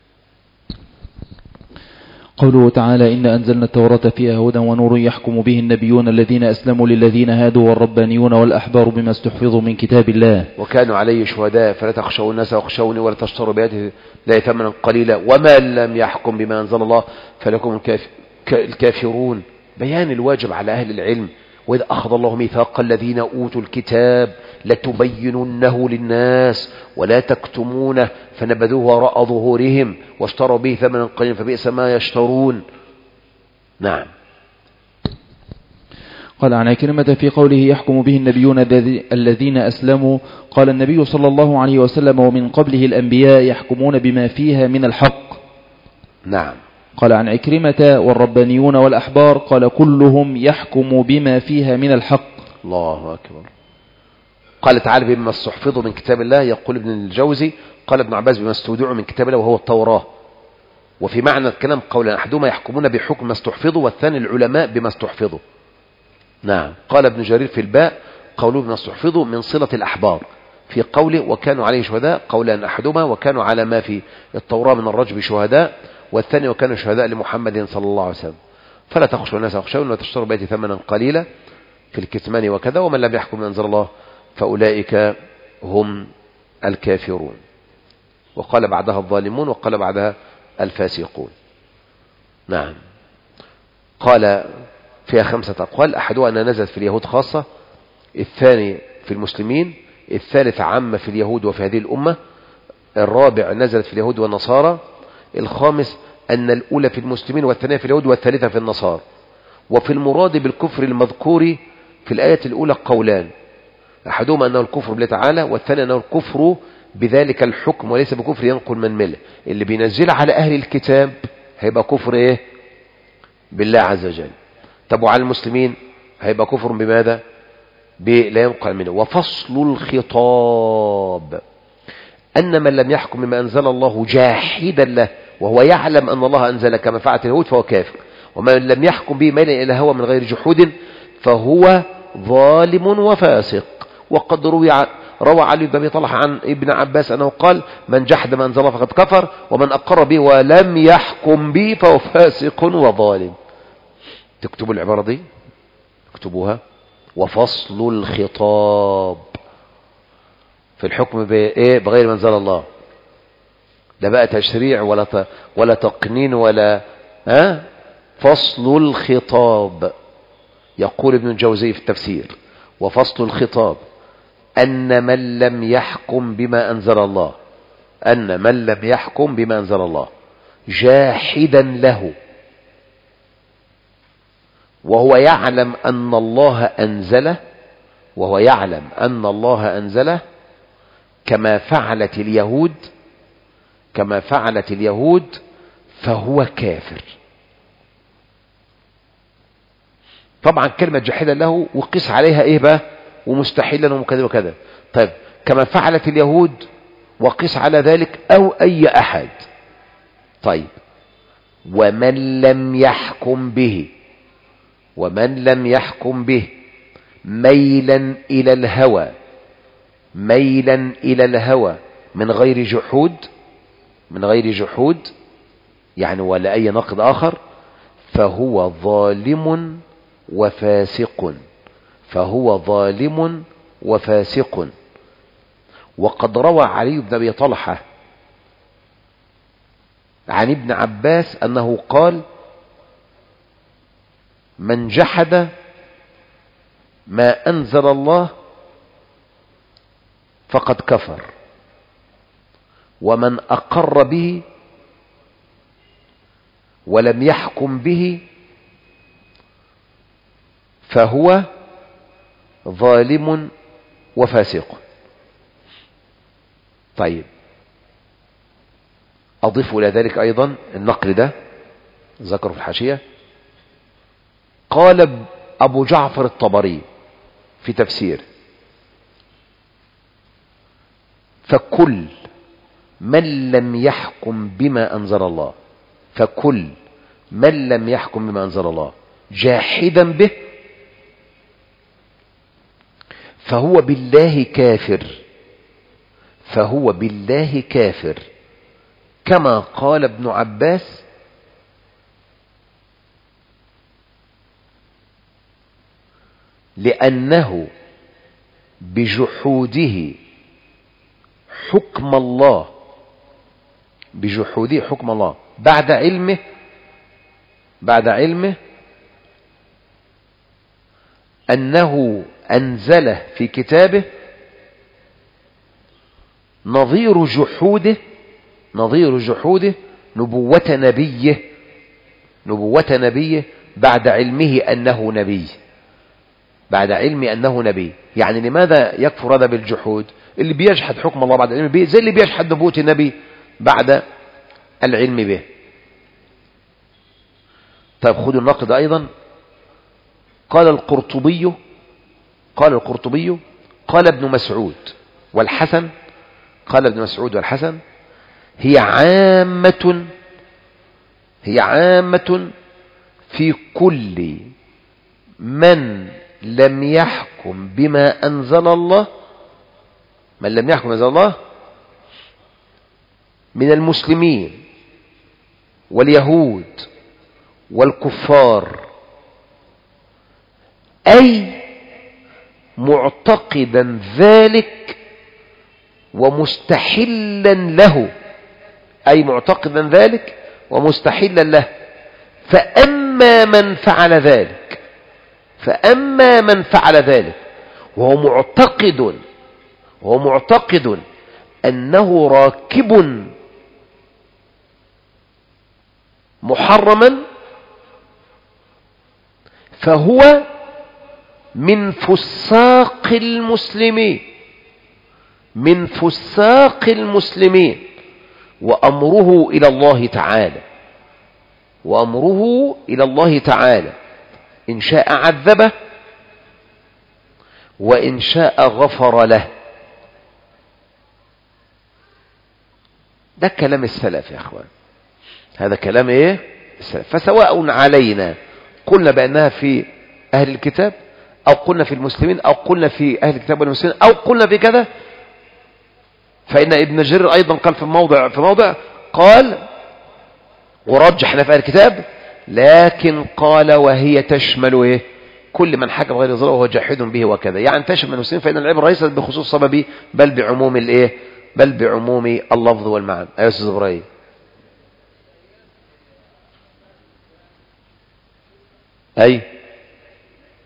قوله تعالى: إن أنزلنا التوراة فيها هدى ونور يحكم به النبيون الذين أسلموا للذين هادوا والربانيون والأحبار بما استحفظوا من كتاب الله وكانوا عليه شهداء فلا تخشوا الناس واخشوني ولا تشتروا بآياتي ثمنا قليلا ومن لم يحكم بما أنزل الله فلكم الكافرون. بيان الواجب على أهل العلم. وإذ أخذ الله ميثاق الذين أوتوا الكتاب لتبيننه للناس ولا تكتمونه فنبذوه وراء ظهورهم واشتروا به ثمنا قليلا فبئس ما يشترون. نعم. قال عن عكرمة في قوله يحكم به النبيون الذين أسلموا، قال النبي صلى الله عليه وسلم: ومن قبله الأنبياء يحكمون بما فيها من الحق. نعم. قال عن عكرمة: والربانيون والأحبار، قال كلهم يحكم بما فيها من الحق. الله أكبر. قال تعالى: بما استحفظوا من كتاب الله. يقول ابن الجوزي: قال ابن عباس: بما استودعوا من كتاب الله وهو التوراة. وفي معنى الكلام قولا أحدهما يحكمون بحكم ما استحفظوا والثاني العلماء بما استحفظوا. نعم. قال ابن جرير في الباء: قوله بما استحفظوا من صلة الأحبار. في قوله وكانوا عليه شهداء قولا أحدهما وكانوا على ما في التوراة من الرجم شهداء، والثاني وكانوا شهداء لمحمد صلى الله عليه وسلم. فلا تخشوا الناس واخشوني ولا تشتروا بآياتي ثمنا قليلا في الكتمان وكذا ومن لم يحكم بما أنزل الله فأولئك هم الكافرون. وقال بعدها الظالمون وقال بعدها الفاسقون. نعم. قال فيها 5 أقوال: أحدها أنها نزلت في اليهود خاصة، الثاني في المسلمين، الثالث عامة في اليهود وفي هذه الأمة، الرابع نزلت في اليهود والنصارى، الخامس أن الأولى في المسلمين والثانية في اليهود والثالثة في النصارى. وفي المراد بالكفر المذكور في الآية الأولى قولان: أحدهما أنه الكفر بالله تعالى، والثاني أنه الكفر بذلك الحكم وليس بكفر ينقل من مله. اللي بينزل على أهل الكتاب هيبقى كفر إيه؟ بالله عز وجل. طب وعلى المسلمين هيبقى كفر بماذا؟ لا ينقل منه. وفصل الخطاب أن من لم يحكم بما أنزل الله جاحدا له وهو يعلم أن الله أنزل كما فعلت اليهود فهو كافر، ومن لم يحكم به ميلا إلى هوى من غير جحود فهو ظالم وفاسق. وقد روى علي بن أبي طلحة عن ابن عباس أنه قال: من جحد ما أنزل الله فقد كفر ومن أقر به ولم يحكم به فهو فاسق وظالم. تكتبوا العبارة دي، اكتبوها. وفصل الخطاب في الحكم بإيه؟ بغير ما أنزل الله. لا بقى تشريع ولا تقنين ولا فصل الخطاب. يقول ابن الجوزي في التفسير: وفصل الخطاب أن من لم يحكم بما أنزل الله أن من لم يحكم بما أنزل الله جاحدا له وهو يعلم أن الله أنزله، وهو يعلم أن الله أنزله كما فعلت اليهود فهو كافر. طبعا كلمة جاحدا له وقيس عليها ايه بقى؟ ومستحيلا وكذا وكذا. طيب كما فعلت اليهود وقيس على ذلك او اي احد. طيب ومن لم يحكم به ميلا الى الهوى من غير جحود يعني ولا اي نقد اخر، فهو ظالم وفاسق. وقد روى علي بن ابي طلحة عن ابن عباس انه قال: من جحد ما انزل الله فقد كفر، ومن اقر به ولم يحكم به فهو ظالم وفاسق. طيب أضيف إلى ذلك أيضا النقل ده ذكره في الحاشية. قال أبو جعفر الطبري في تفسير: فكل من لم يحكم بما أنزل الله جاحدا به فهو بالله كافر كما قال ابن عباس: لأنه بجحوده حكم الله بعد علمه أنه أنزله في كتابه نظير جحوده نبوة نبيه بعد علمه أنه نبي. يعني لماذا يكفر هذا بالجحود؟ اللي بيجحد حكم الله بعد العلم به زي اللي بيجحد نبوة النبي بعد العلم به. طيب خذوا النقد أيضا. قال القرطبي قال ابن مسعود والحسن هي عامة في كل من لم يحكم بما أنزل الله من المسلمين واليهود والكفار، أي معتقدا ذلك ومستحلا له، فأما من فعل ذلك وهو معتقد أنه راكب محرما فهو من فساق المسلمين وأمره إلى الله تعالى إن شاء عذبه وإن شاء غفر له. ده كلام السلف يا أخوان، هذا كلام السلف. فسواء علينا قلنا بأنها في أهل الكتاب أو قلنا في المسلمين أو قلنا في أهل الكتاب والمسلمين أو قلنا في كذا، فإن ابن جرير أيضا قال في موضع قال ورجحنا في أهل الكتاب، لكن قال وهي تشمل كل من حكم غير ظلم وهو جاحد به وكذا، يعني تشمل المسلمين، فإن العبرة ليست بخصوص سببي بل بعموم اللفظ والمعنى. أيها أستاذ إبراهيم.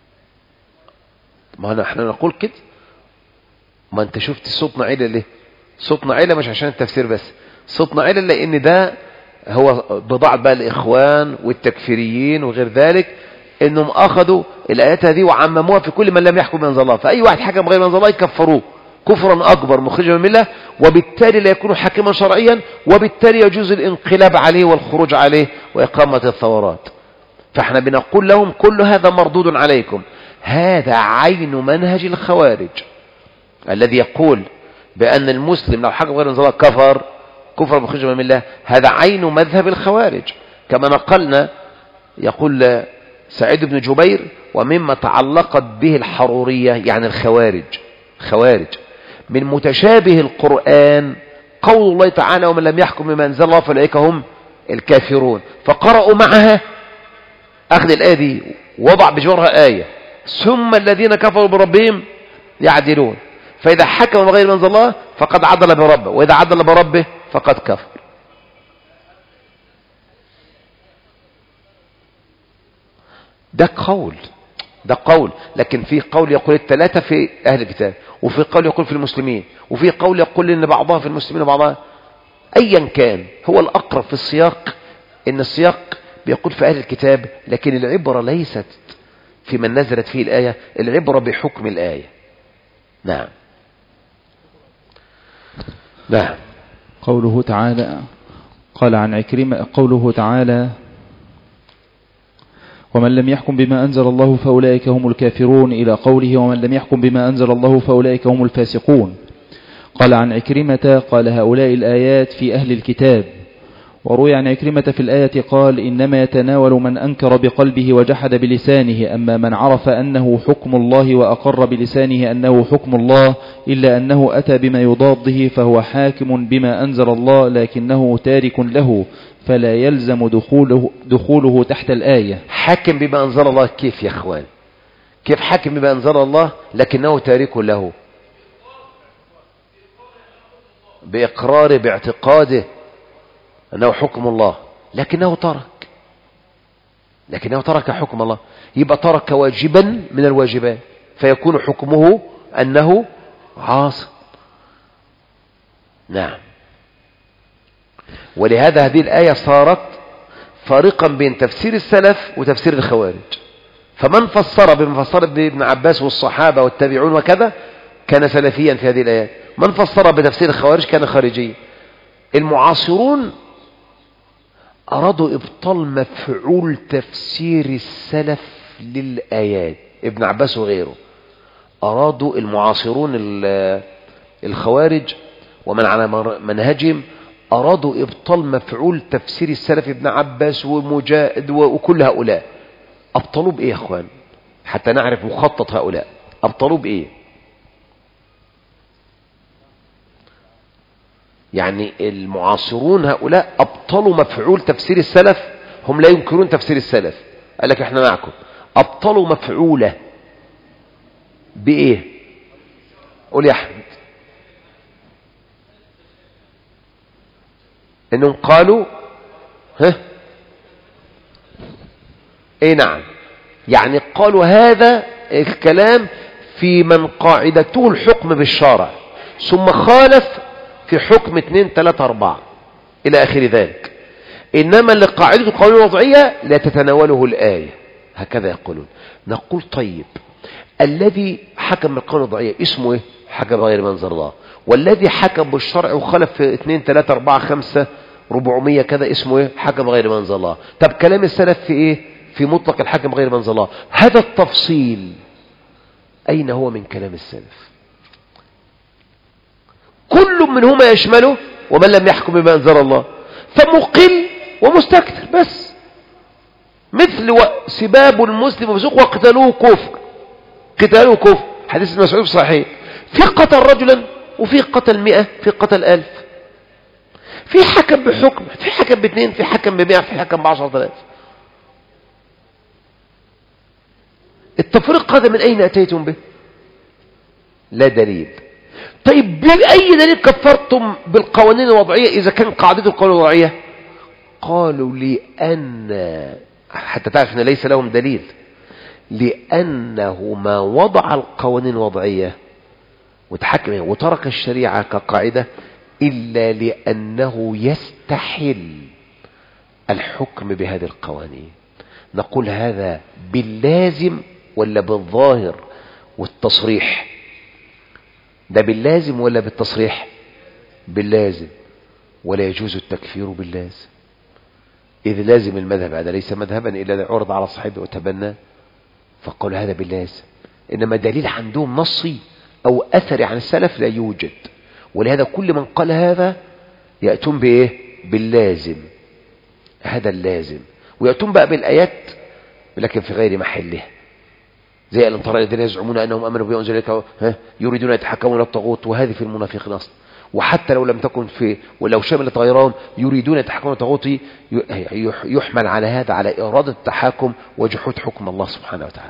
ما احنا نقول كده. ما انت شفت صوتنا عيلة ليه؟ صوتنا عالي مش عشان التفسير بس، صوتنا عالي لأن ده هو بضاعة بقى الإخوان والتكفيريين وغير ذلك، إنهم أخذوا الآيات هذه وعمموها في كل من لم يحكم بأنزل الله، فأي واحد حكم غير أنزل الله يكفروه كفرا أكبر مخرجا من الملة، وبالتالي لا يكون حاكما شرعيا، وبالتالي يجوز الانقلاب عليه والخروج عليه وإقامة الثورات. فاحنا بنقول لهم كل هذا مردود عليكم. هذا عين منهج الخوارج الذي يقول بأن المسلم لو حكم غير أنزل الله كفر مخرجا من الملة. هذا عين مذهب الخوارج، كما نقلنا يقول سعيد بن جبير: ومما تعلقت به الحرورية يعني خوارج من متشابه القرآن قول الله تعالى: ومن لم يحكم بما أنزل الله فأولئك هم الكافرون. فقرأوا معها أخذ الآية دي وضع بجورها آية: ثم الذين كفروا بربهم يعدلون. فإذا حكم بغير ما أنزل الله فقد عدل بربه، وإذا عدل بربه فقد كفر. ده قول، لكن في قول يقول الثلاثة في أهل الكتاب، وفي قول يقول في المسلمين، وفي قول يقول إن بعضها في المسلمين وبعضها. أيا كان هو الأقرب في السياق إن السياق بيقول في أهل الكتاب، لكن العبرة ليست في من نزلت فيه الآية، العبرة بحكم الآية. نعم. قوله تعالى قال عن عكرمة، قوله تعالى: ومن لم يحكم بما أنزل الله فأولئك هم الكافرون، إلى قوله: ومن لم يحكم بما أنزل الله فأولئك هم الفاسقون. قال عن عكرمة: قال هؤلاء الآيات في أهل الكتاب. وروي عن عكرمة في الآية قال: إنما يتناول من أنكر بقلبه وجحد بلسانه، أما من عرف أنه حكم الله وأقر بلسانه أنه حكم الله إلا أنه أتى بما يضاده فهو حاكم بما أنزل الله لكنه تارك له، فلا يلزم دخوله تحت الآية. حاكم بما أنزل الله كيف يا أخوان؟ كيف حاكم بما أنزل الله لكنه تارك له؟ بإقراره باعتقاده أنه حكم الله، لكنه ترك حكم الله، يبقى ترك واجبا من الواجبات، فيكون حكمه أنه عاصي. نعم. ولهذا هذه الآية صارت فارقا بين تفسير السلف وتفسير الخوارج. فمن فسر بما فسر ابن عباس والصحابة والتابعون وكذا كان سلفيا في هذه الآيات، من فسر بتفسير الخوارج كان خارجيا. المعاصرون أرادوا إبطال مفعول تفسير السلف للآيات، ابن عباس وغيره. أرادوا المعاصرون الخوارج ومن على منهجهم أرادوا إبطال مفعول تفسير السلف ابن عباس ومجاهد وكل هؤلاء. أبطلوا بإيه يا أخوان؟ حتى نعرف مخطط هؤلاء أبطلوا بإيه؟ يعني المعاصرون هؤلاء أبطلوا مفعول تفسير السلف، هم لا ينكرون تفسير السلف، قال لك احنا معكم. أبطلوا مفعوله بإيه؟ قول يا أحمد. إنهم قالوا إيه نعم، يعني قالوا هذا الكلام في من قاعدته الحكم بالشارع، ثم خالف في حكم 2 3 4 إلى آخر ذلك. إنما اللي قاعدته القانون الوضعية لا تتناوله الآية، هكذا يقولون. نقول طيب، الذي حكم بالقانون الوضعية اسمه إيه؟ حكم غير ما أنزل الله. والذي حكم بالشرع وخالف في 2 3 4 5 400 كذا اسمه إيه؟ حكم غير ما أنزل الله. طب كلام السلف في إيه؟ في مطلق الحكم غير ما أنزل الله. هذا التفصيل أين هو من كلام السلف؟ كل منهما يشمله ومن لم يحكم بما أنزل الله، فمقل ومستكثر بس. مثل سباب المسلم وفسوق وقتلوه كفر، حديث ابن مسعود صحيح. في قتل رجلا وفي قتل 100، في قتل 1000، في حكم بحكم، في حكم ب2، في حكم ب100، في حكم ب10,000. التفريق هذا من أين أتيتم به؟ لا دليل. طيب بأي دليل كفرتم بالقوانين الوضعية إذا كان قاعدته القوانين الوضعية؟ قالوا لأن، حتى تعرف أن ليس لهم دليل، لأنه ما وضع القوانين الوضعية متحكم وترك الشريعة كقاعدة إلا لأنه يستحل الحكم بهذه القوانين. نقول هذا باللازم ولا بالظاهر والتصريح؟ ده باللازم ولا بالتصريح؟ باللازم. ولا يجوز التكفير باللازم، إذ لازم المذهب هذا ليس مذهبا إلا عرض على صاحبه وتبناه، فقال هذا باللازم. إنما دليل عندهم نصي أو أثري عن السلف لا يوجد، ولهذا كل من قال هذا يأتون بإيه؟ باللازم، هذا اللازم. ويأتون بقى بالآيات لكن في غير محلها، زي أن ترى الذين يزعمون أنهم أمنوا بما أنزل إليك يريدون أن يتحكموا إلى الطاغوت، وهذه في المنافقين أصلا. وحتى لو لم تكن في ولو شملت غيرهم يريدون يتحكمون الطاغوت، يحمل على هذا على إرادة التحاكم وجحود حكم الله سبحانه وتعالى.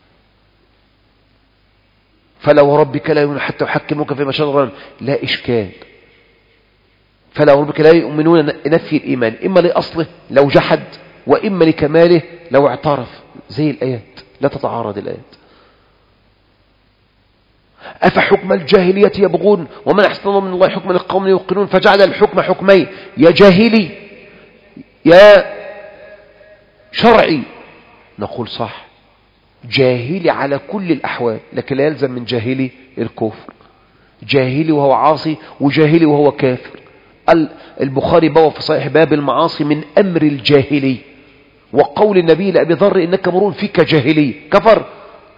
فلا وربك لا يؤمنون حتى يحكموك فيما شجر، لا إشكال. فلا وربك لا يؤمنون نفي الإيمان إما لأصله لو جحد، وإما لكماله لو اعترف، زي الآيات لا تتعارض الآيات. أفحكم الجاهلية يبغون ومن أحسن من الله حكما لقوم يوقنون، فجعل الحكم حكمين، يا جاهلي يا شرعي. نقول صح، جاهلي على كل الأحوال، لكن لا يلزم من جاهلي الكفر. جاهلي وهو عاصي وجاهلي وهو كافر. البخاري بوى في صحيح باب المعاصي من أمر الجاهلي، وقول النبي لأبي ذر إنك مرون فيك جاهلي، كفر.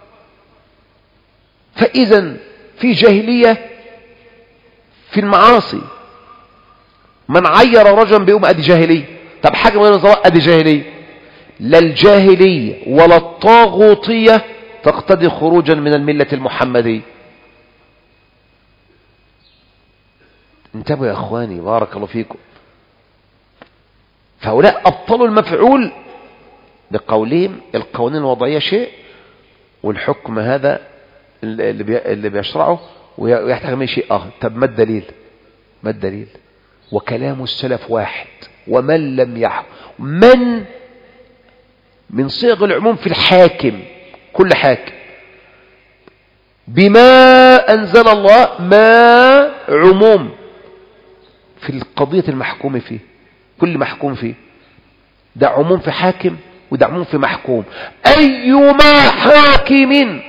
فإذا في جاهلية في المعاصي، من عير رجلا بيقوم أدي جاهلي. طب حاجة غير الزواج أدي جاهلي. لا الجاهلية ولا الطاغوتية تقتضي خروجا من الملة المحمدية. انتبهوا يا اخواني بارك الله فيكم. فهؤلاء ابطلوا المفعول بقولهم القوانين الوضعية شيء، والحكم هذا اللي بيشرعه ويحتاج من شيء آخر. طب ما الدليل؟ ما الدليل؟ وكلام السلف واحد. ومن لم يحكم، من صيغ العموم في الحاكم، كل حاكم بما أنزل الله، ما عموم في القضية المحكوم فيه، كل محكوم فيه ده عموم في حاكم وده عموم في محكوم. أيما حاكم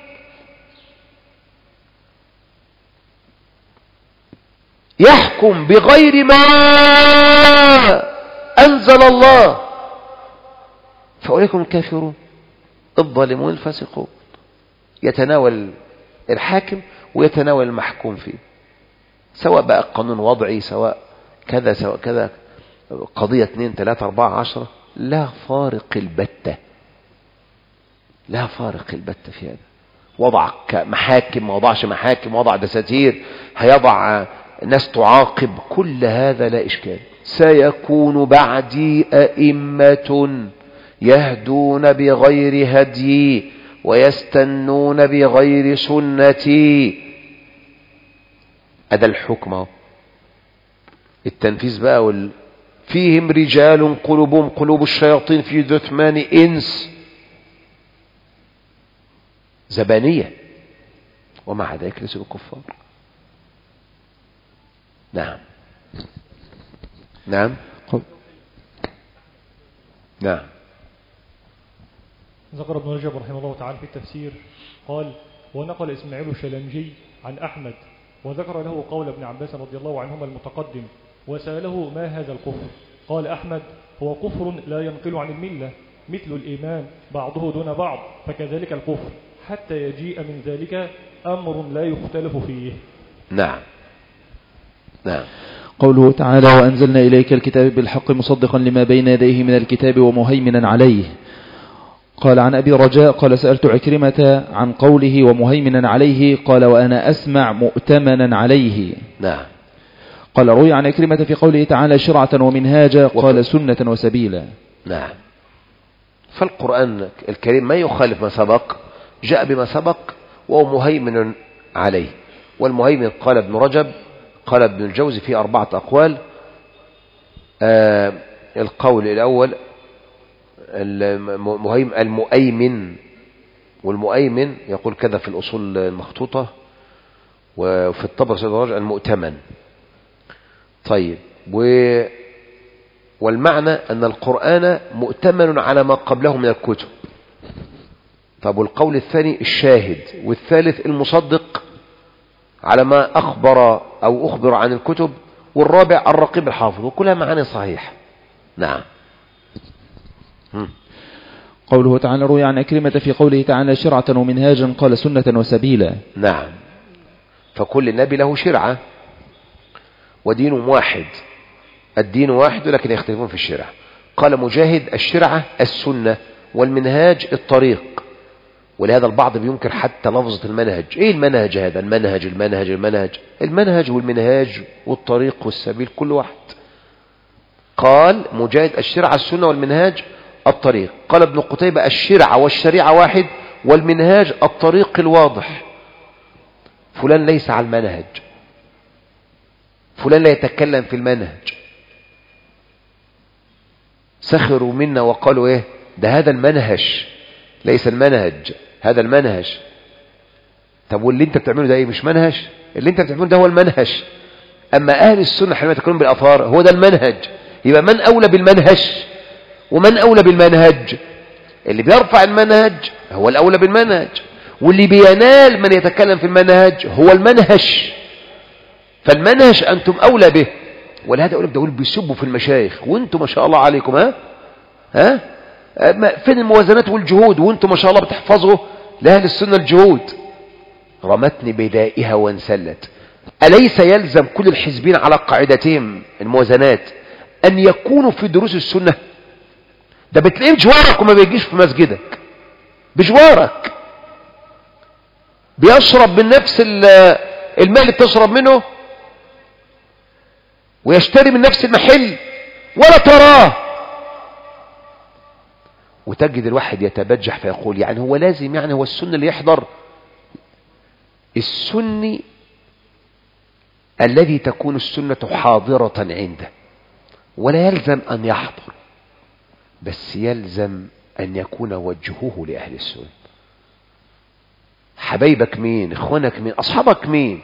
يحكم بغير ما أنزل الله فأولئكم الكافرون الظالمون الفاسقون. يتناول الحاكم ويتناول المحكوم فيه، سواء بقى قانون وضعي، سواء كذا سواء كذا، قضية 2 3 4 10، لا فارق البتة، لا فارق البتة في هذا. وضع محاكم ما وضعش محاكم، وضع دساتير، هيضع ناس تعاقب، كل هذا لا إشكال. سيكون بعدي أئمة يهدون بغير هدي ويستنون بغير سنتي. هذا الحكم. التنفيذ بقى فيهم رجال قلوبهم قلوب الشياطين في جثمان إنس، زبانية، ومع ذلك ليسوا كفار. نعم نعم نعم. ذكر ابن رجب رحمه الله تعالى في التفسير قال: ونقل إسماعيل الشلنجي عن أحمد وذكر له قول ابن عباس رضي الله عنهما المتقدم، وسأله: ما هذا الكفر؟ قال أحمد: هو كفر لا ينقل عن الملة، مثل الإيمان بعضه دون بعض، فكذلك الكفر، حتى يجيء من ذلك أمر لا يختلف فيه. نعم نعم. قوله تعالى: وأنزلنا إليك الكتاب بالحق مصدقا لما بين يديه من الكتاب ومهيمنا عليه. قال عن أبي رجاء قال: سألت عكرمة عن قوله ومهيمنا عليه، قال: وأنا أسمع مؤتمنا عليه. نعم. قال: روي عن عكرمة في قوله تعالى: شرعة ومنهاجا، قال: سنة وسبيلا. نعم. فالقرآن الكريم ما يخالف ما سبق، جاء بما سبق وهو مهيمن عليه. والمهيمن قال ابن رجب، قال ابن الجوزي في 4 أقوال. القول الأول المؤيمن، والمؤيمن يقول كذا في الأصول المخطوطة، وفي الطبر سيدراج المؤتمن. طيب والمعنى أن القرآن مؤتمن على ما قبله من الكتب. طب والقول الثاني الشاهد، والثالث المصدق على ما أخبر أو أخبر عن الكتب، والرابع الرقيب الحافظ، وكلها معاني صحيح. نعم. قوله تعالى روي عن عكرمة في قوله تعالى شرعة ومنهاجا قال سنة وسبيلا. نعم، فكل نبي له شرعة ودين واحد، الدين واحد لكن يختلفون في الشرع. قال مجاهد الشرعة السنة والمنهاج الطريق، ولهذا البعض بينكر حتى لفظة المنهج. ايه المنهج هذا؟ المنهج والمنهاج والطريق والسبيل كل واحد. قال مجاهد الشرعة السنة والمنهاج الطريق. قال ابن قتيبة الشرعة والشريعة واحد والمنهاج الطريق الواضح. فلان ليس على المنهج، فلان لا يتكلم في المنهج. سخروا منا وقالوا ايه ده هذا المنهج، ليس المنهج، هذا المنهج. طب واللي انت بتعمله ده ايه؟ مش منهج؟ اللي انت بتعمله ده هو المنهج. اما اهل السنة حينما يتكلمون بالاثار هو ده المنهج. يبقى من اولى بالمنهج ومن اولى بالمنهج؟ اللي بيرفع المنهج هو الاولى بالمنهج، واللي بينال من يتكلم في المنهج هو المنهج. فالمنهج انتم اولى به. ولهذا اقول لك دول بيسبوا في المشايخ وانتم ما شاء الله عليكم ها فين الموازنات والجهود وانتم ما شاء الله بتحفظوا لأهل السنة الجهود. رمتني بدائها وانسلت. أليس يلزم كل الحزبين على قاعدتهم الموازنات أن يكونوا في دروس السنة؟ ده بتلاقيه بجوارك وما بيجيش في مسجدك، بجوارك بيشرب من نفس الماء اللي بتشرب منه ويشتري من نفس المحل ولا تراه. وتجد الواحد يتبجح فيقول يعني هو لازم، يعني هو السني اللي يحضر؟ السني الذي تكون السنة حاضرة عنده، ولا يلزم أن يحضر، بس يلزم أن يكون وجهه لأهل السنة. حبايبك مين؟ إخوانك مين؟ أصحابك مين؟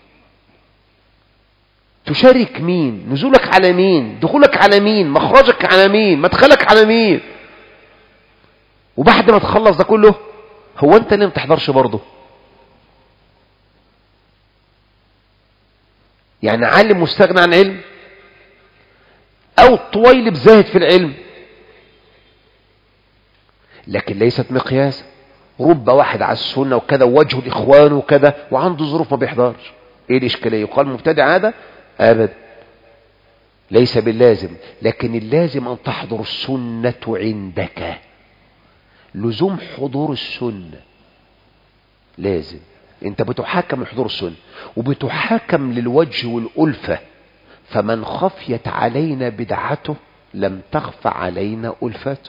تشارك مين؟ نزولك على مين؟ دخولك على مين؟ مخرجك على مين؟ مدخلك على مين؟ وبعد ما تخلص ده كله هو انت ليه ما تحضرش برضه؟ يعني عالم مستغنى عن علم او طويلب زاهد في العلم؟ لكن ليست مقياس. رب واحد على السنة وكذا ووجهه الاخوان وكذا وعنده ظروف ما بيحضرش. ايه الاشكالية؟ يقال مبتدع هذا؟ ابدا، ليس باللازم. لكن اللازم ان تحضر السنة عندك. لزوم حضور السنة لازم. انت بتحاكم لحضور السنة وبتحاكم للوجه والألفة. فمن خفيت علينا بدعته لم تخف علينا ألفته.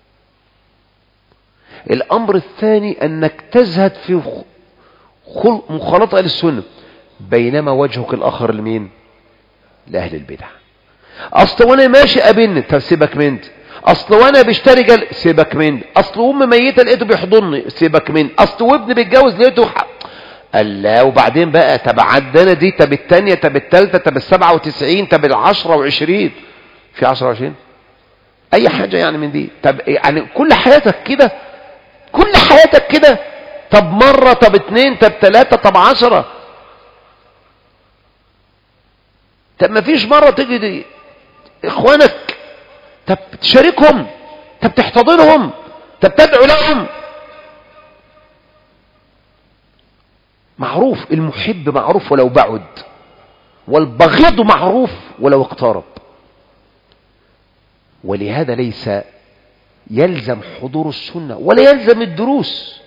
الأمر الثاني أنك تزهد في مخالطة أهل السنة، بينما وجهك الآخر لمين؟ لأهل البدع. أصل وانا ماشي قابلني، طب سيبك من دي. اصل وانا بشتري سيبك من دي. اصل ام ميته لقيته بيحضني، سيبك من دي. اصل وابني بيتجوز لقيته الله. وبعدين بقى طب عدنا دي، طب الثانيه، طب الثالثه، طب ال97، طب ال10 و20. في 10 و20 اي حاجه يعني من دي. طب يعني كل حياتك كده، كل حياتك كده. طب مره، طب 2، طب 3، طب 10. طب ما فيش مره تجي اخوانك طب تشاركهم، طب تحتضنهم، طب تدعو لهم. معروف المحب معروف ولو بعد، والبغيض معروف ولو اقترب. ولهذا ليس يلزم حضور السنة ولا يلزم الدروس،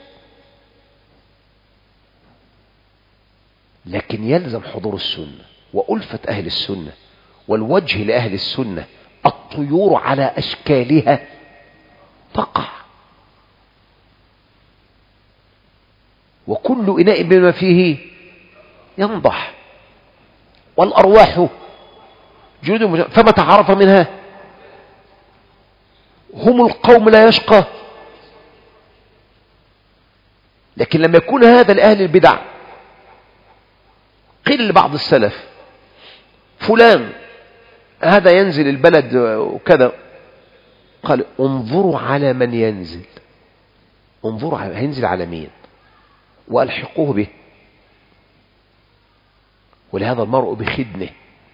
لكن يلزم حضور السنة وألفة أهل السنة والوجه لأهل السنة. الطيور على أشكالها تقع، وكل إناء بما فيه ينضح، والأرواح جلود فما تعرف منها هم القوم لا يشقى. لكن لما يكون هذا لأهل البدع قيل لبعض السلف فلان هذا ينزل البلد وكذا، قال انظروا على من ينزل، انظروا هينزل على مين والحقوه به. ولهذا المرء بخدمه،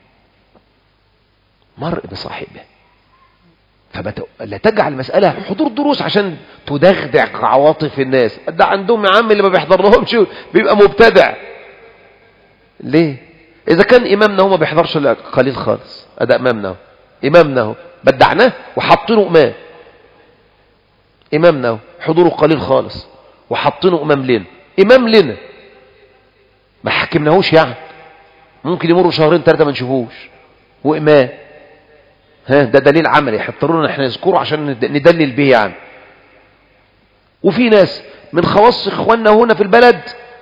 مرء بصاحبه. فلا تجعل المسألة حضور دروس عشان تدغدغ عواطف الناس. ده عندهم يا عم اللي ما بيحضر لهمش بيبقى مبتدع. ليه؟ إذا كان إمامنا هو ما بيحضرش قليل خالص، ده إمامنا هو بدعناه وحطينه إمام. إمامنا هو حضوره قليل خالص وحطينه إمام لنا ما حكمناهوش يعني. ممكن يمروا شهرين 3 ما نشوفوش وإمام. ده دليل عملي اضطروا احنا نذكره عشان ندلل به يعني. وفي ناس من خواص اخواننا هنا في البلد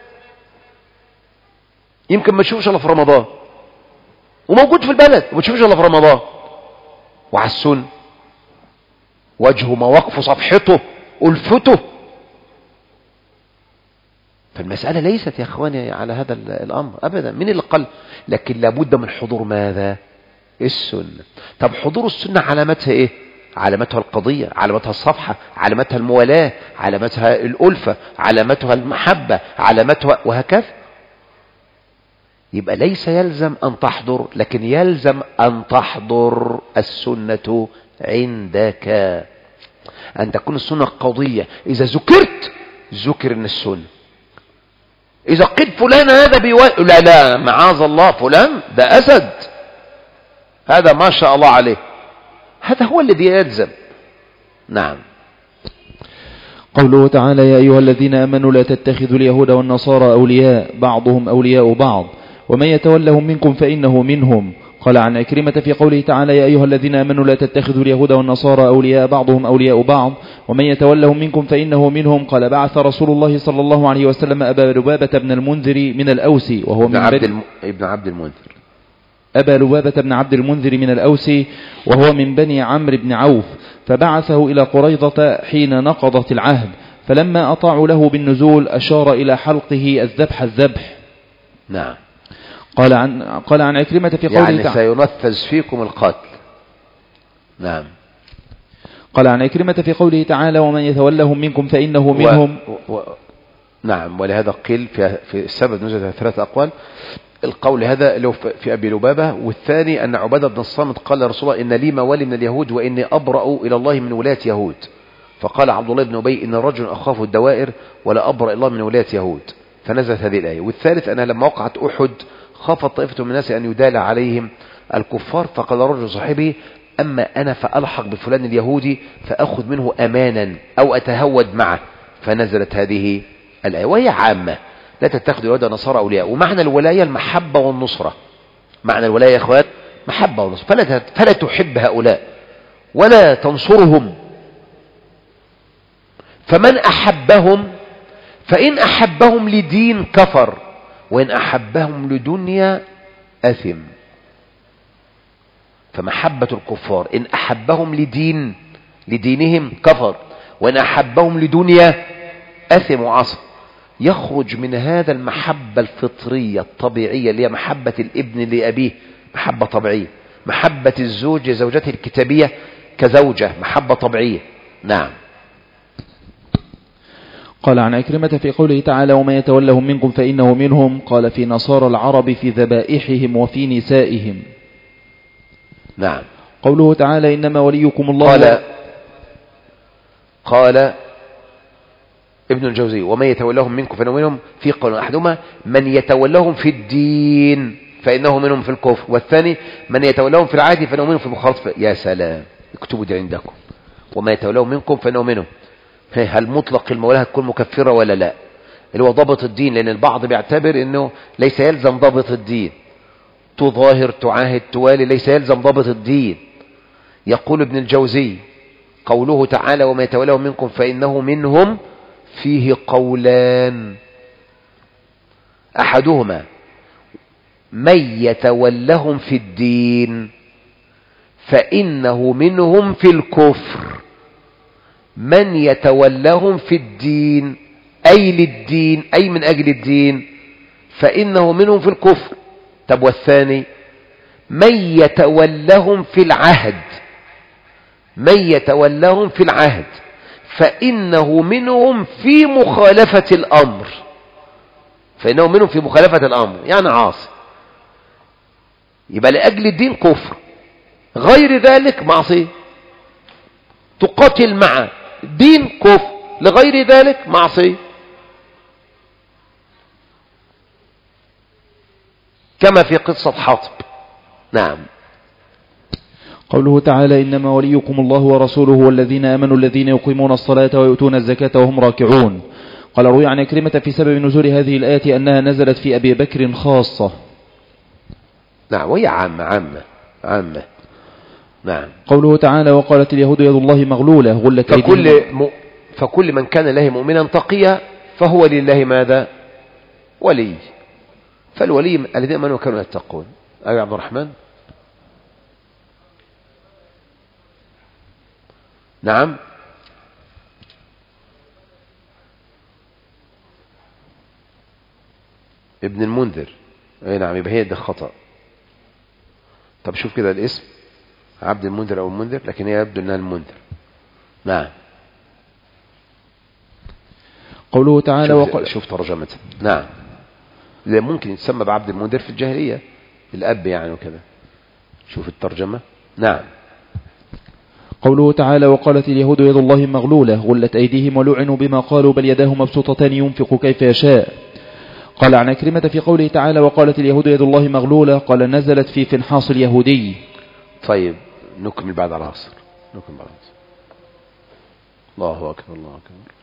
يمكن ما تشوفش الا في رمضان، وموجود في البلد وما تشوفش الا في رمضان، وعلى السنة وجهه مواقفه صفحته ألفته. فالمسألة ليست يا اخواني على هذا الامر ابدا. من اللي قال؟ لكن لابد من حضور ماذا؟ السنة. طب حضور السنة علامتها ايه؟ علامتها القضية، علامتها الصفحة، علامتها الموالاة، علامتها الألفة، علامتها المحبة، علامتها وهكذا. يبقى ليس يلزم أن تحضر، لكن يلزم أن تحضر السنة عندك، أن تكون السنة قضية. إذا ذكرت ذكر من السنة. إذا قيل فلان هذا لا معاذ الله، فلان ده أسد، هذا ما شاء الله عليه، هذا هو الذي يلزم. نعم. قوله تعالى يا أيها الذين آمنوا لا تتخذوا اليهود والنصارى أولياء بعضهم أولياء بعض ومن يتولهم منكم فإنه منهم. قال عن عكرمة في قوله تعالى يا أيها الذين آمنوا لا تتخذوا اليهود والنصارى أولياء بعضهم أولياء بعض ومن يتولهم منكم فإنه منهم. قال بعث رسول الله صلى الله عليه وسلم أبا لبابة بن المنذر من الأوس وهو من ابن عبد المنذر، أبا لبابة بن عبد المنذر من الأوس وهو من بني عمرو بن عوف، فبعثه إلى قريظة حين نقضت العهد، فلما أطاعوا له بالنزول أشار إلى حلقه الذبح. نعم. قال عن عكرمة في قوله يعني سينفذ فيكم القتل. نعم. قال عن عكرمة في قوله تعالى ومن يتولهم منكم فإنه منهم. نعم. ولهذا قيل في السبب نزل 3 أقوال. القول هذا له في أبي لبابة، والثاني أن عبادة بن الصامت قال رسول الله إن لي موالي من اليهود وإني أبرأ إلى الله من ولاية يهود. فقال عبد الله بن أبي إن الرجل أخاف الدوائر ولا أبرأ إلى الله من ولاية يهود، فنزلت هذه الآية. والثالث أنها لما وقعت أحد خافت طائفة من الناس أن يدال عليهم الكفار، فقال رجل صاحبه أما أنا فألحق بفلان اليهودي فأخذ منه أمانا أو أتهود معه، فنزلت هذه الآية. وهي عامة لا تتخذوا اليهود والنصارى أولياء. ومعنى الولاية المحبة والنصرة. معنى الولاية يا إخوات محبة والنصرة. فلا تحب هؤلاء ولا تنصرهم. فمن أحبهم فإن أحبهم لدين كفر وإن أحبهم لدنيا أثم. فمحبة الكفار إن أحبهم لدينهم كفر وإن أحبهم لدنيا أثم وعصر. يخرج من هذا المحبة الفطرية الطبيعية اللي هي محبة الابن لأبيه، محبة طبيعية. محبة الزوج لزوجته الكتابية كزوجة، محبة طبيعية. نعم. قال عن عكرمة في قوله تعالى ومن يتولهم منكم فإنه منهم. قال في نصارى العرب في ذبائحهم وفي نسائهم. نعم. قوله تعالى إنما وليكم الله. قال ابن الجوزي ومن يتولهم منكم فإنه منهم في قول أحدهما من يتولهم في الدين فإنه منهم في الكفر، والثاني من يتولهم في العهد فإنه منهم في المخالطة. يا سلام، اكتبوا دي عندكم. وما يتولهم منكم فإنه منهم. هل مطلق المولاة هتكون مكفرة ولا لا؟ اللي هو ضابط الدين، لأن البعض بيعتبر أنه ليس يلزم ضابط الدين. تظاهر تعاهد توالي، ليس يلزم ضابط الدين. يقول ابن الجوزي قوله تعالى وما يتولهم منكم فإنه منهم فيه قولان، أحدهما من يتولهم في الدين فإنه منهم في الكفر. من يتولهم في الدين أي للدين أي من أجل الدين فإنه منهم في الكفر. طب والثاني من يتولهم في العهد، من يتولهم في العهد فإنه منهم في مخالفة الأمر، فإنه منهم في مخالفة الأمر يعني عاصي، يبقى لأجل الدين كفر، غير ذلك معصية. تقاتل مع دين كفر، لغير ذلك معصية، كما في قصة حاطب. نعم. قوله تعالى إنما وليكم الله ورسوله والذين آمنوا الذين يقيمون الصلاة ويؤتون الزكاة وهم راكعون. قال روي عن عكرمة في سبب نزول هذه الآية أنها نزلت في أبي بكر خاصة. نعم، وهي عامة. نعم. قوله تعالى وقالت اليهود يد الله مغلولة غلت أيديهم. فكل من كان له مؤمنا تقيا فهو لله ماذا؟ ولي. فالولي الذين آمنوا كانوا يتقون. أيها عبد الرحمن. نعم. ابن المنذر. اي نعم، يبقى هي ده خطأ. طب شوف كده الاسم عبد المنذر او المنذر، لكن هي يبدو انها المنذر. نعم. قوله تعالى شوف ترجمته. نعم. ممكن يتسمى بعبد المنذر في الجاهلية، الاب يعني وكذا. شوف الترجمة. نعم. قوله تعالى وقالت اليهود يد الله مغلولة غلت أيديهم ولعنوا بما قالوا بل يداه مبسوطتان ينفق كيف يشاء. قال عن عكرمة في قوله تعالى وقالت اليهود يد الله مغلولة قال نزلت في فنحاص اليهودي. طيب نكمل بعد العصر. الله أكبر الله أكبر.